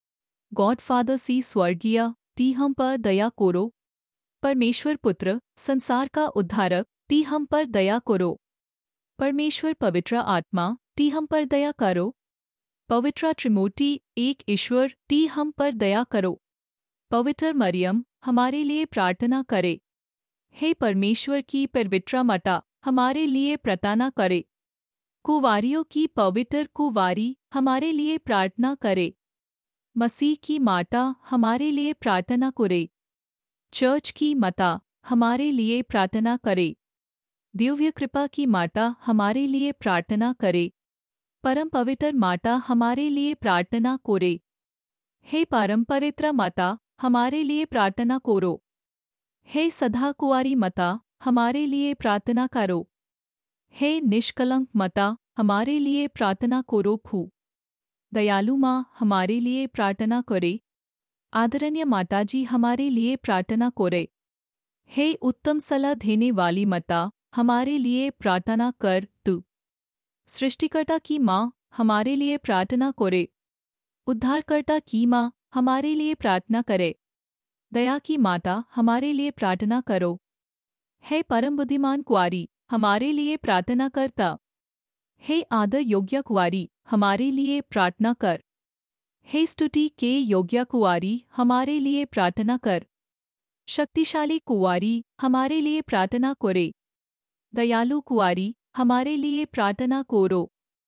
[SPEAKER 1] गॉड फादर सी स्वर्गीय, टी हम पर दया करो। परमेश्वर पुत्र, संसार का उद्धारक, टी हम पर दया करो। परमेश्वर पवित्र आत्मा, टी हम पर दया करो। पवित्र त्रिमूर्ति एक ईश्वर, टी हम पर दया करो। पवित्र मरियम, हमारे लिए प्रार्थना करे। हे परमेश्वर की पवित्र माता, हमारे लिए प्रार्थना करे। कुंवारियों की पवित्र कुंवारी, हमारे लिए प्रार्थना करे। मसीह की माता, हमारे लिए प्रार्थना करे। चर्च की माता, हमारे लिए प्रार्थना करे। दिव्य कृपा की माता, हमारे लिए प्रार्थना करे। परम पवित्र माता, हमारे लिए प्रार्थना करे। हे परम पवित्र माता, हमारे लिए प्रार्थना करो। हे सदा कुंवारी माता, हमारे लिए प्रार्थना करो। हे निष्कलंक माता, हमारे लिए प्रार्थना करो। फू दयालु माँ, हमारे लिए प्रार्थना करे। आदरणीय माताजी, हमारे लिए प्रार्थना करे। हे उत्तम सलाह देने वाली माता, हमारे लिए प्रार्थना कर। तू सृष्टिकर्ता की माँ, हमारे लिए प्रार्थना करे। उद्धारकर्ता की माँ, हमारे लिए प्रार्थना करे। दया की माता, हमारे लिए प्रार्थना करो। हे परम बुद्धिमान कुंवारी, हमारे लिए प्रार्थना करता। हे आदर योग्य कुंवारी, हमारे लिए प्रार्थना कर। हे स्तुति के योग्य कुंवारी, हमारे लिए प्रार्थना कर। शक्तिशाली कुंवारी, हमारे लिए प्रार्थना करे। दयालु कुंवारी, हमारे लिए प्रार्थना करो।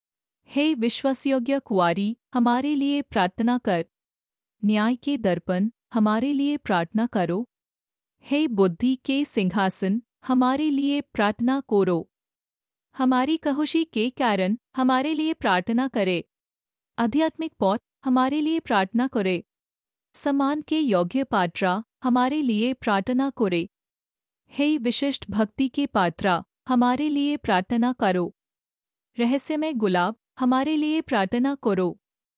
[SPEAKER 1] हे विश्वासयोग्य कुंवारी, हमारे लिए प्रार्थना कर। न्याय के दर्पण, हमारे लिए प्रार्थना करो। हे बुद्धि के सिंहासन, हमारे लिए प्रार्थना करो। हमारी कहुशी के कारण हमारे लिए प्रार्थना करे। आध्यात्मिक पौध, हमारे लिए प्रार्थना करे। सम्मान के योग्य पात्रा, हमारे लिए प्रार्थना करे। हे विशिष्ट भक्ति के पात्रा, हमारे लिए प्रार्थना करो। रहस्यमय गुलाब, हमारे लिए प्रार्थना करो।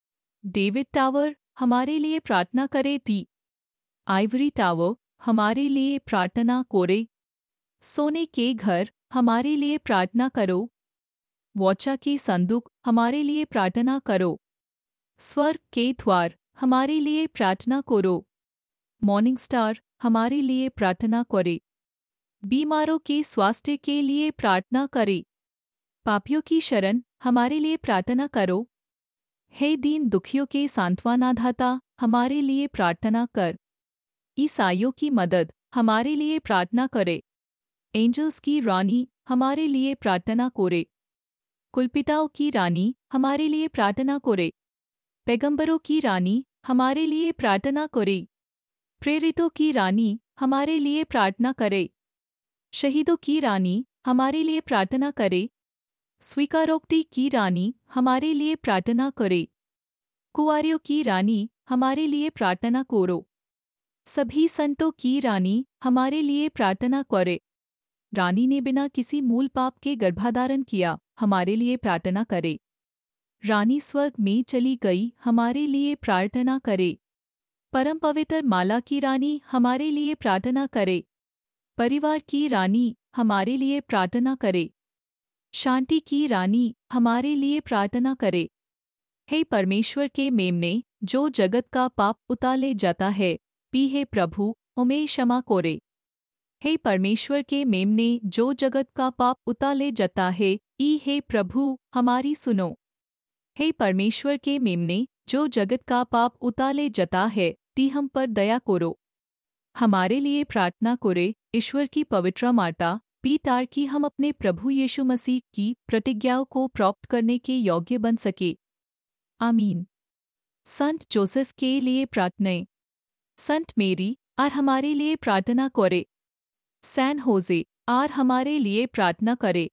[SPEAKER 1] डेविड टावर, हमारे लिए प्रार्थना करे। टी आइवरी टावर, हमारे लिए प्रार्थना करे। सोने के घर, हमारे लिए प्रार्थना करो। वॉचा के संदूक, हमारे लिए प्रार्थना करो। स्वर्ग के द्वार, हमारे लिए प्रार्थना करो। मॉर्निंग स्टार, हमारे लिए प्रार्थना करे। बीमारों के स्वास्थ्य के लिए प्रार्थना करे। पापियों की शरण, हमारे लिए प्रार्थना करो। हे दीन दुखियों के सांत्वनादाता, हमारे लिए प्रार्थना कर। ईसाइयों की मदद, हमारे लिए प्रार्थना करे। एंजल्स की रानी, हमारे लिए प्रार्थना करे। कुलपिताओं की रानी, हमारे लिए प्रार्थना करे। पैगंबरों की रानी, हमारे लिए प्रार्थना करे। प्रेरितों की रानी, हमारे लिए प्रार्थना करे। शहीदों की रानी, हमारे लिए प्रार्थना करे। स्वीकारोक्ति की रानी, हमारे लिए प्रार्थना करे। कुंवारियों की रानी, हमारे लिए प्रार्थना करो। सभी संतों की रानी, हमारे लिए प्रार्थना करे। रानी ने बिना किसी मूल पाप के गर्भाधारण किया, हमारे लिए प्रार्थना करे। रानी स्वर्ग में चली गई, हमारे लिए प्रार्थना करे। परम पवित्र माला की रानी, हमारे लिए प्रार्थना करे। परिवार की रानी, हमारे लिए प्रार्थना करे। शांति की रानी, हमारे लिए प्रार्थना करे। हे परमेश्वर के मेमने, जो जगत का पाप उतार ले जाता है, पी हे प्रभु, हमें क्षमा करे। हे परमेश्वर के मेमने, जो जगत का पाप उतार ले जाता है, ई हे प्रभु, हमारी सुनो। हे परमेश्वर के मेमने, जो जगत का पाप उतार ले जाता है, ती हम पर दया करो। हमारे लिए प्रार्थना करे। ईश्वर की पवित्र माता, पी ताकि हम अपने प्रभु यीशु मसीह की प्रतिज्ञाओं को प्राप्त करने के योग्य बन सके। आमीन। संत जोसेफ के लिए प्रार्थनाएं। संत मेरी, और हमारे लिए प्रार्थना करे। सैन होजे, और हमारे लिए प्रार्थना करे।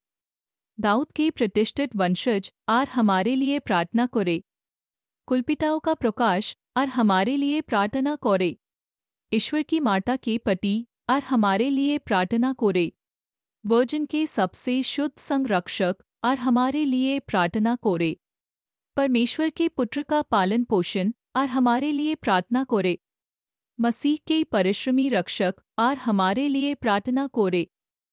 [SPEAKER 1] दाऊद के प्रतिष्ठित वंशज, और हमारे लिए प्रार्थना करे। कुलपिताओं का प्रकाश, और हमारे लिए प्रार्थना करे। ईश्वर की माता के पति, और हमारे लिए प्रार्थना करे। वर्जिन के सबसे शुद्ध संरक्षक, और हमारे लिए प्रार्थना करे। परमेश्वर के पुत्र का पालन पोषण, और हमारे लिए प्रार्थना करे। मसीह के परिश्रमी रक्षक, और हमारे लिए प्रार्थना करे।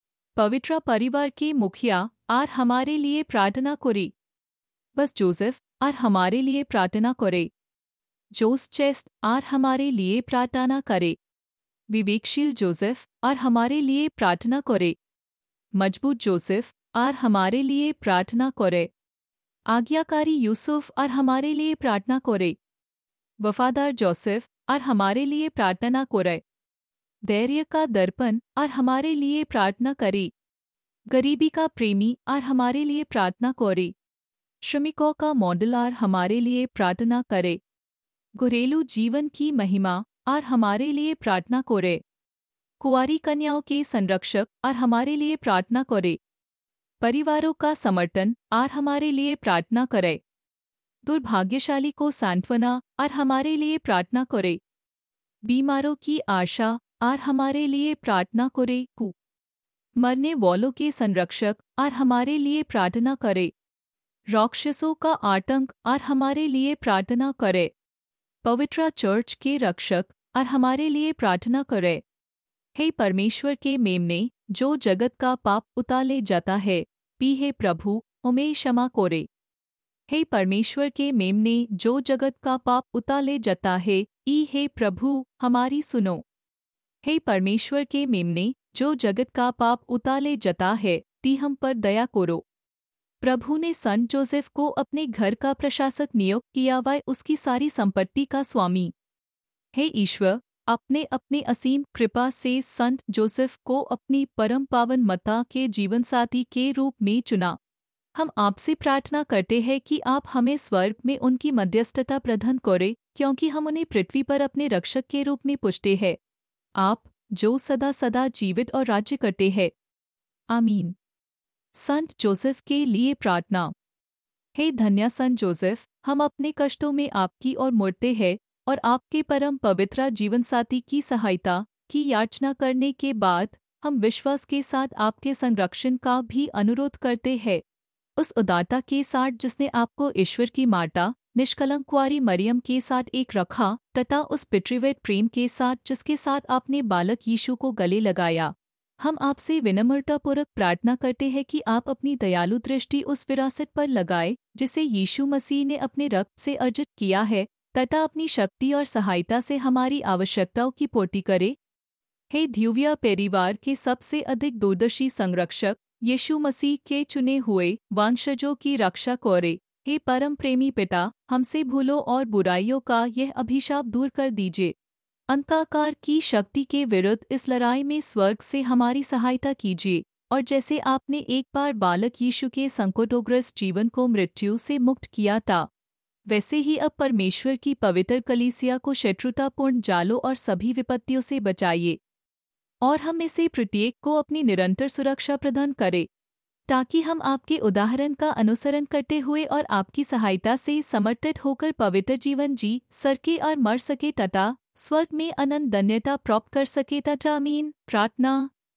[SPEAKER 1] पवित्र परिवार के मुखिया, और हमारे लिए प्रार्थना करे। बस जोसेफ, और हमारे लिए प्रार्थना करे। जोस चेस्ट और हमारे लिए प्रार्थना करे। विवेकशील जोसेफ और हमारे लिए प्रार्थना करे। मजबूत जोसेफ और हमारे लिए प्रार्थना करे। आज्ञाकारी यूसुफ और हमारे लिए प्रार्थना करे। वफादार जोसेफ और हमारे लिए प्रार्थना करे। धैर्य का दर्पण और हमारे लिए प्रार्थना करे। गरीबी का प्रेमी और हमारे लिए प्रार्थना करे। श्रमिकों का मॉडल और हमारे लिए प्रार्थना करे। घरेलू जीवन की महिमा और हमारे लिए प्रार्थना करे। कुंवारी कन्याओं के संरक्षक और हमारे लिए प्रार्थना करे। परिवारों का समर्थन और हमारे लिए प्रार्थना करे। दुर्भाग्यशाली को सांत्वना और हमारे लिए प्रार्थना करे। बीमारों की आशा और हमारे लिए प्रार्थना करे। मरने वालों के संरक्षक और हमारे लिए प्रार्थना करे। राक्षसों का आतंक और हमारे लिए प्रार्थना करे। पवित्र चर्च के रक्षक और हमारे लिए प्रार्थना करे। हे परमेश्वर के मेमने, जो जगत का पाप उतार ले जाता है, पी हे प्रभु हमें क्षमा करे। हे परमेश्वर के मेमने, जो जगत का पाप उतार ले जाता है, ई हे प्रभु हमारी सुनो। हे परमेश्वर के मेमने, जो जगत का पाप उतार ले जाता है, ती हम पर दया करो। प्रभु ने संत जोसेफ को अपने घर का प्रशासक नियुक्त किया व उसकी सारी संपत्ति का स्वामी। हे ईश्वर, आपने अपनी असीम कृपा से संत जोसेफ को अपनी परम पावन माता के जीवनसाथी के रूप में चुना। हम आपसे प्रार्थना करते हैं कि आप हमें स्वर्ग में उनकी मध्यस्थता प्रदान करें, क्योंकि हम उन्हें पृथ्वी पर अपने रक्षक के रूप में पूजते हैं। आप जो सदा सदा जीवित और राज्य करते हैं। आमीन। संत जोसेफ के लिए प्रार्थना। हे धन्य संत जोसेफ, हम अपने कष्टों में आपकी ओर मुड़ते हैं और आपके परम पवित्र जीवनसाथी की सहायता की याचना करने के बाद हम विश्वास के साथ आपके संरक्षण का भी अनुरोध करते हैं। उस उदारता के साथ जिसने आपको ईश्वर की माता निष्कलंक कुंवारी मरियम के साथ एक रखा, तथा उस पितृवत प्रेम के साथ जिसके साथ आपने बालक यीशु को गले लगाया, हम आपसे विनम्रतापूर्वक प्रार्थना करते हैं कि आप अपनी दयालु दृष्टि उस विरासत पर लगाए जिसे यीशु मसीह ने अपने रक्त से अर्जित किया है, तथा अपनी शक्ति और सहायता से हमारी आवश्यकताओं की पूर्ति करे। हे ध्रुवीय परिवार के सबसे अधिक दूरदर्शी संरक्षक, यीशु मसीह के चुने हुए वंशजों की रक्षा करे। हे परम प्रेमी पिता, हमसे भूलों और बुराइयों का यह अभिशाप दूर कर दीजिए। अंधकार की शक्ति के विरुद्ध इस लड़ाई में स्वर्ग से हमारी सहायता कीजिए, और जैसे आपने एक बार बालक यीशु के संकटोग्रस्त जीवन को मृत्यु से मुक्त किया था, वैसे ही अब परमेश्वर की पवित्र कलीसिया को शत्रुतापूर्ण जालों और सभी विपत्तियों से बचाइए, और हम में से प्रत्येक को अपनी निरंतर सुरक्षा प्रदान करें, ताकि हम आपके उदाहरण का अनुसरण करते हुए और आपकी सहायता से समर्थित होकर पवित्र जीवन जी सके और मर सके तथा स्वर्ग में अनंत धन्यता प्राप्त कर सके तथा। आमीन। प्रार्थना।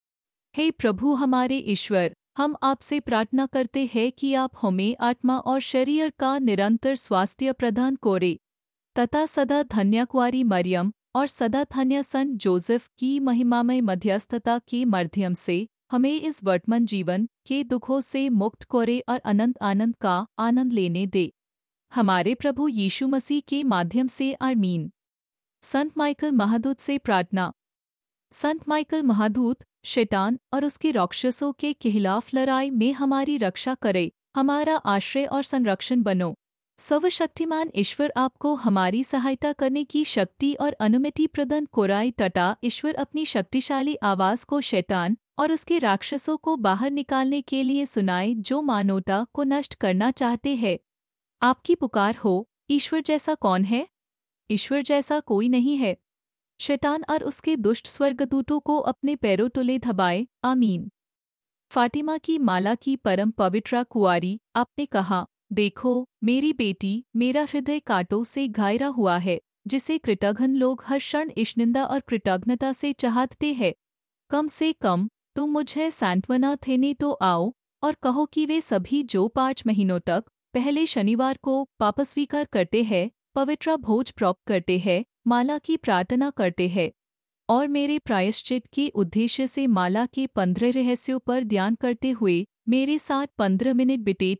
[SPEAKER 1] हे प्रभु हमारे ईश्वर, हम आपसे प्रार्थना करते हैं कि आप हमें आत्मा और शरीर का निरंतर स्वास्थ्य प्रदान करें, तथा सदा धन्य कुंवारी मरियम और सदा धन्य संत जोसेफ की महिमामय मध्यस्थता के माध्यम से हमें इस वर्तमान जीवन के दुखों से मुक्त करे और अनंत आनंद का आनंद लेने दे, हमारे प्रभु यीशु मसीह के माध्यम से। आमीन। संत माइकल महादूत से प्रार्थना। संत माइकल महादूत शैतान और उसके राक्षसों के खिलाफ लड़ाई में हमारी रक्षा करे, हमारा आश्रय और संरक्षण बनो। सर्वशक्तिमान ईश्वर आपको हमारी सहायता करने की शक्ति और अनुमति प्रदान कराए, तथा ईश्वर अपनी शक्तिशाली आवाज़ को शैतान और उसके राक्षसों को बाहर निकालने के लिए सुनाए, जो मानवता को नष्ट करना चाहते हैं। आपकी पुकार हो, ईश्वर जैसा कौन है? ईश्वर जैसा कोई नहीं है। शैतान और उसके दुष्ट स्वर्गदूतों को अपने पैरों तले दबाए। आमीन। फातिमा की माला की परम पवित्र कुंवारी, आपने कहा, देखो मेरी बेटी, मेरा हृदय कांटों से घायरा हुआ है, जिसे कृतघ्न लोग हर क्षण ईशनिंदा और कृतज्ञता से चाहते हैं। कम से कम तुम मुझे सांत्वना देने तो आओ और कहो कि वे सभी जो 5 महीनों तक पहले शनिवार को पाप स्वीकार करते हैं, पवित्र भोज प्राप्त करते हैं, माला की प्रार्थना करते हैं, और मेरे प्रायश्चित के उद्देश्य से माला के 15 रहस्यों पर ध्यान करते हुए मेरे साथ 15 मिनट बितेत है,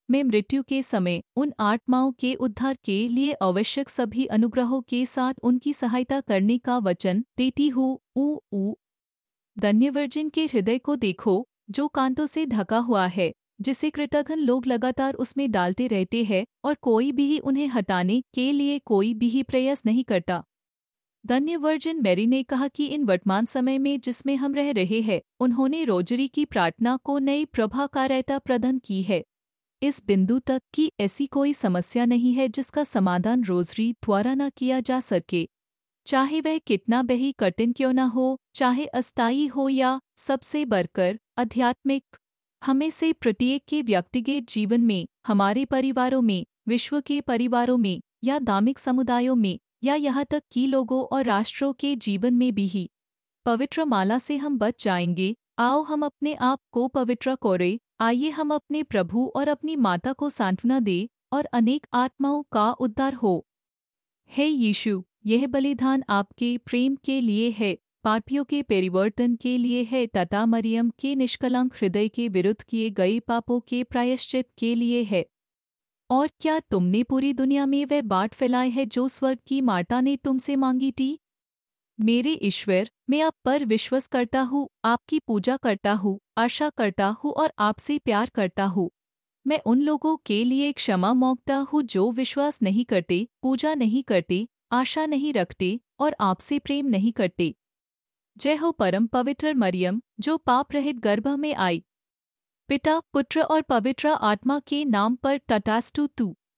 [SPEAKER 1] मैं मृत्यु के समय उन आत्माओं के उद्धार के लिए आवश्यक सभी अनुग्रहों के साथ उनकी सहायता करने का वचन देती हूँ। ऊ धन्य वर्जिन के हृदय को देखो, जो कांटों से ढका हुआ है, जिसे कृतघ्न लोग लगातार उसमें डालते रहते हैं और कोई भी उन्हें हटाने के लिए कोई भी प्रयास नहीं करता। धन्य वर्जिन मैरी ने कहा कि इन वर्तमान समय में जिसमें हम रह रहे हैं, उन्होंने रोजरी की प्रार्थना को नई प्रभाकारिता प्रदान की है। इस बिंदु तक कि ऐसी कोई समस्या नहीं है जिसका समाधान रोजरी द्वारा न किया जा सके, चाहे वह कितना भी कठिन क्यों न हो, चाहे अस्थायी हो या सबसे बढ़कर आध्यात्मिक। हमें से प्रत्येक के व्यक्तिगत जीवन में, हमारे परिवारों में, विश्व के परिवारों में या धार्मिक समुदायों में, या यहाँ तक कि लोगों और राष्ट्रों के जीवन में भी ही पवित्र माला से हम बच जाएंगे। आओ हम अपने आप को पवित्र करें। आइए हम अपने प्रभु और अपनी माता को सांत्वना दें और अनेक आत्माओं का उद्धार हो। हे यीशु, यह बलिदान आपके प्रेम के लिए है, पापियों के परिवर्तन के लिए है तथा मरियम के निष्कलंक हृदय के विरुद्ध किए गए पापों के प्रायश्चित के लिए है। और क्या तुमने पूरी दुनिया में वह बाट फैलाई है जो स्वर्ग की माता ने तुमसे मांगी थी? मेरे ईश्वर, मैं आप पर विश्वास करता हूँ, आपकी पूजा करता हूँ, आशा करता हूँ और आपसे प्यार करता हूँ। मैं उन लोगों के लिए क्षमा मांगता हूँ जो विश्वास नहीं करते, पूजा नहीं करते, आशा नहीं रखते और आपसे प्रेम नहीं करते। जय हो परम पवित्र मरियम, जो पाप रहित गर्भ में आई। पिता, पुत्र और पवित्र आत्मा के नाम पर तथास्तु।